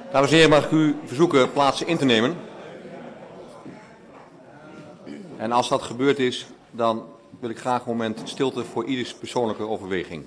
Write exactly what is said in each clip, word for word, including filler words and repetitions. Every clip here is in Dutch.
Dames en heren, mag ik u verzoeken plaatsen in te nemen. En als dat gebeurd is, dan wil ik graag een moment stilte voor ieders persoonlijke overweging.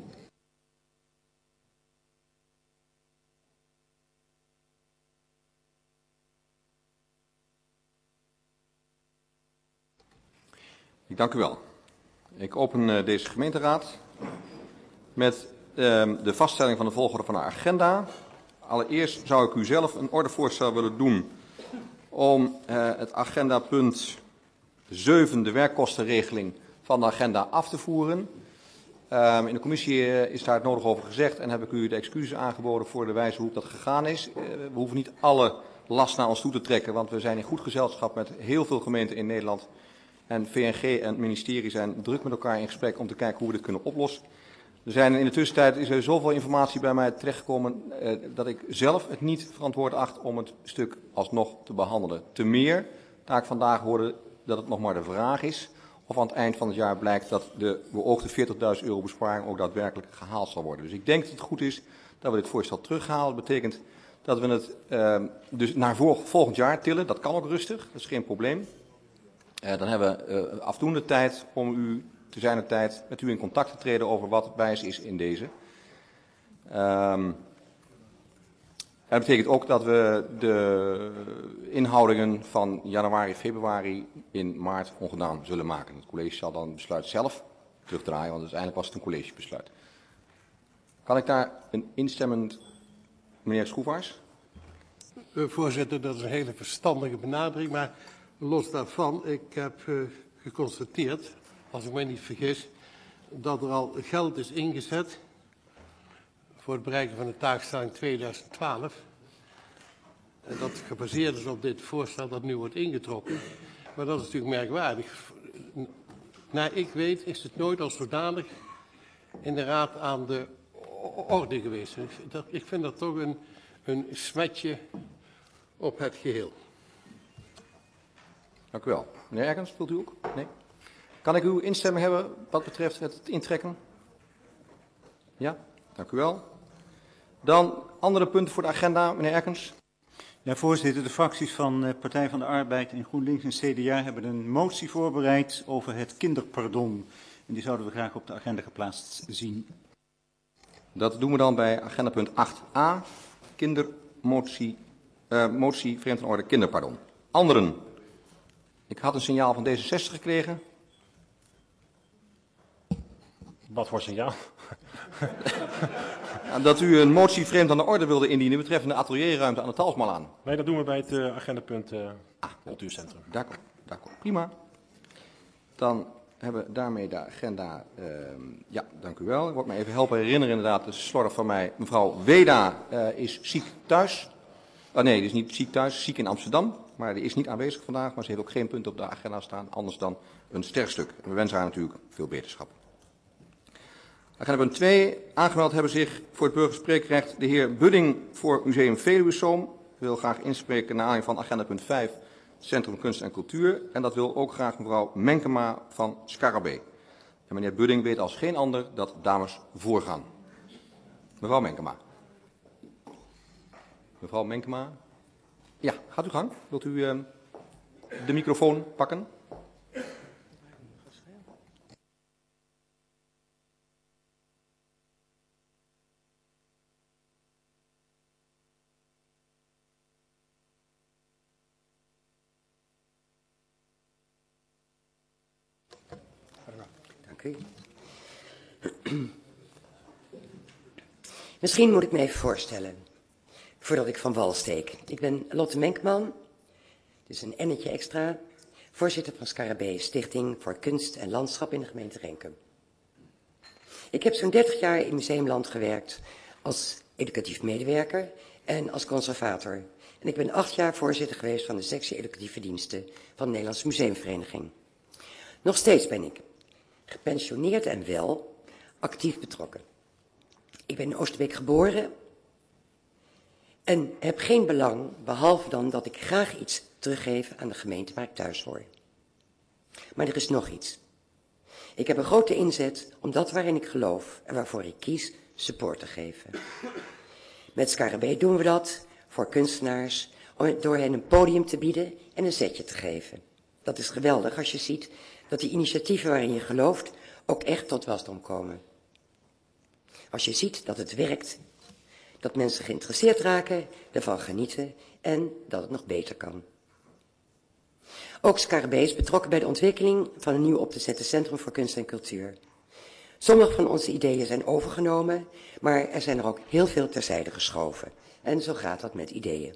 Ik dank u wel. Ik open uh, deze gemeenteraad met uh, de vaststelling van de volgorde van de agenda. Allereerst zou ik u zelf een ordevoorstel willen doen om uh, het agendapunt zeven, de werkkostenregeling, van de agenda af te voeren. Uh, in de commissie uh, is daar het nodig over gezegd en heb ik u de excuses aangeboden voor de wijze hoe dat gegaan is. Uh, we hoeven niet alle last naar ons toe te trekken, want we zijn in goed gezelschap met heel veel gemeenten in Nederland. En V N G en het ministerie zijn druk met elkaar in gesprek om te kijken hoe we dit kunnen oplossen. Er zijn in de tussentijd is er zoveel informatie bij mij terechtgekomen eh, dat ik zelf het niet verantwoord acht om het stuk alsnog te behandelen. Te meer, daar ik vandaag hoorde dat het nog maar de vraag is of aan het eind van het jaar blijkt dat de beoogde veertigduizend euro besparing ook daadwerkelijk gehaald zal worden. Dus ik denk dat het goed is dat we dit voorstel terughalen. Dat betekent dat we het eh, dus naar volgend jaar tillen. Dat kan ook rustig, dat is geen probleem. Uh, dan hebben we uh, afdoende tijd om u te zijner tijd met u in contact te treden over wat wijs is in deze. Um, dat betekent ook dat we de inhoudingen van januari, februari in maart ongedaan zullen maken. Het college zal dan het besluit zelf terugdraaien, want uiteindelijk was het een collegebesluit. Kan ik daar een instemmend, meneer Schroevaars? Uh, voorzitter, dat is een hele verstandige benadering, maar los daarvan, ik heb uh, geconstateerd, als ik mij niet vergis, dat er al geld is ingezet voor het bereiken van de taakstelling tweeduizend twaalf. En dat gebaseerd is op dit voorstel dat nu wordt ingetrokken. Maar dat is natuurlijk merkwaardig. Naar ik weet is het nooit als zodanig in de raad aan de orde geweest. Ik vind dat toch een, een smetje op het geheel. Dank u wel. Meneer Erkens, wilt u ook? Nee? Kan ik uw instemming hebben wat betreft het intrekken? Ja, dank u wel. Dan andere punten voor de agenda, meneer Erkens. Ja, voorzitter, de fracties van uh, Partij van de Arbeid en GroenLinks en C D A hebben een motie voorbereid over het kinderpardon. En die zouden we graag op de agenda geplaatst zien. Dat doen we dan bij agendapunt acht a, kindermotie, uh, motie vreemd van orde kinderpardon. Anderen? Ik had een signaal van D zesenzestig gekregen. Wat voor signaal? Dat u een motie vreemd aan de orde wilde indienen betreffende atelierruimte aan de Talsmalaan. Nee, dat doen we bij het uh, agendapunt uh, ah, cultuurcentrum. D'accord, d'accord, prima. Dan hebben we daarmee de agenda. Uh, ja, dank u wel. Ik word me even helpen herinneren inderdaad, de slordig van mij. Mevrouw Weda uh, is ziek thuis. Oh, nee, die is niet ziek thuis, ziek in Amsterdam. Maar die is niet aanwezig vandaag, maar ze heeft ook geen punt op de agenda staan, anders dan een sterkstuk. En we wensen haar natuurlijk veel beterschap. Agenda punt twee. Aangemeld hebben zich voor het burgerspreekrecht de heer Budding voor Museum Veluwezoom. Ik wil graag inspreken naar aanleiding van agenda punt vijf, Centrum Kunst en Cultuur. En dat wil ook graag mevrouw Menkema van Scarabee. En meneer Budding weet als geen ander dat dames voorgaan. Mevrouw Menkema. Mevrouw Menkema. Ja, gaat uw gang. Wilt u uh, de microfoon pakken? Dank u. Misschien moet ik me even voorstellen, voordat ik van wal steek. Ik ben Lotte Menkman, dus een ennetje extra, voorzitter van Scarabee, Stichting voor Kunst en Landschap in de gemeente Renkum. Ik heb zo'n dertig jaar in Museumland gewerkt als educatief medewerker en als conservator. En ik ben acht jaar voorzitter geweest van de sectie educatieve diensten van de Nederlandse Museumvereniging. Nog steeds ben ik gepensioneerd en wel actief betrokken. Ik ben in Oosterbeek geboren en heb geen belang, behalve dan dat ik graag iets teruggeef aan de gemeente waar ik thuis hoor. Maar er is nog iets. Ik heb een grote inzet om dat waarin ik geloof en waarvoor ik kies support te geven. Met Scarabee doen we dat voor kunstenaars om door hen een podium te bieden en een zetje te geven. Dat is geweldig als je ziet dat die initiatieven waarin je gelooft ook echt tot wasdom komen. Als je ziet dat het werkt, dat mensen geïnteresseerd raken, ervan genieten en dat het nog beter kan. Ook Scarabee is betrokken bij de ontwikkeling van een nieuw op te zetten Centrum voor Kunst en Cultuur. Sommige van onze ideeën zijn overgenomen, maar er zijn er ook heel veel terzijde geschoven. En zo gaat dat met ideeën.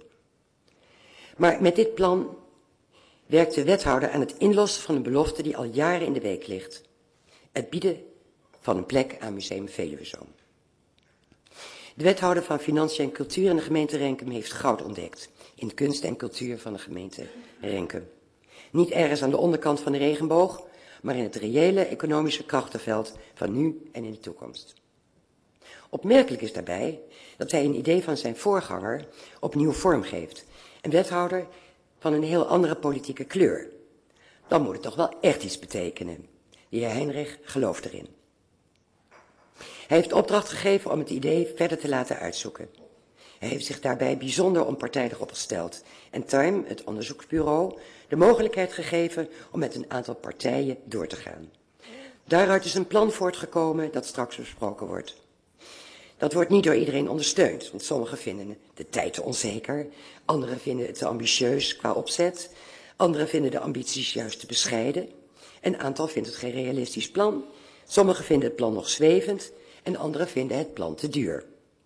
Maar met dit plan werkt de wethouder aan het inlossen van een belofte die al jaren in de week ligt. Het bieden van een plek aan Museum Veluwezoom. De wethouder van Financiën en Cultuur in de gemeente Renkum heeft goud ontdekt in de kunst en cultuur van de gemeente Renkum. Niet ergens aan de onderkant van de regenboog, maar in het reële economische krachtenveld van nu en in de toekomst. Opmerkelijk is daarbij dat hij een idee van zijn voorganger opnieuw vorm geeft. Een wethouder van een heel andere politieke kleur. Dan moet het toch wel echt iets betekenen. De heer Heinrich gelooft erin. Hij heeft opdracht gegeven om het idee verder te laten uitzoeken. Hij heeft zich daarbij bijzonder onpartijdig opgesteld en Time, het onderzoeksbureau, de mogelijkheid gegeven om met een aantal partijen door te gaan. Daaruit is een plan voortgekomen dat straks besproken wordt. Dat wordt niet door iedereen ondersteund, want sommigen vinden de tijd te onzeker, anderen vinden het te ambitieus qua opzet, anderen vinden de ambities juist te bescheiden, een aantal vindt het geen realistisch plan, sommigen vinden het plan nog zwevend en anderen vinden het plan te duur.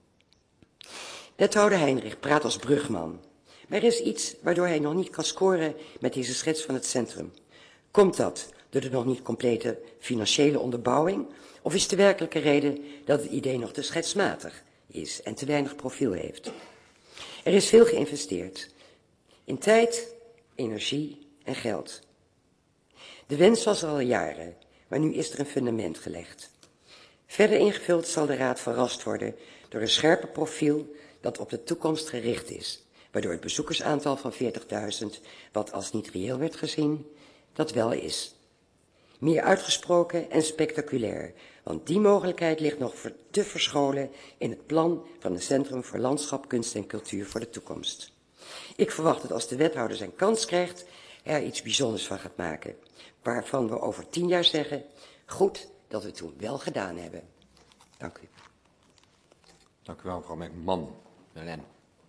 Wethouder Heinrich praat als brugman, maar er is iets waardoor hij nog niet kan scoren met deze schets van het centrum. Komt dat door de nog niet complete financiële onderbouwing, of is de werkelijke reden dat het idee nog te schetsmatig is en te weinig profiel heeft? Er is veel geïnvesteerd, in tijd, energie en geld. De wens was er al jaren, maar nu is er een fundament gelegd. Verder ingevuld zal de raad verrast worden door een scherper profiel dat op de toekomst gericht is, waardoor het bezoekersaantal van veertigduizend, wat als niet reëel werd gezien, dat wel is. Meer uitgesproken en spectaculair, want die mogelijkheid ligt nog te verscholen in het plan van het Centrum voor Landschap, Kunst en Cultuur voor de toekomst. Ik verwacht dat als de wethouder zijn kans krijgt, er iets bijzonders van gaat maken, waarvan we over tien jaar zeggen, goed dat we het toen wel gedaan hebben. Dank u. Dank u wel, mevrouw McMahon. De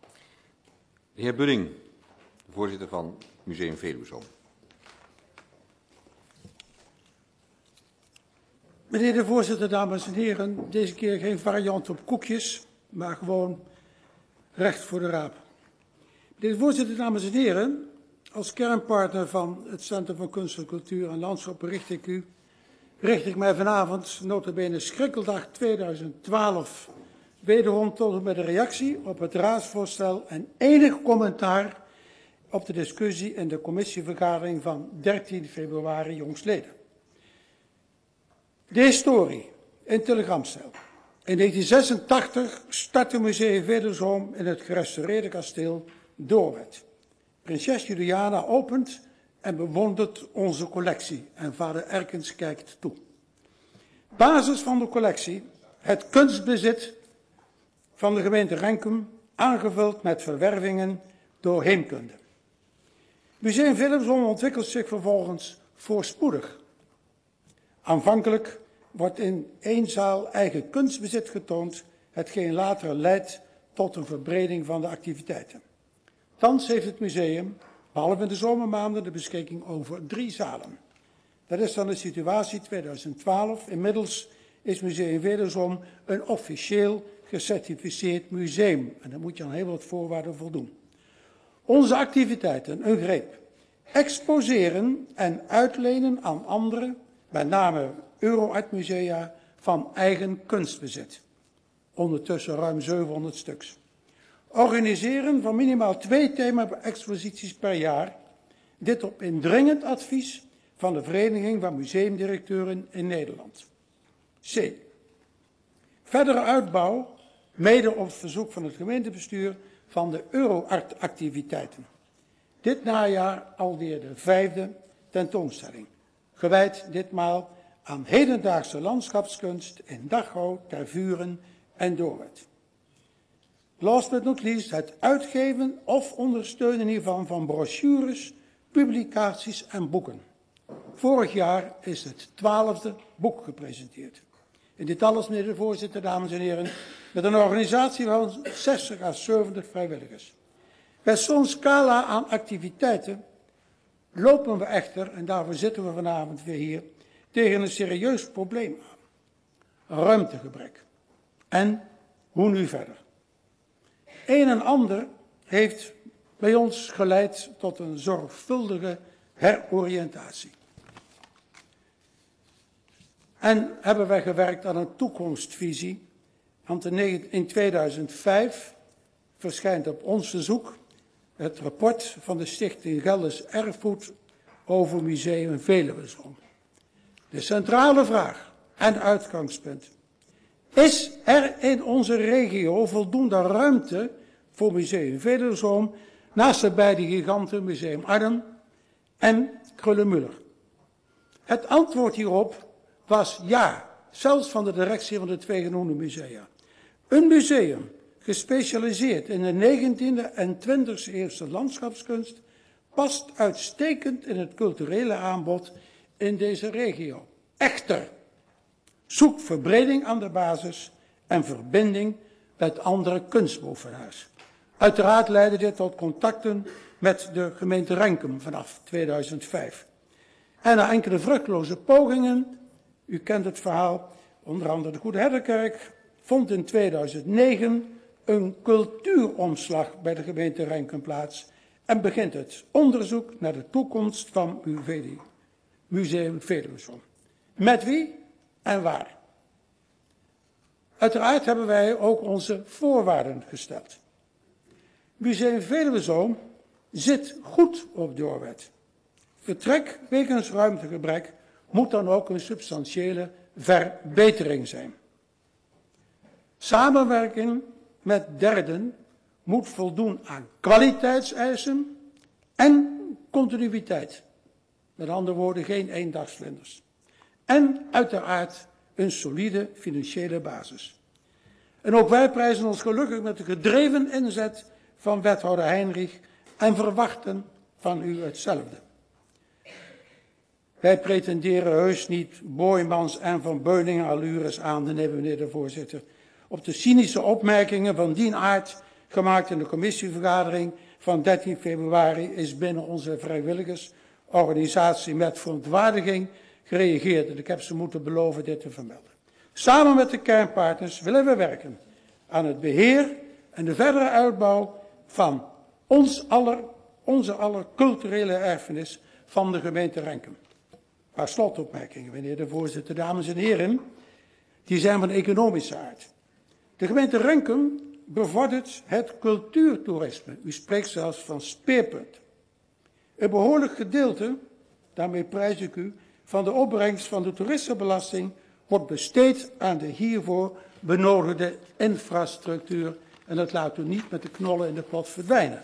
heer Budding, de voorzitter van Museum Veluwezoom. Meneer de voorzitter, dames en heren, deze keer geen variant op koekjes, maar gewoon recht voor de raap. Meneer de voorzitter, dames en heren, als kernpartner van het Centrum voor Kunst en Cultuur en Landschap richt ik u, richt ik mij vanavond, nota bene schrikkeldag tweeduizend twaalf, wederom tot met een reactie op het raadsvoorstel en enig commentaar op de discussie in de commissievergadering van dertien februari jongstleden. De historie in telegramstijl. In negentien zesentachtig startte Museum Veluwezoom in het gerestaureerde kasteel Doorwerth. Prinses Juliana opent en bewondert onze collectie en vader Erkens kijkt toe. Basis van de collectie, het kunstbezit van de gemeente Renkum, aangevuld met verwervingen door heemkunde. Museum Veluwezoom ontwikkelt zich vervolgens voorspoedig. Aanvankelijk wordt in één zaal eigen kunstbezit getoond, hetgeen later leidt tot een verbreding van de activiteiten. Thans heeft het museum, behalve in de zomermaanden, de beschikking over drie zalen. Dat is dan de situatie tweeduizend twaalf. Inmiddels is Museum Veluwezoom een officieel gecertificeerd museum. En dan moet je aan heel wat voorwaarden voldoen. Onze activiteiten, een greep, exposeren en uitlenen aan anderen, met name Euro-Art Musea, van eigen kunstbezit. Ondertussen ruim zevenhonderd stuks. Organiseren van minimaal twee thema-exposities per jaar. Dit op indringend advies van de Vereniging van Museumdirecteuren in Nederland. C. Verdere uitbouw, mede op verzoek van het gemeentebestuur, van de Euro-Art-activiteiten. Dit najaar alweer de vijfde tentoonstelling. Gewijd ditmaal aan hedendaagse landschapskunst in Dachau, Tervuren en Doorwerth. Last but not least, het uitgeven of ondersteunen hiervan van brochures, publicaties en boeken. Vorig jaar is het twaalfde boek gepresenteerd. In dit alles, meneer de voorzitter, dames en heren, met een organisatie van zestig à zeventig vrijwilligers. Bij zo'n scala aan activiteiten lopen we echter, en daarvoor zitten we vanavond weer hier, tegen een serieus probleem aan. Ruimtegebrek. En hoe nu verder? Een en ander heeft bij ons geleid tot een zorgvuldige heroriëntatie. En hebben wij gewerkt aan een toekomstvisie. Want in tweeduizend vijf verschijnt op ons verzoek het rapport van de Stichting Gelders Erfgoed over Museum Veluwezoom. De centrale vraag en uitgangspunt. Is er in onze regio voldoende ruimte voor Museum Veluwezoom naast de beide giganten Museum Arnhem en Kröller-Müller? Het antwoord hierop was ja, zelfs van de directie van de twee genoemde musea. Een museum gespecialiseerd in de negentiende en twintigste eeuwse landschapskunst past uitstekend in het culturele aanbod in deze regio. Echter, zoek verbreding aan de basis en verbinding met andere kunstbeoefenaars. Uiteraard leidde dit tot contacten met de gemeente Renkum vanaf tweeduizend vijf. En na enkele vruchteloze pogingen, u kent het verhaal, onder andere de Goede Herderkerk, vond in tweeduizend negen een cultuuromslag bij de gemeente Renkum plaats en begint het onderzoek naar de toekomst van Museum Veluwezoom. Met wie en waar? Uiteraard hebben wij ook onze voorwaarden gesteld. Museum Veluwezoom zit goed op doorwet. Vertrek wegens ruimtegebrek moet dan ook een substantiële verbetering zijn. Samenwerking met derden moet voldoen aan kwaliteitseisen en continuïteit. Met andere woorden, geen eendagsvlinders. En uiteraard een solide financiële basis. En ook wij prijzen ons gelukkig met de gedreven inzet van wethouder Heinrich en verwachten van u hetzelfde. Wij pretenderen heus niet Boijmans en Van Beuningen allures aan te nemen, meneer de voorzitter. Op de cynische opmerkingen van dien aard gemaakt in de commissievergadering van dertien februari is binnen onze vrijwilligersorganisatie met verontwaardiging gereageerd. En ik heb ze moeten beloven dit te vermelden. Samen met de kernpartners willen we werken aan het beheer en de verdere uitbouw van ons aller, onze aller culturele erfenis van de gemeente Renkum. Een paar slotopmerkingen, meneer de voorzitter, dames en heren. Die zijn van economische aard. De gemeente Renkum bevordert het cultuurtoerisme. U spreekt zelfs van speerpunt. Een behoorlijk gedeelte, daarmee prijs ik u, van de opbrengst van de toeristenbelasting wordt besteed aan de hiervoor benodigde infrastructuur. En dat laat u niet met de knollen in de pot verdwijnen.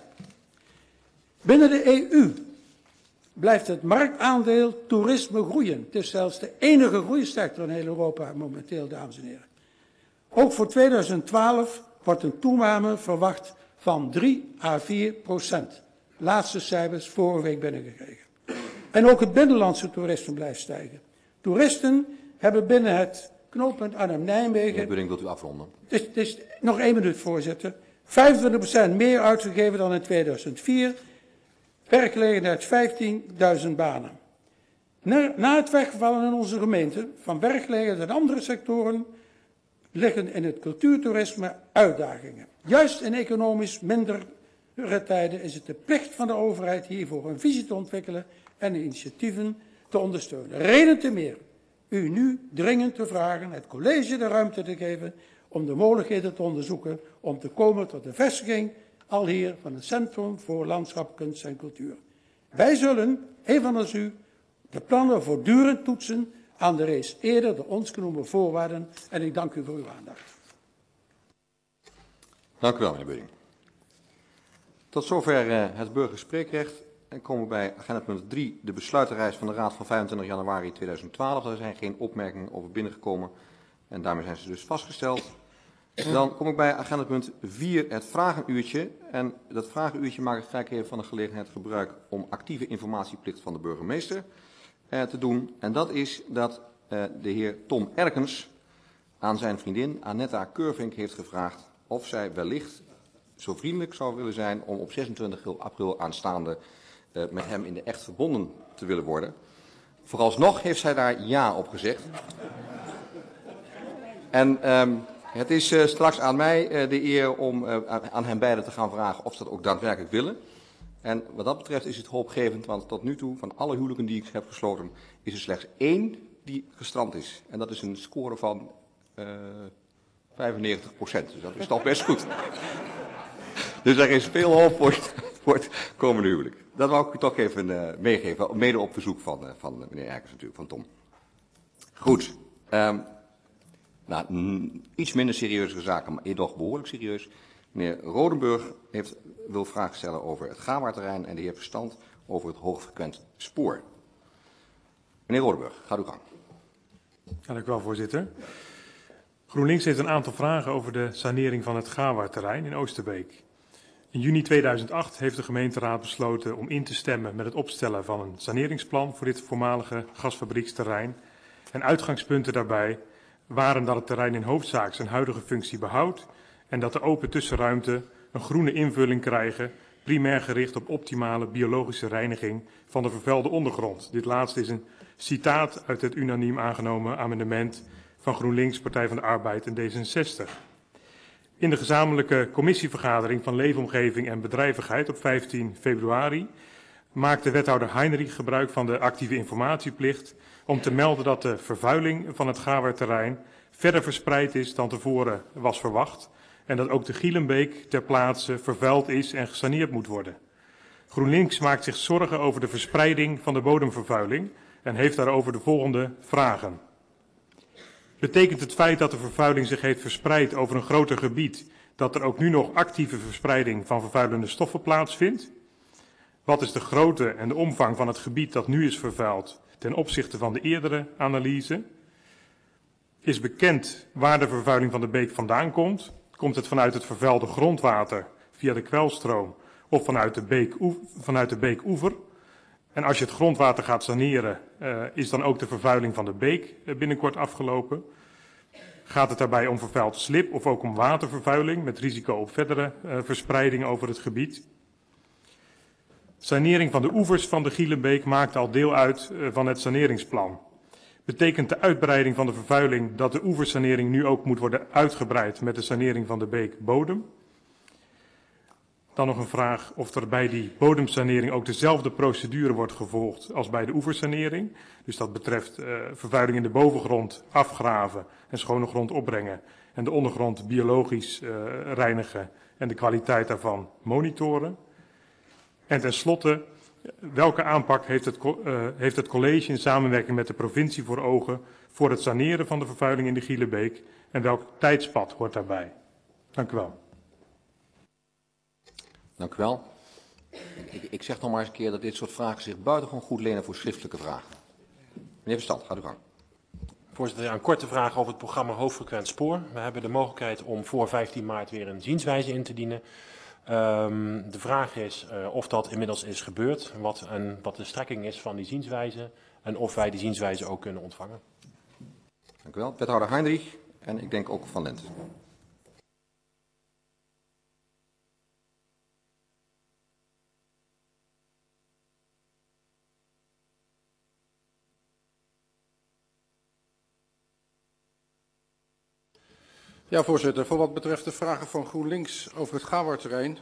Binnen de E U blijft het marktaandeel toerisme groeien. Het is zelfs de enige groeisector in heel Europa momenteel, dames en heren. Ook voor tweeduizend twaalf wordt een toename verwacht van drie à vier procent. Laatste cijfers vorige week binnengekregen. En ook het binnenlandse toerisme blijft stijgen. Toeristen hebben binnen het knooppunt Arnhem-Nijmegen... Meneer Budding, wilt u afronden? Het is, het is nog één minuut, voorzitter. vijfentwintig procent meer uitgegeven dan in tweeduizend vier. Werkgelegenheid vijftienduizend banen. Na, na het wegvallen in onze gemeente van werkgelegenheid en andere sectoren liggen in het cultuurtoerisme uitdagingen. Juist in economisch mindere tijden is het de plicht van de overheid hiervoor een visie te ontwikkelen en initiatieven te ondersteunen. Reden te meer u nu dringend te vragen het college de ruimte te geven om de mogelijkheden te onderzoeken om te komen tot de vestiging alhier van het Centrum voor Landschap, Kunst en Cultuur. Wij zullen, evenals u, de plannen voortdurend toetsen aan de reeds eerder de ons genoemde voorwaarden en ik dank u voor uw aandacht. Dank u wel, meneer Budding. Tot zover uh, het burgerspreekrecht. En komen we bij agenda punt drie, de besluitenreis van de Raad van vijfentwintig januari tweeduizend twaalf. Er zijn geen opmerkingen over binnengekomen en daarmee zijn ze dus vastgesteld. Dan kom ik bij agenda punt vier, het vragenuurtje. En dat vragenuurtje maak ik gelijk even van de gelegenheid gebruik om actieve informatieplicht van de burgemeester eh, te doen. En dat is dat eh, de heer Tom Erkens aan zijn vriendin Annetta Keurvink heeft gevraagd of zij wellicht zo vriendelijk zou willen zijn om op zesentwintig april aanstaande uh, met hem in de echt verbonden te willen worden. Vooralsnog heeft zij daar ja op gezegd. En um, het is uh, straks aan mij uh, de eer om uh, aan hen beiden te gaan vragen of ze dat ook daadwerkelijk willen. En wat dat betreft is het hoopgevend, want tot nu toe, van alle huwelijken die ik heb gesloten, is er slechts één die gestrand is. En dat is een score van uh, vijfennegentig procent. Dus dat is toch best goed. Dus er is veel hoop voor, voor het komende huwelijk. Dat wou ik u toch even uh, meegeven, mede op verzoek van, uh, van uh, meneer Erkens natuurlijk, van Tom. Goed. Um, nou, mm, iets minder serieuze zaken, maar toch behoorlijk serieus. Meneer Rodenburg heeft, wil vragen stellen over het Gawaarterrein en de heer Verstand over het hoogfrequent spoor. Meneer Rodenburg, gaat uw gang. Ja, dank u wel, voorzitter. GroenLinks heeft een aantal vragen over de sanering van het Gawaarterrein in Oosterbeek. In juni tweeduizend acht heeft de gemeenteraad besloten om in te stemmen met het opstellen van een saneringsplan voor dit voormalige gasfabrieksterrein. En uitgangspunten daarbij waren dat het terrein in hoofdzaak zijn huidige functie behoudt en dat de open tussenruimte een groene invulling krijgen, primair gericht op optimale biologische reiniging van de vervuilde ondergrond. Dit laatste is een citaat uit het unaniem aangenomen amendement van GroenLinks, Partij van de Arbeid en D zesenzestig. In de gezamenlijke commissievergadering van Leefomgeving en Bedrijvigheid op vijftien februari maakte wethouder Heinrich gebruik van de actieve informatieplicht om te melden dat de vervuiling van het Gawaarterrein verder verspreid is dan tevoren was verwacht en dat ook de Gielenbeek ter plaatse vervuild is en gesaneerd moet worden. GroenLinks maakt zich zorgen over de verspreiding van de bodemvervuiling en heeft daarover de volgende vragen. Betekent het feit dat de vervuiling zich heeft verspreid over een groter gebied dat er ook nu nog actieve verspreiding van vervuilende stoffen plaatsvindt? Wat is de grootte en de omvang van het gebied dat nu is vervuild ten opzichte van de eerdere analyse? Is bekend waar de vervuiling van de beek vandaan komt? Komt het vanuit het vervuilde grondwater via de kwelstroom of vanuit de, beek, vanuit de beekoever? En als je het grondwater gaat saneren, uh, is dan ook de vervuiling van de beek uh, binnenkort afgelopen? Gaat het daarbij om vervuild slib of ook om watervervuiling met risico op verdere uh, verspreiding over het gebied? Sanering van de oevers van de Gielenbeek maakt al deel uit uh, van het saneringsplan. Betekent de uitbreiding van de vervuiling dat de oeversanering nu ook moet worden uitgebreid met de sanering van de beekbodem? Dan nog een vraag of er bij die bodemsanering ook dezelfde procedure wordt gevolgd als bij de oeversanering. Dus dat betreft uh, vervuiling in de bovengrond afgraven en schone grond opbrengen. En de ondergrond biologisch uh, reinigen en de kwaliteit daarvan monitoren. En tenslotte, welke aanpak heeft het, uh, heeft het college in samenwerking met de provincie voor ogen voor het saneren van de vervuiling in de Gielenbeek? En welk tijdspad hoort daarbij? Dank u wel. Dank u wel. Ik, ik zeg nog maar eens een keer dat dit soort vragen zich buitengewoon goed lenen voor schriftelijke vragen. Meneer Verstand, gaat u gang. Voorzitter, een korte vraag over het programma Hoogfrequent Spoor. We hebben de mogelijkheid om voor vijftien maart weer een zienswijze in te dienen. Um, de vraag is uh, of dat inmiddels is gebeurd, wat, en wat de strekking is van die zienswijze en of wij die zienswijze ook kunnen ontvangen. Dank u wel. Wethouder Heinrich en ik denk ook Van Lent. Ja, voorzitter. Voor wat betreft de vragen van GroenLinks over het Gawaarterrein.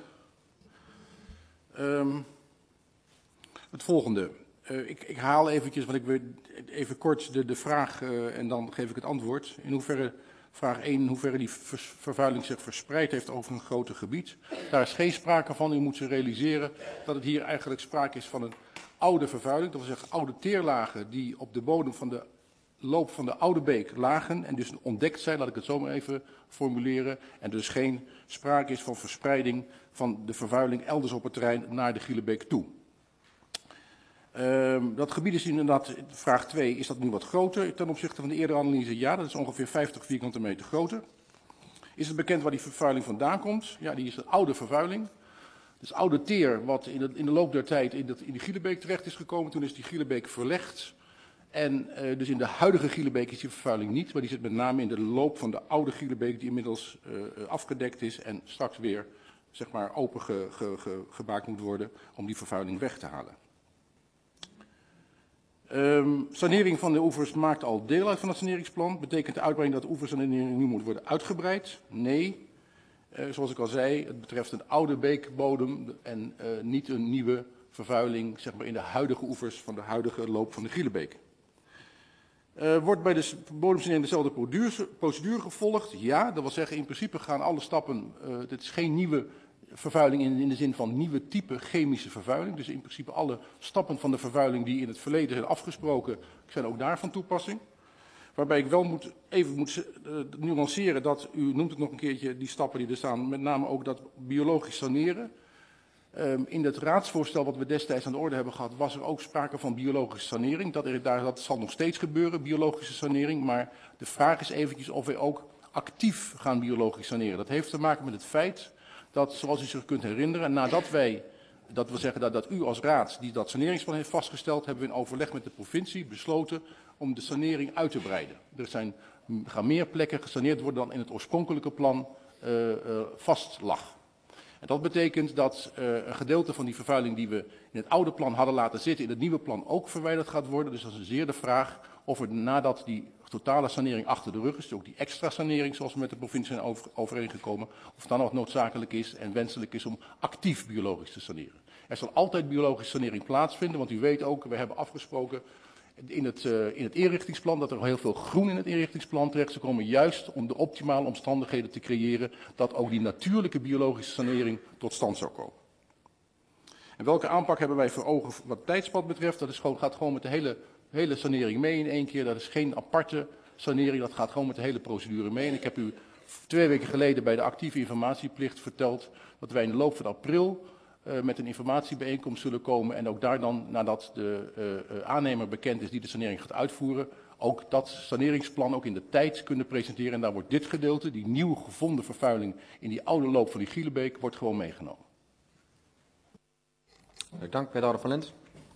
Um, het volgende. Uh, ik, ik haal eventjes, want ik wil even kort de, de vraag uh, en dan geef ik het antwoord. In hoeverre, vraag één, in hoeverre die vers, vervuiling zich verspreid heeft over een groter gebied. Daar is geen sprake van. U moet zich realiseren dat het hier eigenlijk sprake is van een oude vervuiling. Dat wil zeggen oude teerlagen die op de bodem van de loop van de Oude Beek lagen en dus ontdekt zijn, laat ik het zo maar even formuleren. En dus geen sprake is van verspreiding van de vervuiling elders op het terrein naar de Gielenbeek toe. Um, dat gebied is inderdaad, vraag twee, is dat nu wat groter ten opzichte van de eerdere analyse? Ja, dat is ongeveer vijftig vierkante meter groter. Is het bekend waar die vervuiling vandaan komt? Ja, die is een oude vervuiling. Dus oude teer wat in de, in de loop der tijd in, dat, in die Gielebeek terecht is gekomen. Toen is die Gielebeek verlegd. En uh, dus in de huidige Gielebeek is die vervuiling niet. Maar die zit met name in de loop van de oude Gielebeek die inmiddels uh, afgedekt is. En straks weer zeg maar open ge, ge, ge, gemaakt moet worden om die vervuiling weg te halen. Um, sanering van de oevers maakt al deel uit van het saneringsplan. Betekent de uitbreiding dat de oeversanering nu moet worden uitgebreid? Nee. Uh, zoals ik al zei, het betreft een oude beekbodem en uh, niet een nieuwe vervuiling zeg maar, in de huidige oevers van de huidige loop van de Gielebeek. Uh, wordt bij de bodemsanering dezelfde procedure, procedure gevolgd? Ja, dat wil zeggen in principe gaan alle stappen, uh, dit is geen nieuwe vervuiling in, in de zin van nieuwe type chemische vervuiling. Dus in principe alle stappen van de vervuiling die in het verleden zijn afgesproken, zijn ook daar van toepassing. Waarbij ik wel moet, even moet uh, nuanceren dat, u noemt het nog een keertje, die stappen die er staan, met name ook dat biologisch saneren. Um, in het raadsvoorstel wat we destijds aan de orde hebben gehad, was er ook sprake van biologische sanering. Dat, er, dat zal nog steeds gebeuren, biologische sanering. Maar de vraag is eventjes of wij ook actief gaan biologisch saneren. Dat heeft te maken met het feit dat, zoals u zich kunt herinneren, nadat wij, dat wil zeggen dat, dat u als raad die dat saneringsplan heeft vastgesteld, hebben we in overleg met de provincie besloten om de sanering uit te breiden. Er zijn, gaan meer plekken gesaneerd worden dan in het oorspronkelijke plan uh, uh, vast lag. En dat betekent dat uh, een gedeelte van die vervuiling die we in het oude plan hadden laten zitten, in het nieuwe plan ook verwijderd gaat worden. Dus dat is een zeer de vraag of er nadat die totale sanering achter de rug is, dus ook die extra sanering zoals we met de provincie zijn over, overeengekomen, of dan nog noodzakelijk is en wenselijk is om actief biologisch te saneren. Er zal altijd biologische sanering plaatsvinden, want u weet ook, we hebben afgesproken in het, uh, in het inrichtingsplan dat er al heel veel groen in het inrichtingsplan terecht zou komen, juist om de optimale omstandigheden te creëren dat ook die natuurlijke biologische sanering tot stand zou komen. En welke aanpak hebben wij voor ogen wat tijdspad betreft? Dat is gewoon, gaat gewoon met de hele, hele sanering mee in één keer. Dat is geen aparte sanering, dat gaat gewoon met de hele procedure mee. En ik heb u twee weken geleden bij de actieve informatieplicht verteld dat wij in de loop van april Uh, met een informatiebijeenkomst zullen komen en ook daar dan, nadat de uh, uh, aannemer bekend is die de sanering gaat uitvoeren, ook dat saneringsplan ook in de tijd kunnen presenteren. En daar wordt dit gedeelte, die nieuw gevonden vervuiling in die oude loop van die Gielebeek, wordt gewoon meegenomen. Dank, wethouder Van Lent.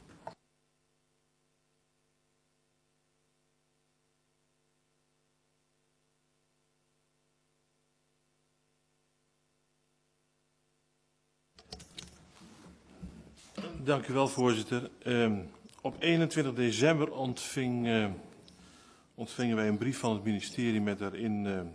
Dank u wel, voorzitter. Uh, op eenentwintig december ontving, uh, ontvingen wij een brief van het ministerie met daarin uh,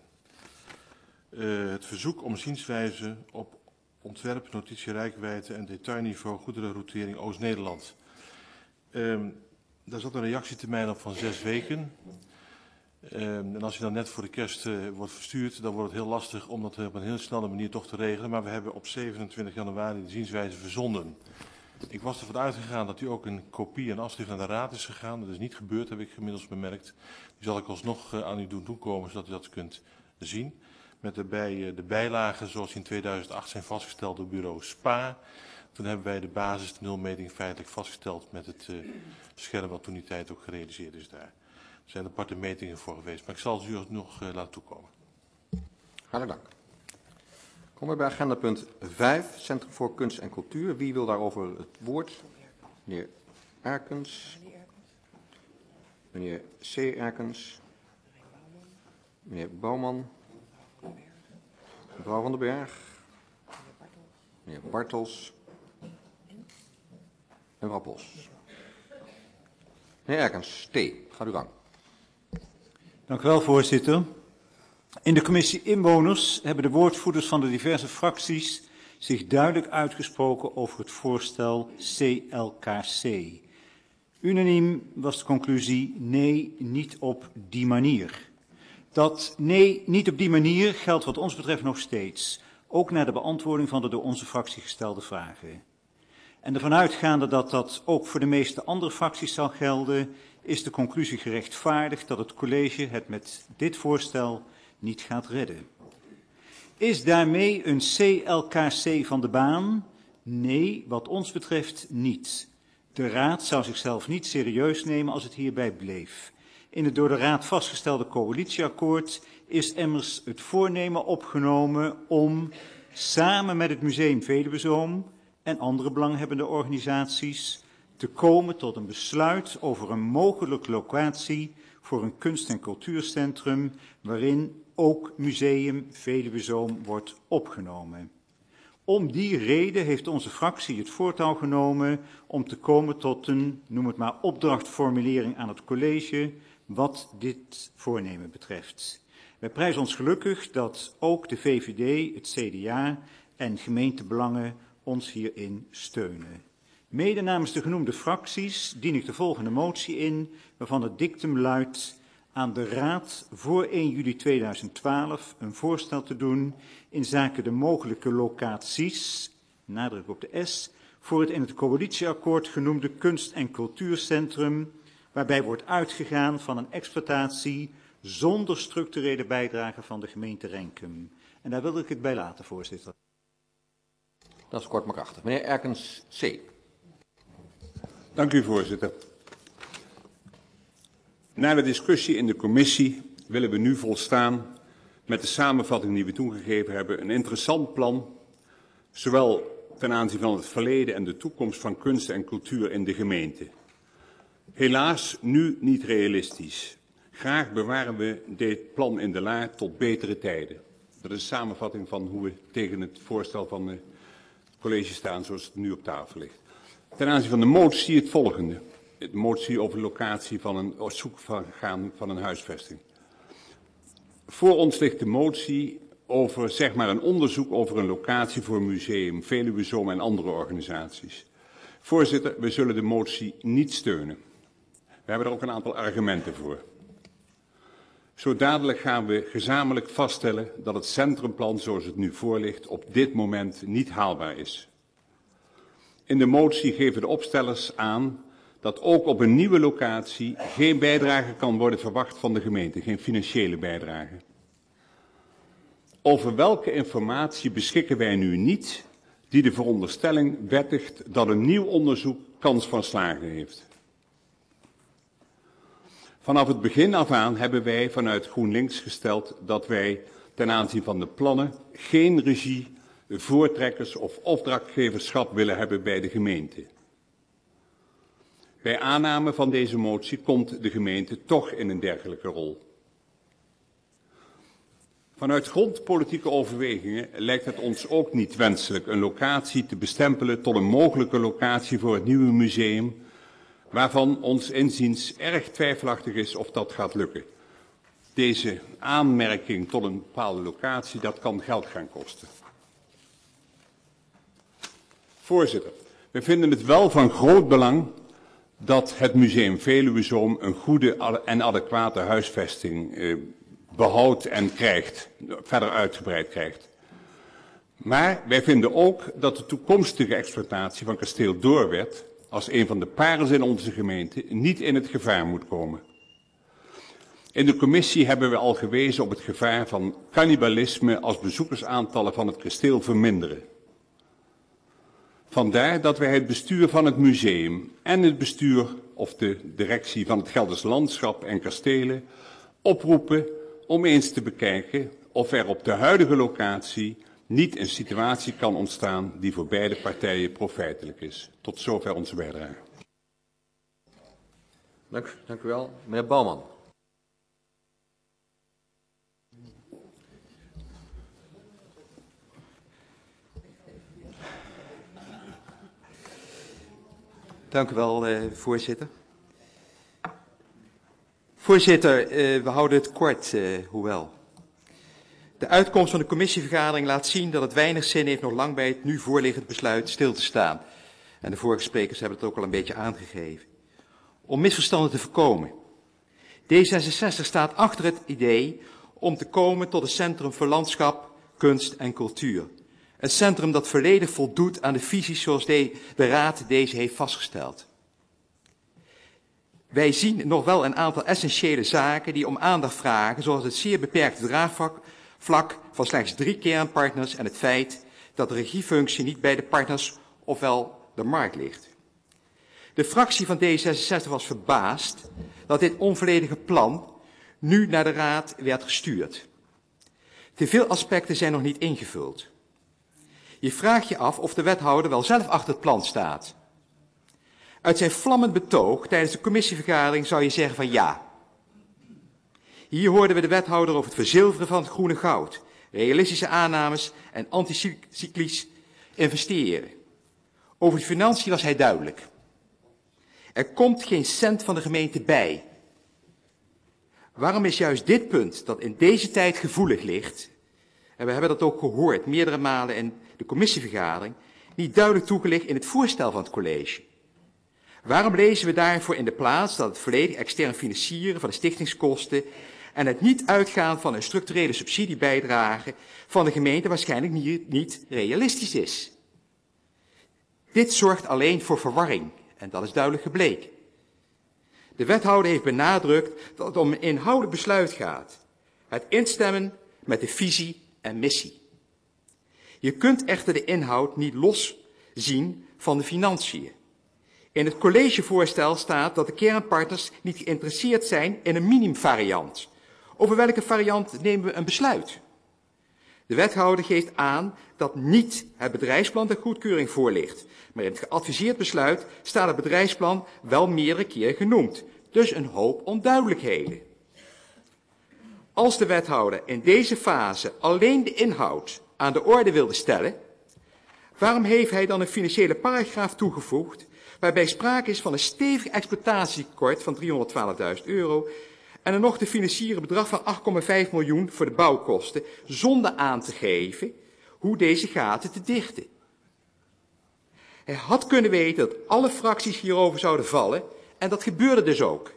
uh, het verzoek om zienswijze op ontwerp, notitie, reikwijdte en detailniveau goederenroutering Oost-Nederland. Uh, daar zat een reactietermijn op van zes weken. Uh, en als je dan net voor de kerst uh, wordt verstuurd, dan wordt het heel lastig om dat op een heel snelle manier toch te regelen. Maar we hebben op zevenentwintig januari de zienswijze verzonden. Ik was ervan uitgegaan dat u ook een kopie en afschrift naar de raad is gegaan. Dat is niet gebeurd, heb ik inmiddels bemerkt. Die zal ik alsnog uh, aan u doen toekomen, zodat u dat kunt zien. Met daarbij uh, de bijlagen zoals die in tweeduizend acht zijn vastgesteld door bureau SPA. Toen hebben wij de basis, de nulmeting feitelijk vastgesteld met het uh, scherm wat toen die tijd ook gerealiseerd is daar. Er zijn aparte metingen voor geweest, maar ik zal het u nog uh, laten toekomen. Hartelijk dank. Komen we bij agenda punt vijf, Centrum voor Kunst en Cultuur. Wie wil daarover het woord? Meneer Erkens. Meneer C. Erkens. Meneer Bouwman. Mevrouw van den Berg. Meneer Bartels. En mevrouw Bos. Meneer Erkens, T. Gaat u gang. Dank u wel, voorzitter. In de commissie Inwoners hebben de woordvoerders van de diverse fracties zich duidelijk uitgesproken over het voorstel C L K C. Unaniem was de conclusie nee, niet op die manier. Dat nee, niet op die manier geldt wat ons betreft nog steeds, ook na de beantwoording van de door onze fractie gestelde vragen. En ervan uitgaande dat dat ook voor de meeste andere fracties zal gelden, is de conclusie gerechtvaardigd dat het college het met dit voorstel niet gaat redden. Is daarmee een C L K C van de baan? Nee, wat ons betreft niet. De Raad zou zichzelf niet serieus nemen als het hierbij bleef. In het door de Raad vastgestelde coalitieakkoord is immers het voornemen opgenomen om samen met het Museum Veluwezoom en andere belanghebbende organisaties te komen tot een besluit over een mogelijke locatie voor een kunst- en cultuurcentrum waarin ook Museum Veluwezoom wordt opgenomen. Om die reden heeft onze fractie het voortouw genomen om te komen tot een, noem het maar, opdrachtformulering aan het college wat dit voornemen betreft. Wij prijzen ons gelukkig dat ook de V V D, het C D A en gemeentebelangen ons hierin steunen. Mede namens de genoemde fracties dien ik de volgende motie in, waarvan het dictum luidt: aan de Raad voor één juli tweeduizend twaalf een voorstel te doen in zaken de mogelijke locaties, nadruk op de S, voor het in het coalitieakkoord genoemde kunst- en cultuurcentrum, waarbij wordt uitgegaan van een exploitatie zonder structurele bijdrage van de gemeente Renkum. En daar wilde ik het bij laten, voorzitter. Dat is kort maar krachtig. Meneer Erkens, C. Dank u, voorzitter. Na de discussie in de commissie willen we nu volstaan met de samenvatting die we toen gegeven hebben. Een interessant plan, zowel ten aanzien van het verleden en de toekomst van kunst en cultuur in de gemeente. Helaas nu niet realistisch. Graag bewaren we dit plan in de la tot betere tijden. Dat is een samenvatting van hoe we tegen het voorstel van het college staan zoals het nu op tafel ligt. Ten aanzien van de motie het volgende. De motie over de locatie van een of zoek van gaan van een huisvesting. Voor ons ligt de motie over zeg maar een onderzoek over een locatie voor een museum, Veluwezoom en andere organisaties. Voorzitter, we zullen de motie niet steunen. We hebben er ook een aantal argumenten voor. Zo dadelijk gaan we gezamenlijk vaststellen dat het centrumplan zoals het nu voor ligt op dit moment niet haalbaar is. In de motie geven de opstellers aan dat ook op een nieuwe locatie geen bijdrage kan worden verwacht van de gemeente, geen financiële bijdrage. Over welke informatie beschikken wij nu niet die de veronderstelling wettigt dat een nieuw onderzoek kans van slagen heeft? Vanaf het begin af aan hebben wij vanuit GroenLinks gesteld dat wij ten aanzien van de plannen geen regie, voortrekkers of opdrachtgeverschap willen hebben bij de gemeente. Bij aanname van deze motie komt de gemeente toch in een dergelijke rol. Vanuit grondpolitieke overwegingen lijkt het ons ook niet wenselijk een locatie te bestempelen tot een mogelijke locatie voor het nieuwe museum, waarvan ons inziens erg twijfelachtig is of dat gaat lukken. Deze aanmerking tot een bepaalde locatie, dat kan geld gaan kosten. Voorzitter, we vinden het wel van groot belang dat het Museum Veluwezoom een goede en adequate huisvesting eh, behoudt en krijgt, verder uitgebreid krijgt. Maar wij vinden ook dat de toekomstige exploitatie van kasteel Doorwerth als een van de parels in onze gemeente niet in het gevaar moet komen. In de commissie hebben we al gewezen op het gevaar van cannibalisme als bezoekersaantallen van het kasteel verminderen. Vandaar dat wij het bestuur van het museum en het bestuur of de directie van het Gelders Landschap en Kastelen oproepen om eens te bekijken of er op de huidige locatie niet een situatie kan ontstaan die voor beide partijen profijtelijk is. Tot zover onze bijdrage. Dank, dank u wel. Meneer Bouwman. Dank u wel, eh, voorzitter. Voorzitter, eh, we houden het kort, eh, hoewel. De uitkomst van de commissievergadering laat zien dat het weinig zin heeft nog lang bij het nu voorliggend besluit stil te staan. En de vorige sprekers hebben het ook al een beetje aangegeven. Om misverstanden te voorkomen. D zesenzestig staat achter het idee om te komen tot een centrum voor landschap, kunst en cultuur. Een centrum dat volledig voldoet aan de visies zoals de, de Raad deze heeft vastgesteld. Wij zien nog wel een aantal essentiële zaken die om aandacht vragen, zoals het zeer beperkte draagvlak vlak van slechts drie kernpartners en het feit dat de regiefunctie niet bij de partners ofwel de markt ligt. De fractie van D zesenzestig was verbaasd dat dit onvolledige plan nu naar de Raad werd gestuurd. Te veel aspecten zijn nog niet ingevuld. Je vraagt je af of de wethouder wel zelf achter het plan staat. Uit zijn vlammend betoog tijdens de commissievergadering zou je zeggen van ja. Hier hoorden we de wethouder over het verzilveren van het groene goud, realistische aannames en anticyclisch investeren. Over de financiën was hij duidelijk. Er komt geen cent van de gemeente bij. Waarom is juist dit punt, dat in deze tijd gevoelig ligt, en we hebben dat ook gehoord meerdere malen in de commissievergadering, niet duidelijk toegelicht in het voorstel van het college? Waarom lezen we daarvoor in de plaats dat het volledig extern financieren van de stichtingskosten en het niet uitgaan van een structurele subsidiebijdrage van de gemeente waarschijnlijk niet, niet realistisch is? Dit zorgt alleen voor verwarring en dat is duidelijk gebleken. De wethouder heeft benadrukt dat het om een inhoudelijk besluit gaat. Het instemmen met de visie en missie. Je kunt echter de inhoud niet los zien van de financiën. In het collegevoorstel staat dat de kernpartners niet geïnteresseerd zijn in een minimumvariant. Over welke variant nemen we een besluit? De wethouder geeft aan dat niet het bedrijfsplan ter goedkeuring voor ligt. Maar in het geadviseerd besluit staat het bedrijfsplan wel meerdere keren genoemd. Dus een hoop onduidelijkheden. Als de wethouder in deze fase alleen de inhoud aan de orde wilde stellen, waarom heeft hij dan een financiële paragraaf toegevoegd waarbij sprake is van een stevig exploitatietekort van driehonderdtwaalfduizend euro en een nog te financieren bedrag van acht komma vijf miljoen voor de bouwkosten, zonder aan te geven hoe deze gaten te dichten? Hij had kunnen weten dat alle fracties hierover zouden vallen en dat gebeurde dus ook.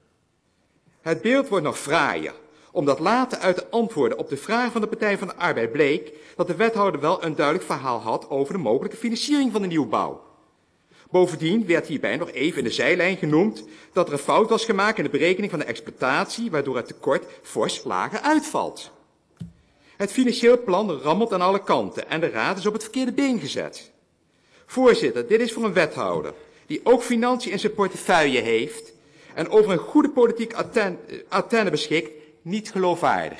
Het beeld wordt nog fraaier, omdat later uit de antwoorden op de vraag van de Partij van de Arbeid bleek dat de wethouder wel een duidelijk verhaal had over de mogelijke financiering van de nieuwbouw. Bovendien werd hierbij nog even in de zijlijn genoemd dat er een fout was gemaakt in de berekening van de exploitatie, waardoor het tekort fors lager uitvalt. Het financieel plan rammelt aan alle kanten en de raad is op het verkeerde been gezet. Voorzitter, dit is voor een wethouder die ook financiën in zijn portefeuille heeft en over een goede politiek antenne beschikt, niet geloofwaardig.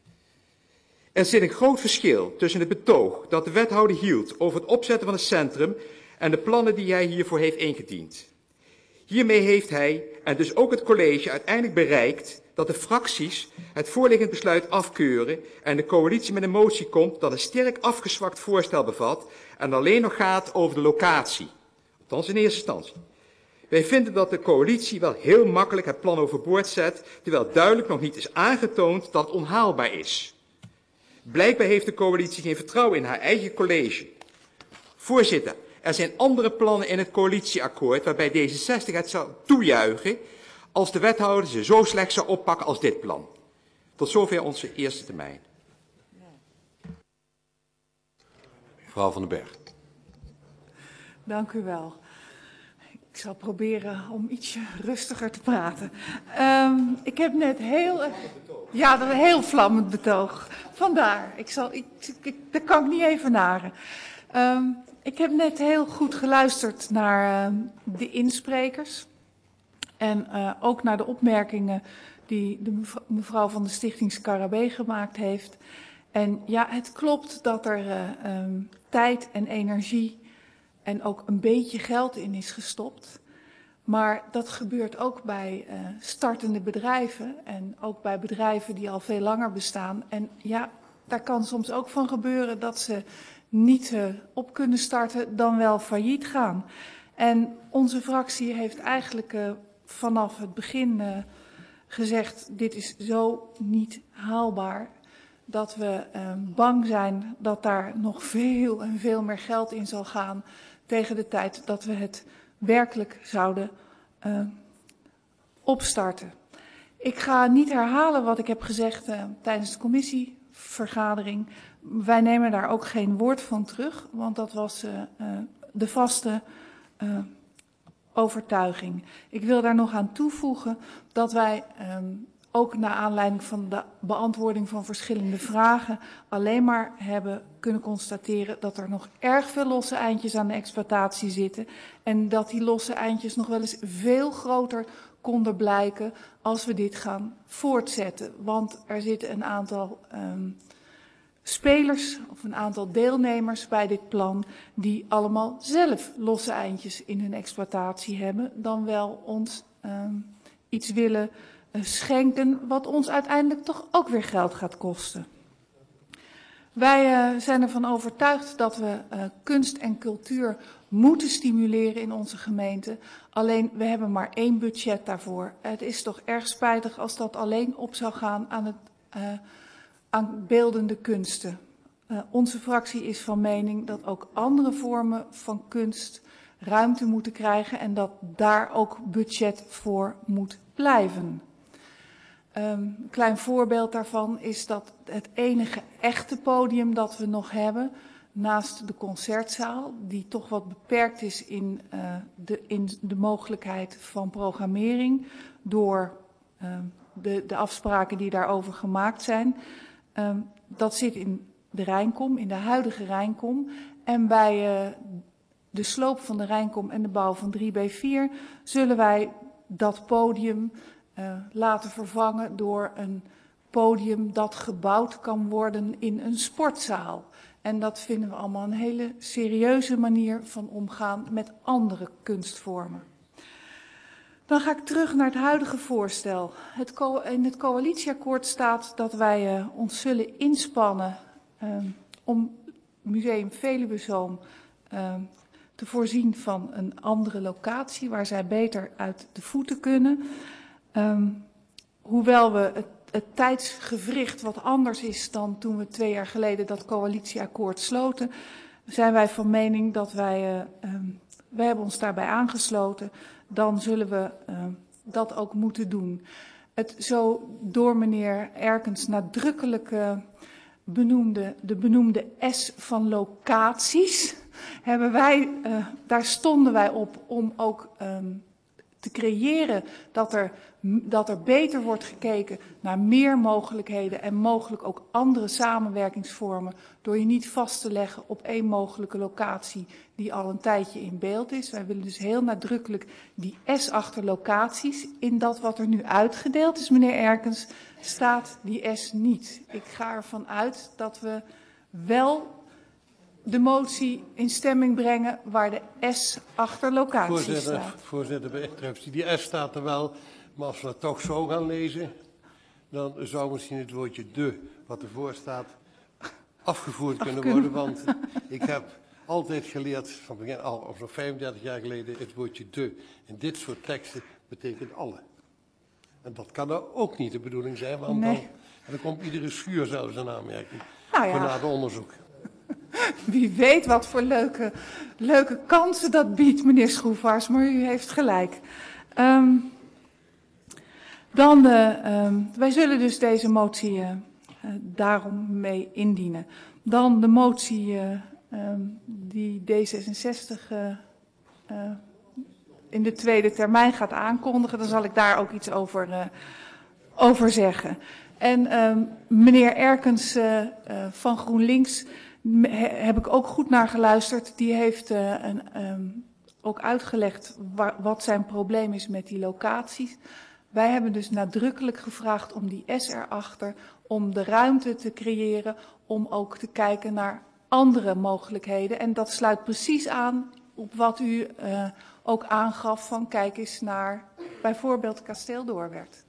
Er zit een groot verschil tussen het betoog dat de wethouder hield over het opzetten van het centrum en de plannen die hij hiervoor heeft ingediend. Hiermee heeft hij, en dus ook het college, uiteindelijk bereikt dat de fracties het voorliggend besluit afkeuren en de coalitie met een motie komt dat een sterk afgezwakt voorstel bevat en alleen nog gaat over de locatie. Althans in eerste instantie. Wij vinden dat de coalitie wel heel makkelijk het plan overboord zet, terwijl duidelijk nog niet is aangetoond dat het onhaalbaar is. Blijkbaar heeft de coalitie geen vertrouwen in haar eigen college. Voorzitter, er zijn andere plannen in het coalitieakkoord waarbij D zesenzestig het zou toejuichen als de wethouder ze zo slecht zou oppakken als dit plan. Tot zover onze eerste termijn. Mevrouw van den Berg. Dank u wel. Ik zal proberen om ietsje rustiger te praten. Um, ik heb net heel... Ja, dat is een heel vlammend betoog. Vandaar. Ik zal, ik, ik, dat kan ik niet even naren. Um, ik heb net heel goed geluisterd naar uh, de insprekers. En uh, ook naar de opmerkingen die de mevrouw van de Stichting Scarabee gemaakt heeft. En ja, het klopt dat er uh, um, tijd en energie en ook een beetje geld in is gestopt. Maar dat gebeurt ook bij uh, startende bedrijven en ook bij bedrijven die al veel langer bestaan. En ja, daar kan soms ook van gebeuren dat ze niet uh, op kunnen starten, dan wel failliet gaan. En onze fractie heeft eigenlijk uh, vanaf het begin uh, gezegd, dit is zo niet haalbaar, dat we uh, bang zijn dat daar nog veel en veel meer geld in zal gaan tegen de tijd dat we het werkelijk zouden uh, opstarten. Ik ga niet herhalen wat ik heb gezegd uh, tijdens de commissievergadering. Wij nemen daar ook geen woord van terug, want dat was uh, uh, de vaste uh, overtuiging. Ik wil daar nog aan toevoegen dat wij um, ook naar aanleiding van de beantwoording van verschillende vragen alleen maar hebben kunnen constateren dat er nog erg veel losse eindjes aan de exploitatie zitten en dat die losse eindjes nog wel eens veel groter konden blijken als we dit gaan voortzetten. Want er zitten een aantal um, spelers of een aantal deelnemers bij dit plan die allemaal zelf losse eindjes in hun exploitatie hebben, dan wel ons um, iets willen uh, schenken wat ons uiteindelijk toch ook weer geld gaat kosten. Wij uh, zijn ervan overtuigd dat we uh, kunst en cultuur moeten stimuleren in onze gemeente. Alleen, we hebben maar één budget daarvoor. Het is toch erg spijtig als dat alleen op zou gaan aan, het, uh, aan beeldende kunsten. Uh, onze fractie is van mening dat ook andere vormen van kunst ruimte moeten krijgen en dat daar ook budget voor moet blijven. Um, een klein voorbeeld daarvan is dat het enige echte podium dat we nog hebben, naast de concertzaal, die toch wat beperkt is in, uh, de, in de mogelijkheid van programmering door uh, de, de afspraken die daarover gemaakt zijn. Um, dat zit in de Rijnkom, in de huidige Rijnkom. En bij uh, de sloop van de Rijnkom en de bouw van drie B vier zullen wij dat podium uh, laten vervangen door een podium dat gebouwd kan worden in een sportzaal. En dat vinden we allemaal een hele serieuze manier van omgaan met andere kunstvormen. Dan ga ik terug naar het huidige voorstel. Het co- in het coalitieakkoord staat dat wij uh, ons zullen inspannen uh, om Museum Veluwezoom uh, te voorzien van een andere locatie waar zij beter uit de voeten kunnen. Um, hoewel we het Het tijdsgewricht wat anders is dan toen we twee jaar geleden dat coalitieakkoord sloten, zijn wij van mening dat wij, uh, um, wij hebben ons daarbij aangesloten, dan zullen we uh, dat ook moeten doen. Het zo door meneer Erkens nadrukkelijk uh, benoemde, de benoemde S van locaties, hebben wij, uh, daar stonden wij op om ook um, te creëren dat er, dat er beter wordt gekeken naar meer mogelijkheden en mogelijk ook andere samenwerkingsvormen door je niet vast te leggen op één mogelijke locatie die al een tijdje in beeld is. Wij willen dus heel nadrukkelijk die S achter locaties. In dat wat er nu uitgedeeld is, meneer Erkens, staat die S niet. Ik ga ervan uit dat we wel de motie in stemming brengen waar de S achter locatie voorzitter, staat. Voorzitter, betreft die S staat er wel, maar als we het toch zo gaan lezen, dan zou misschien het woordje de, wat ervoor staat, afgevoerd kunnen worden. Want ik heb altijd geleerd, van begin al, of nog vijfendertig jaar geleden, het woordje de in dit soort teksten betekent alle. En dat kan er ook niet de bedoeling zijn, want nee. dan, dan komt iedere schuur zelfs een aanmerking nou ja. voor nader onderzoek. Wie weet wat voor leuke, leuke kansen dat biedt, meneer Schroefaars, maar u heeft gelijk. Um, dan, uh, um, wij zullen dus deze motie uh, uh, daarom mee indienen. Dan de motie uh, um, die D zesenzestig uh, uh, in de tweede termijn gaat aankondigen. Dan zal ik daar ook iets over, uh, over zeggen. En um, meneer Erkens uh, uh, van GroenLinks heb ik ook goed naar geluisterd. Die heeft uh, een, um, ook uitgelegd waar, wat zijn probleem is met die locaties. Wij hebben dus nadrukkelijk gevraagd om die S erachter, om de ruimte te creëren, om ook te kijken naar andere mogelijkheden. En dat sluit precies aan op wat u uh, ook aangaf van kijk eens naar bijvoorbeeld Kasteel Doorwerth.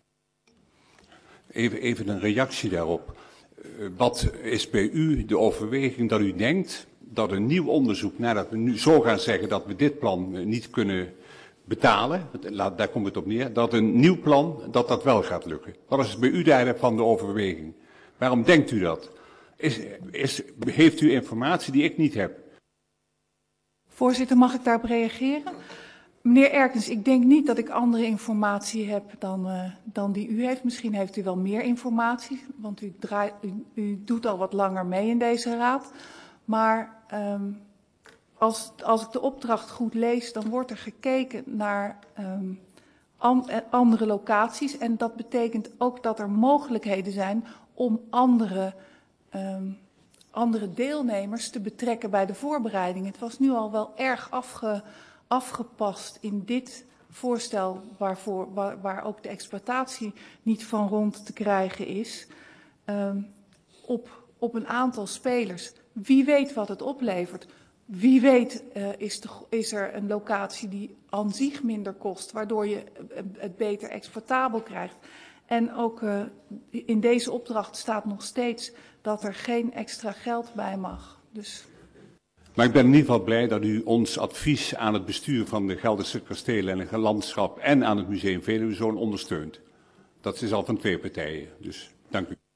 Even, even een reactie daarop. Wat is bij u de overweging dat u denkt dat een nieuw onderzoek, nadat we nu zo gaan zeggen dat we dit plan niet kunnen betalen, daar komt het op neer, dat een nieuw plan, dat dat wel gaat lukken? Wat is bij u daarvan de overweging? Waarom denkt u dat? Is, is, heeft u informatie die ik niet heb? Voorzitter, mag ik daarop reageren? Meneer Erkens, ik denk niet dat ik andere informatie heb dan, uh, dan die u heeft. Misschien heeft u wel meer informatie, want u, draai, u, u doet al wat langer mee in deze raad. Maar um, als, als ik de opdracht goed lees, dan wordt er gekeken naar um, an, andere locaties. En dat betekent ook dat er mogelijkheden zijn om andere, um, andere deelnemers te betrekken bij de voorbereiding. Het was nu al wel erg afge... afgepast in dit voorstel waarvoor, waar, waar ook de exploitatie niet van rond te krijgen is, um, op, op een aantal spelers. Wie weet wat het oplevert. Wie weet uh, is, de, is er een locatie die aan zich minder kost, waardoor je het beter exploitabel krijgt. En ook uh, in deze opdracht staat nog steeds dat er geen extra geld bij mag. Dus... Maar ik ben in ieder geval blij dat u ons advies aan het bestuur van de Gelderse Kastelen en het Landschap en aan het Museum Veluwezoon ondersteunt. Dat is al van twee partijen, dus dank u.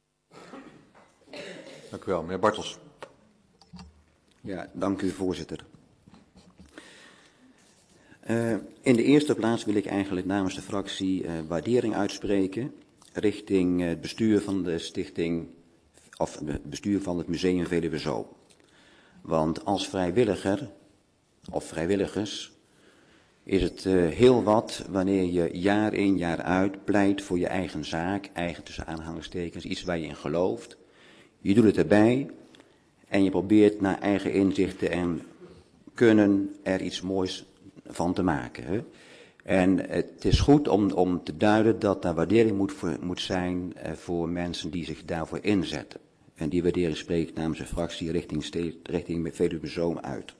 Dank u wel, meneer Bartels. Ja, dank u, voorzitter. Uh, in de eerste plaats wil ik eigenlijk namens de fractie uh, waardering uitspreken richting uh, het bestuur van de stichting, of het bestuur van het Museum Veluwezoon. Want als vrijwilliger, of vrijwilligers, is het uh, heel wat wanneer je jaar in jaar uit pleit voor je eigen zaak, eigen tussen aanhalingstekens, iets waar je in gelooft. Je doet het erbij en je probeert naar eigen inzichten en kunnen er iets moois van te maken. Hè? En het is goed om, om te duiden dat daar waardering moet, voor, moet zijn uh, voor mensen die zich daarvoor inzetten. En die waardering spreekt namens de fractie richting, richting Veluwezoon uit.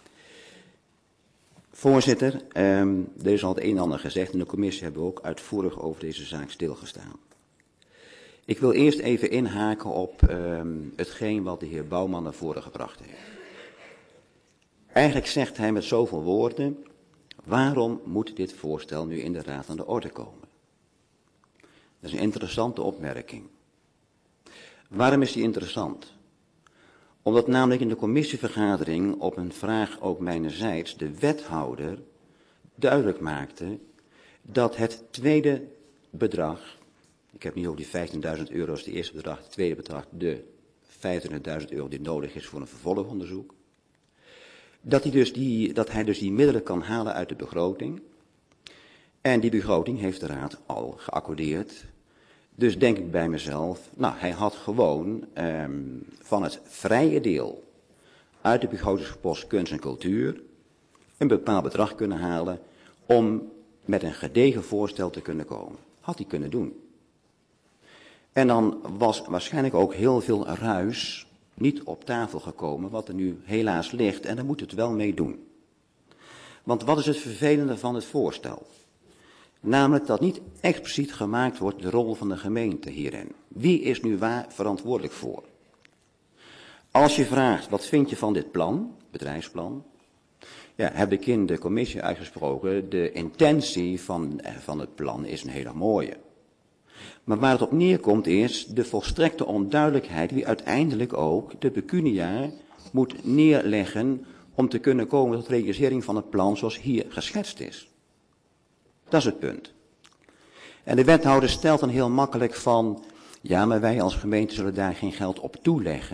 Voorzitter, um, er is al het een en ander gezegd. In de commissie hebben we ook uitvoerig over deze zaak stilgestaan. Ik wil eerst even inhaken op um, hetgeen wat de heer Bouwman naar voren gebracht heeft. Eigenlijk zegt hij met zoveel woorden, waarom moet dit voorstel nu in de Raad aan de orde komen? Dat is een interessante opmerking. Waarom is die interessant? Omdat namelijk in de commissievergadering op een vraag ook mijnerzijds de wethouder duidelijk maakte dat het tweede bedrag, ik heb niet over die vijftienduizend euro als het eerste bedrag, het tweede bedrag, de vijfentwintigduizend euro die nodig is voor een vervolgonderzoek, dat hij, dus die, dat hij dus die middelen kan halen uit de begroting. En die begroting heeft de Raad al geaccordeerd. Dus denk ik bij mezelf, nou, hij had gewoon um, van het vrije deel uit de begrotingspost kunst en cultuur een bepaald bedrag kunnen halen om met een gedegen voorstel te kunnen komen. Had hij kunnen doen. En dan was waarschijnlijk ook heel veel ruis niet op tafel gekomen, wat er nu helaas ligt, en daar moet het wel mee doen. Want wat is het vervelende van het voorstel? Namelijk dat niet expliciet gemaakt wordt de rol van de gemeente hierin. Wie is nu waar verantwoordelijk voor? Als je vraagt, wat vind je van dit plan, bedrijfsplan? Ja, heb ik in de commissie uitgesproken, de intentie van, van het plan is een hele mooie. Maar waar het op neerkomt is de volstrekte onduidelijkheid wie uiteindelijk ook de pecunia moet neerleggen om te kunnen komen tot realisering van het plan zoals hier geschetst is. Dat is het punt. En de wethouder stelt dan heel makkelijk van, ja, maar wij als gemeente zullen daar geen geld op toeleggen.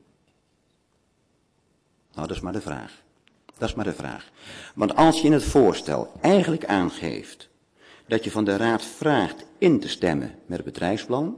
Nou, dat is maar de vraag. Dat is maar de vraag. Want als je in het voorstel eigenlijk aangeeft dat je van de raad vraagt in te stemmen met het bedrijfsplan,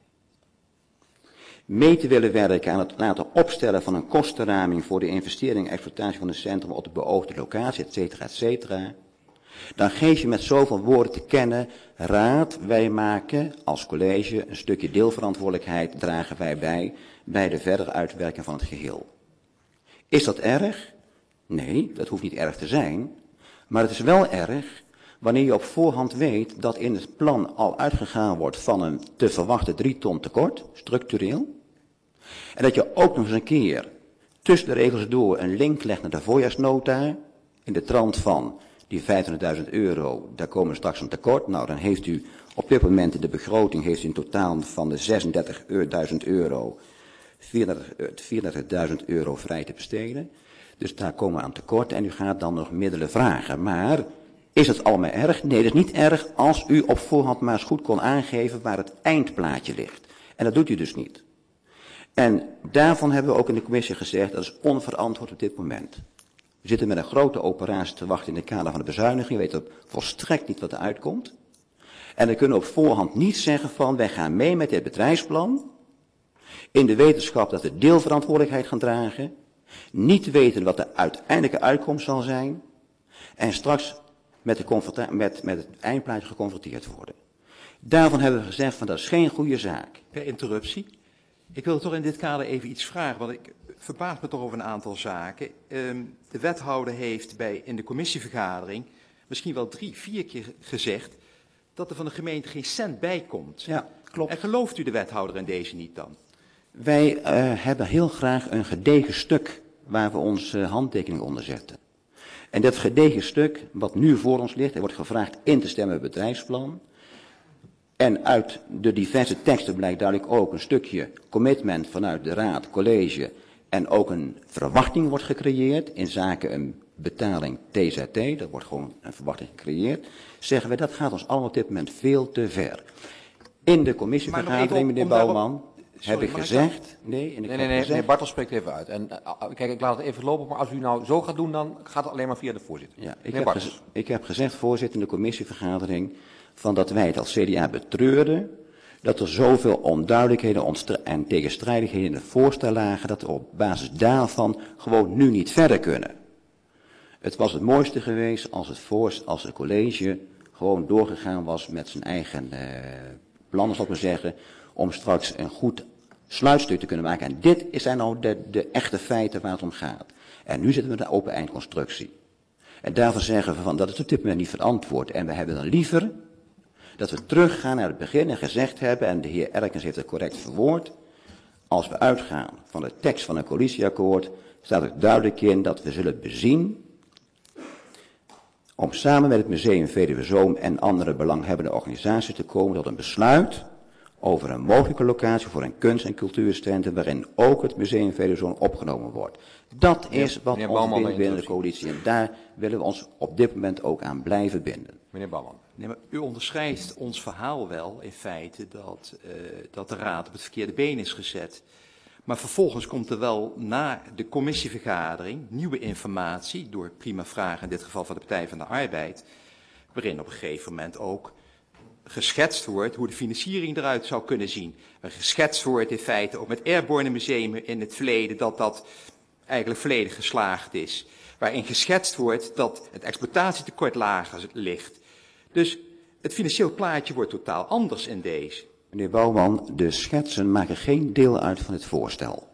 mee te willen werken aan het laten opstellen van een kostenraming voor de investering en exploitatie van het centrum op de beoogde locatie, et cetera, et cetera, dan geef je met zoveel woorden te kennen, raad, wij maken als college een stukje deelverantwoordelijkheid, dragen wij bij, bij de verdere uitwerking van het geheel. Is dat erg? Nee, dat hoeft niet erg te zijn, maar het is wel erg wanneer je op voorhand weet dat in het plan al uitgegaan wordt van een te verwachten drie ton tekort, structureel, en dat je ook nog eens een keer tussen de regels door een link legt naar de voorjaarsnota, in de trant van die vijfentwintigduizend euro, daar komen we straks een tekort. Nou, dan heeft u op dit moment in de begroting heeft u een totaal van de zesendertigduizend euro, vierendertigduizend euro vrij te besteden. Dus daar komen we aan tekort en u gaat dan nog middelen vragen. Maar is het allemaal erg? Nee, dat is niet erg als u op voorhand maar eens goed kon aangeven waar het eindplaatje ligt. En dat doet u dus niet. En daarvan hebben we ook in de commissie gezegd, dat is onverantwoord op dit moment. We zitten met een grote operatie te wachten in het kader van de bezuiniging. We weten volstrekt niet wat er uitkomt. En we kunnen op voorhand niet zeggen van, wij gaan mee met dit bedrijfsplan, in de wetenschap dat we deelverantwoordelijkheid gaan dragen, niet weten wat de uiteindelijke uitkomst zal zijn, en straks met, de met, met het eindplaatje geconfronteerd worden. Daarvan hebben we gezegd van, dat is geen goede zaak. Per interruptie. Ik wil toch in dit kader even iets vragen, want ik verbaas me toch over een aantal zaken. Um, de wethouder heeft bij, in de commissievergadering misschien wel drie, vier keer gezegd dat er van de gemeente geen cent bij komt. Ja, klopt. En gelooft u de wethouder in deze niet dan? Wij uh, hebben heel graag een gedegen stuk waar we onze uh, handtekening onder zetten. En dat gedegen stuk, wat nu voor ons ligt, er wordt gevraagd in te stemmen met het bedrijfsplan. En uit de diverse teksten blijkt duidelijk ook een stukje commitment vanuit de raad, college en ook een verwachting wordt gecreëerd in zaken een betaling T Z T. Dat wordt gewoon een verwachting gecreëerd. Zeggen we, dat gaat ons allemaal op dit moment veel te ver. In de commissievergadering, meneer Bouwman, heb ik gezegd... Nee, en ik nee, nee, nee, meneer Bartels spreekt even uit. En uh, kijk, ik laat het even lopen, maar als u nou zo gaat doen, dan gaat het alleen maar via de voorzitter. Ja, ik, heb gez, ik heb gezegd, voorzitter, in de commissievergadering, van dat wij het als C D A betreurden, dat er zoveel onduidelijkheden en tegenstrijdigheden in het voorstel lagen, dat we op basis daarvan gewoon nu niet verder kunnen. Het was het mooiste geweest als het, voor, als het college gewoon doorgegaan was met zijn eigen uh, plannen, zal ik maar zeggen, om straks een goed sluitstuk te kunnen maken. En dit zijn nou de, de echte feiten waar het om gaat. En nu zitten we met een open eindconstructie. En daarvan zeggen we van, dat is op dit moment niet verantwoord. En we hebben dan liever dat we teruggaan naar het begin en gezegd hebben, en de heer Erkens heeft het correct verwoord, als we uitgaan van de tekst van een coalitieakkoord, staat er duidelijk in dat we zullen bezien om samen met het Museum Veluwe Zoom en andere belanghebbende organisaties te komen tot een besluit over een mogelijke locatie voor een kunst- en cultuurcentrum waarin ook het Museum Veluwe Zoom opgenomen wordt. Dat is wat ons bindt binnen de coalitie en daar willen we ons op dit moment ook aan blijven binden. Meneer Bouwman. Nee, maar u onderschrijft ons verhaal wel in feite dat, uh, dat de raad op het verkeerde been is gezet. Maar vervolgens komt er wel na de commissievergadering nieuwe informatie, door prima vragen in dit geval van de Partij van de Arbeid, waarin op een gegeven moment ook geschetst wordt hoe de financiering eruit zou kunnen zien. Waar geschetst wordt in feite ook met Airborne Museum in het verleden dat dat eigenlijk volledig geslaagd is. Waarin geschetst wordt dat het exploitatietekort lager ligt. Dus het financieel plaatje wordt totaal anders in deze. Meneer Bouwman, de schetsen maken geen deel uit van het voorstel.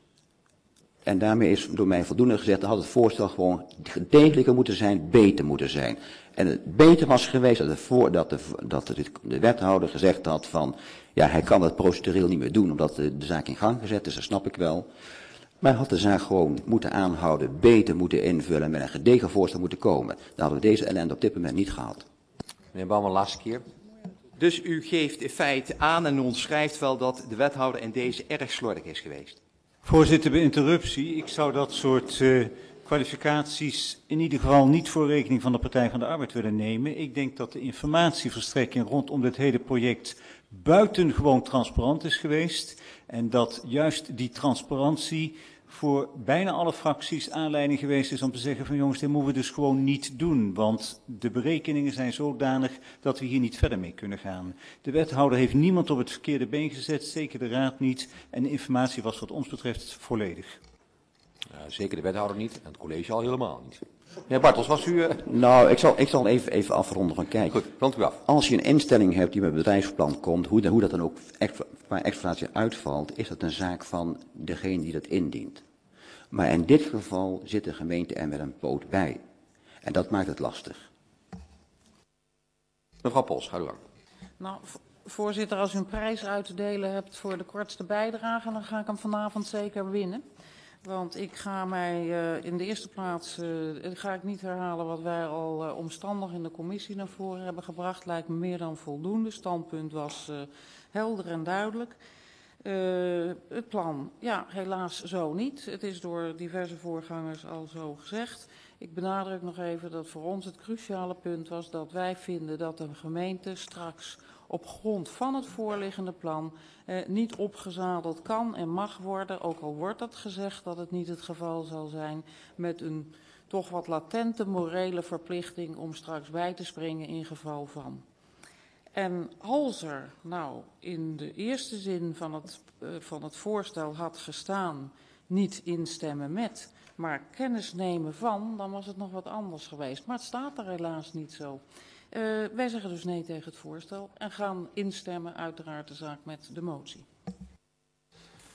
En daarmee is door mij voldoende gezegd, dan had het voorstel gewoon degelijker moeten zijn, beter moeten zijn. En het beter was geweest dat de, voor, dat de, dat de, de wethouder gezegd had van, ja, hij kan dat procedureel niet meer doen, omdat de, de zaak in gang gezet is, dat snap ik wel. Maar hij had de zaak gewoon moeten aanhouden, beter moeten invullen en met een gedegen voorstel moeten komen. Dan hadden we deze ellende op dit moment niet gehad. Meneer Bouwman, laatste keer. Dus u geeft in feite aan en u onderschrijft wel dat de wethouder in deze erg slordig is geweest. Voorzitter, bij interruptie. Ik zou dat soort uh, kwalificaties in ieder geval niet voor rekening van de Partij van de Arbeid willen nemen. Ik denk dat de informatieverstrekking rondom dit hele project buitengewoon transparant is geweest. En dat juist die transparantie voor bijna alle fracties aanleiding geweest is om te zeggen van jongens, dit moeten we dus gewoon niet doen. Want de berekeningen zijn zodanig dat we hier niet verder mee kunnen gaan. De wethouder heeft niemand op het verkeerde been gezet, zeker de raad niet. En de informatie was wat ons betreft volledig. Ja, zeker de wethouder niet en het college al helemaal niet. Meneer Bartels, was u... Uh... Nou, ik zal, ik zal even, even afronden van kijk. Goed, rond u af. Als je een instelling hebt die met een bedrijfsplan komt, hoe, hoe dat dan ook qua exploitatie uitvalt, is dat een zaak van degene die dat indient. Maar in dit geval zit de gemeente er met een poot bij. En dat maakt het lastig. Mevrouw Pols, ga u gang. Nou, voorzitter, als u een prijs uit te delen hebt voor de kortste bijdrage, dan ga ik hem vanavond zeker winnen. Want ik ga mij uh, in de eerste plaats, uh, ga ik niet herhalen wat wij al uh, omstandig in de commissie naar voren hebben gebracht. Lijkt me meer dan voldoende. Standpunt was uh, helder en duidelijk. Uh, het plan, ja, helaas zo niet. Het is door diverse voorgangers al zo gezegd. Ik benadruk nog even dat voor ons het cruciale punt was dat wij vinden dat een gemeente straks op grond van het voorliggende plan eh, niet opgezadeld kan en mag worden, ook al wordt dat gezegd dat het niet het geval zal zijn, met een toch wat latente morele verplichting om straks bij te springen in geval van. En als er nou in de eerste zin van het, uh, van het voorstel had gestaan niet instemmen met, maar kennis nemen van, dan was het nog wat anders geweest. Maar het staat er helaas niet zo. Uh, wij zeggen dus nee tegen het voorstel en gaan instemmen uiteraard de zaak met de motie.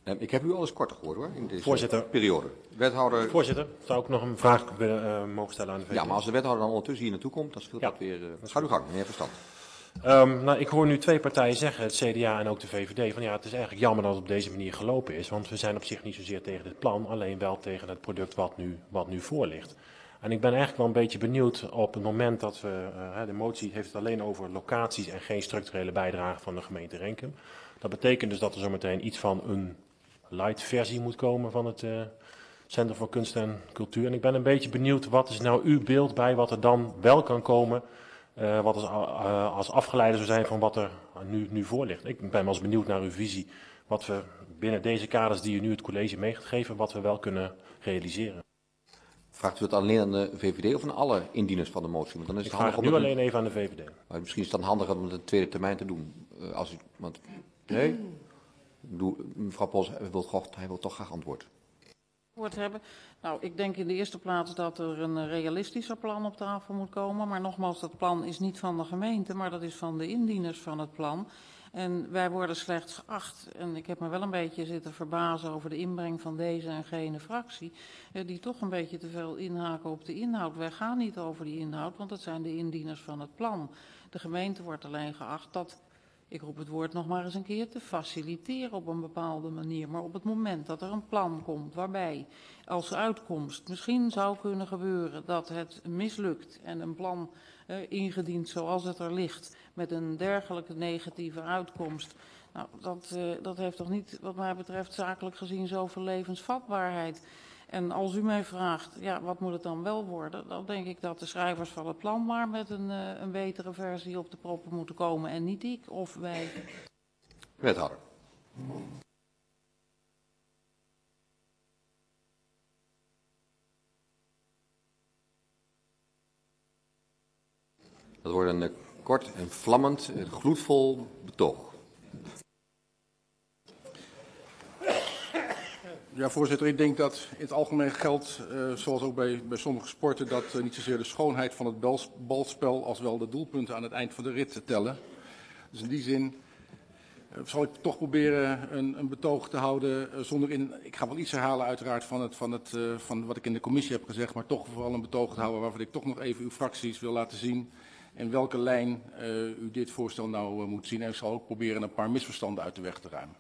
Ik heb u alles korter gehoord hoor, in deze Voorzitter. periode. Wethouder... Voorzitter, zou ik nog een vraag willen, uh, mogen stellen aan de V V D? Ja, maar als de wethouder dan ondertussen hier naartoe komt, dan scheelt ja. dat weer... Uh, ga uw gang, meneer Verstand. Um, nou, ik hoor nu twee partijen zeggen, het C D A en ook de V V D, van ja, het is eigenlijk jammer dat het op deze manier gelopen is, want we zijn op zich niet zozeer tegen dit plan, alleen wel tegen het product wat nu, wat nu voor ligt. En ik ben eigenlijk wel een beetje benieuwd op het moment dat we, uh, de motie heeft het alleen over locaties en geen structurele bijdrage van de gemeente Renkum. Dat betekent dus dat er zometeen iets van een light versie moet komen van het uh, Centrum voor Kunst en Cultuur. En ik ben een beetje benieuwd, wat is nou uw beeld bij wat er dan wel kan komen, uh, wat als, uh, als afgeleide zou zijn van wat er nu, nu voor ligt. Ik ben wel eens benieuwd naar uw visie, wat we binnen deze kaders die u nu het college mee gaat geven, wat we wel kunnen realiseren. Vraagt u het alleen aan de V V D of aan alle indieners van de motie? Want dan is het ik vraag het nu alleen even aan de V V D. Maar misschien is het dan handiger om het een tweede termijn te doen. Uh, als u, want, nee? Doe, mevrouw Pols, hij wil, toch, hij wil toch graag antwoord. Hebben. Nou, ik denk in de eerste plaats dat er een realistischer plan op tafel moet komen. Maar nogmaals, dat plan is niet van de gemeente, maar dat is van de indieners van het plan. En wij worden slechts geacht, en ik heb me wel een beetje zitten verbazen over de inbreng van deze en gene fractie, die toch een beetje te veel inhaken op de inhoud. Wij gaan niet over die inhoud, want dat zijn de indieners van het plan. De gemeente wordt alleen geacht dat, ik roep het woord nog maar eens een keer, te faciliteren op een bepaalde manier. Maar op het moment dat er een plan komt waarbij als uitkomst misschien zou kunnen gebeuren dat het mislukt en een plan uh, ingediend zoals het er ligt met een dergelijke negatieve uitkomst. Nou, dat, uh, dat heeft toch niet wat mij betreft zakelijk gezien zoveel levensvatbaarheid. En als u mij vraagt, ja, wat moet het dan wel worden? Dan denk ik dat de schrijvers van het plan maar met een, uh, een betere versie op de proppen moeten komen en niet ik of wij. Wethouder. Dat wordt een uh, kort en vlammend, uh, gloedvol betoog. Ja, voorzitter, ik denk dat in het algemeen geldt, uh, zoals ook bij, bij sommige sporten, dat uh, niet zozeer de schoonheid van het bals, balspel als wel de doelpunten aan het eind van de rit tellen. Dus in die zin uh, zal ik toch proberen een, een betoog te houden uh, zonder in, ik ga wel iets herhalen uiteraard van, het, van, het, uh, van wat ik in de commissie heb gezegd, maar toch vooral een betoog te houden waarvan ik toch nog even uw fracties wil laten zien in welke lijn uh, u dit voorstel nou uh, moet zien. En ik zal ook proberen een paar misverstanden uit de weg te ruimen.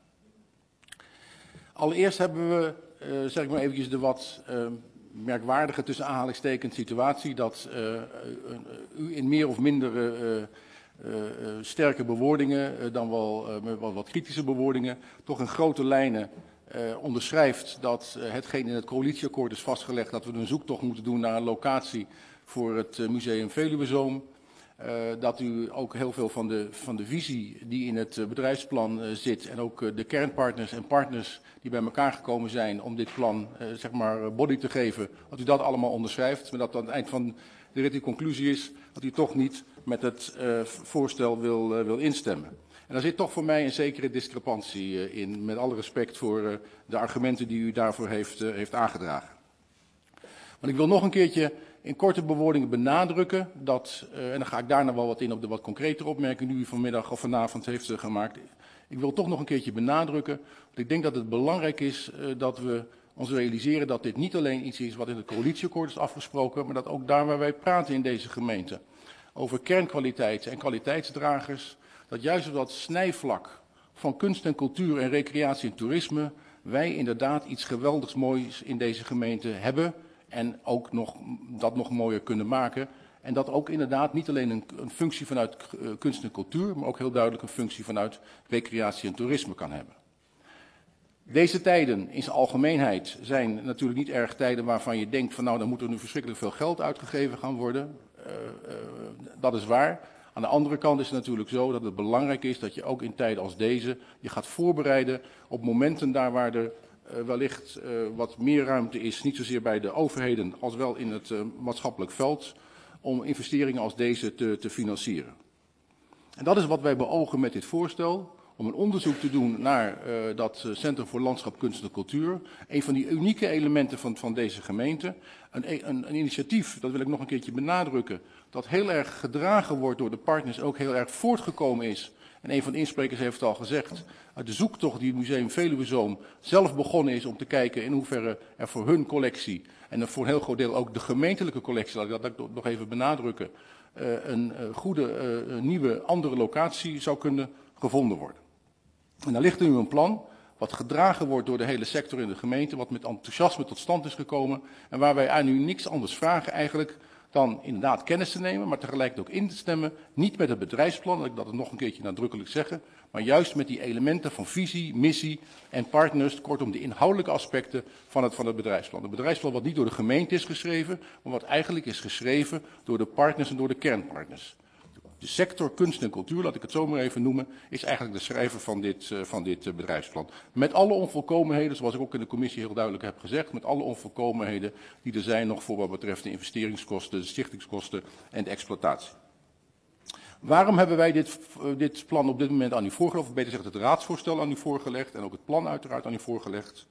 Allereerst hebben we, uh, zeg ik maar eventjes, de wat uh, merkwaardige tussen aanhalingstekens situatie dat uh, uh, u in meer of minder uh, uh, uh, sterke bewoordingen, uh, dan wel uh, met wat, wat kritische bewoordingen, toch in grote lijnen uh, onderschrijft dat uh, hetgeen in het coalitieakkoord is vastgelegd, dat we een zoektocht moeten doen naar een locatie voor het uh, Museum Veluwezoom. Uh, dat u ook heel veel van de, van de visie die in het uh, bedrijfsplan uh, zit en ook uh, de kernpartners en partners die bij elkaar gekomen zijn om dit plan uh, zeg maar body te geven, dat u dat allemaal onderschrijft. Maar dat aan het eind van de rit de conclusie is dat u toch niet met het uh, voorstel wil, uh, wil instemmen. En daar zit toch voor mij een zekere discrepantie uh, in, met alle respect voor uh, de argumenten die u daarvoor heeft, uh, heeft aangedragen. Want ik wil nog een keertje in korte bewoordingen benadrukken dat, uh, en dan ga ik daarna wel wat in op de wat concretere opmerkingen die u vanmiddag of vanavond heeft uh, gemaakt. Ik wil toch nog een keertje benadrukken, want ik denk dat het belangrijk is uh, dat we ons realiseren dat dit niet alleen iets is wat in het coalitieakkoord is afgesproken, maar dat ook daar waar wij praten in deze gemeente over kernkwaliteit en kwaliteitsdragers, dat juist op dat snijvlak van kunst en cultuur en recreatie en toerisme wij inderdaad iets geweldigs moois in deze gemeente hebben. En ook nog, dat nog mooier kunnen maken. En dat ook inderdaad niet alleen een, een functie vanuit uh, kunst en cultuur, maar ook heel duidelijk een functie vanuit recreatie en toerisme kan hebben. Deze tijden in zijn algemeenheid zijn natuurlijk niet erg tijden waarvan je denkt van nou dan moet er nu verschrikkelijk veel geld uitgegeven gaan worden. Uh, uh, dat is waar. Aan de andere kant is het natuurlijk zo dat het belangrijk is dat je ook in tijden als deze je gaat voorbereiden op momenten daar waar er Uh, wellicht uh, wat meer ruimte is, niet zozeer bij de overheden als wel in het uh, maatschappelijk veld, om investeringen als deze te, te financieren. En dat is wat wij beogen met dit voorstel, om een onderzoek te doen naar uh, dat Centrum voor Landschap, Kunst en Cultuur. Een van die unieke elementen van, van deze gemeente. Een, een, een initiatief, dat wil ik nog een keertje benadrukken, dat heel erg gedragen wordt door de partners, ook heel erg voortgekomen is En een van de insprekers heeft het al gezegd. Uit de zoektocht die het Museum Veluwezoom zelf begonnen is om te kijken in hoeverre er voor hun collectie, en voor een heel groot deel ook de gemeentelijke collectie, laat ik dat nog even benadrukken, een goede, nieuwe, andere locatie zou kunnen gevonden worden. En daar ligt nu een plan wat gedragen wordt door de hele sector in de gemeente, wat met enthousiasme tot stand is gekomen en waar wij aan u niks anders vragen eigenlijk dan inderdaad kennis te nemen, maar tegelijkertijd ook in te stemmen, niet met het bedrijfsplan, dat ik dat het nog een keertje nadrukkelijk zeggen, maar juist met die elementen van visie, missie en partners, kortom de inhoudelijke aspecten van het, van het bedrijfsplan. Het bedrijfsplan wat niet door de gemeente is geschreven, maar wat eigenlijk is geschreven door de partners en door de kernpartners. De sector kunst en cultuur, laat ik het zo maar even noemen, is eigenlijk de schrijver van dit, uh, van dit uh, bedrijfsplan. Met alle onvolkomenheden, zoals ik ook in de commissie heel duidelijk heb gezegd, met alle onvolkomenheden die er zijn nog voor wat betreft de investeringskosten, de stichtingskosten en de exploitatie. Waarom hebben wij dit, uh, dit plan op dit moment aan u voorgelegd, of beter gezegd het raadsvoorstel aan u voorgelegd en ook het plan uiteraard aan u voorgelegd?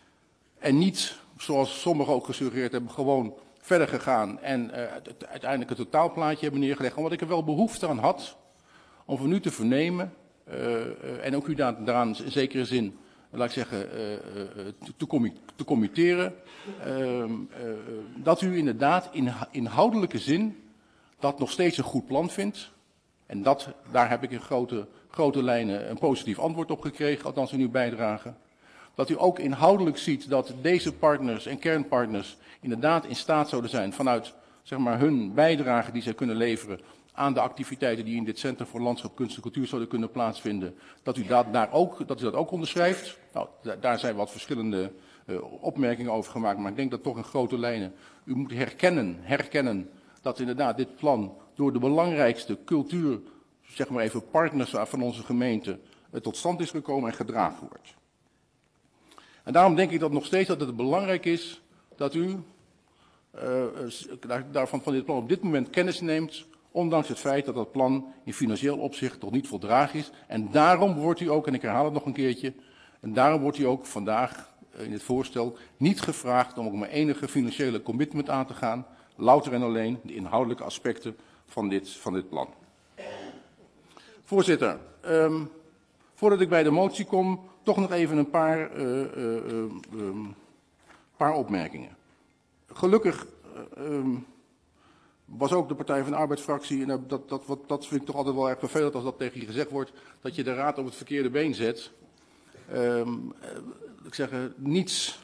En niet, zoals sommigen ook gesuggereerd hebben, gewoon verder gegaan en uh, uiteindelijk het totaalplaatje hebben neergelegd. Omdat ik er wel behoefte aan had om van u te vernemen uh, uh, en ook u daar, daaraan in zekere zin, laat ik zeggen, uh, uh, te, te, commi te committeren. Uh, uh, dat u inderdaad in inhoudelijke zin dat nog steeds een goed plan vindt. En dat, daar heb ik in grote, grote lijnen een positief antwoord op gekregen, althans in uw bijdrage. Dat u ook inhoudelijk ziet dat deze partners en kernpartners inderdaad in staat zouden zijn vanuit zeg maar, hun bijdrage die zij kunnen leveren aan de activiteiten die in dit Centrum voor Landschap, Kunst en Cultuur zouden kunnen plaatsvinden. Dat u dat, daar ook, dat, u dat ook onderschrijft. Nou, daar zijn wat verschillende uh, opmerkingen over gemaakt, maar ik denk dat toch in grote lijnen u moet herkennen, herkennen dat inderdaad dit plan door de belangrijkste cultuur, zeg maar even partners van onze gemeente uh, tot stand is gekomen en gedragen wordt. En daarom denk ik dat nog steeds dat het belangrijk is dat u uh, daarvan van dit plan op dit moment kennis neemt, ondanks het feit dat dat plan in financieel opzicht toch niet voldragen is. En daarom wordt u ook, en ik herhaal het nog een keertje, en daarom wordt u ook vandaag in het voorstel niet gevraagd om ook maar enige financiële commitment aan te gaan, louter en alleen de inhoudelijke aspecten van dit, van dit plan. Voorzitter, um, voordat ik bij de motie kom, toch nog even een paar, uh, uh, uh, um, paar opmerkingen. Gelukkig uh, um, was ook de Partij van de Arbeidsfractie, en dat, dat, dat, dat vind ik toch altijd wel erg vervelend als dat tegen je gezegd wordt, dat je de raad op het verkeerde been zet. Um, uh, ik zeg, uh, niets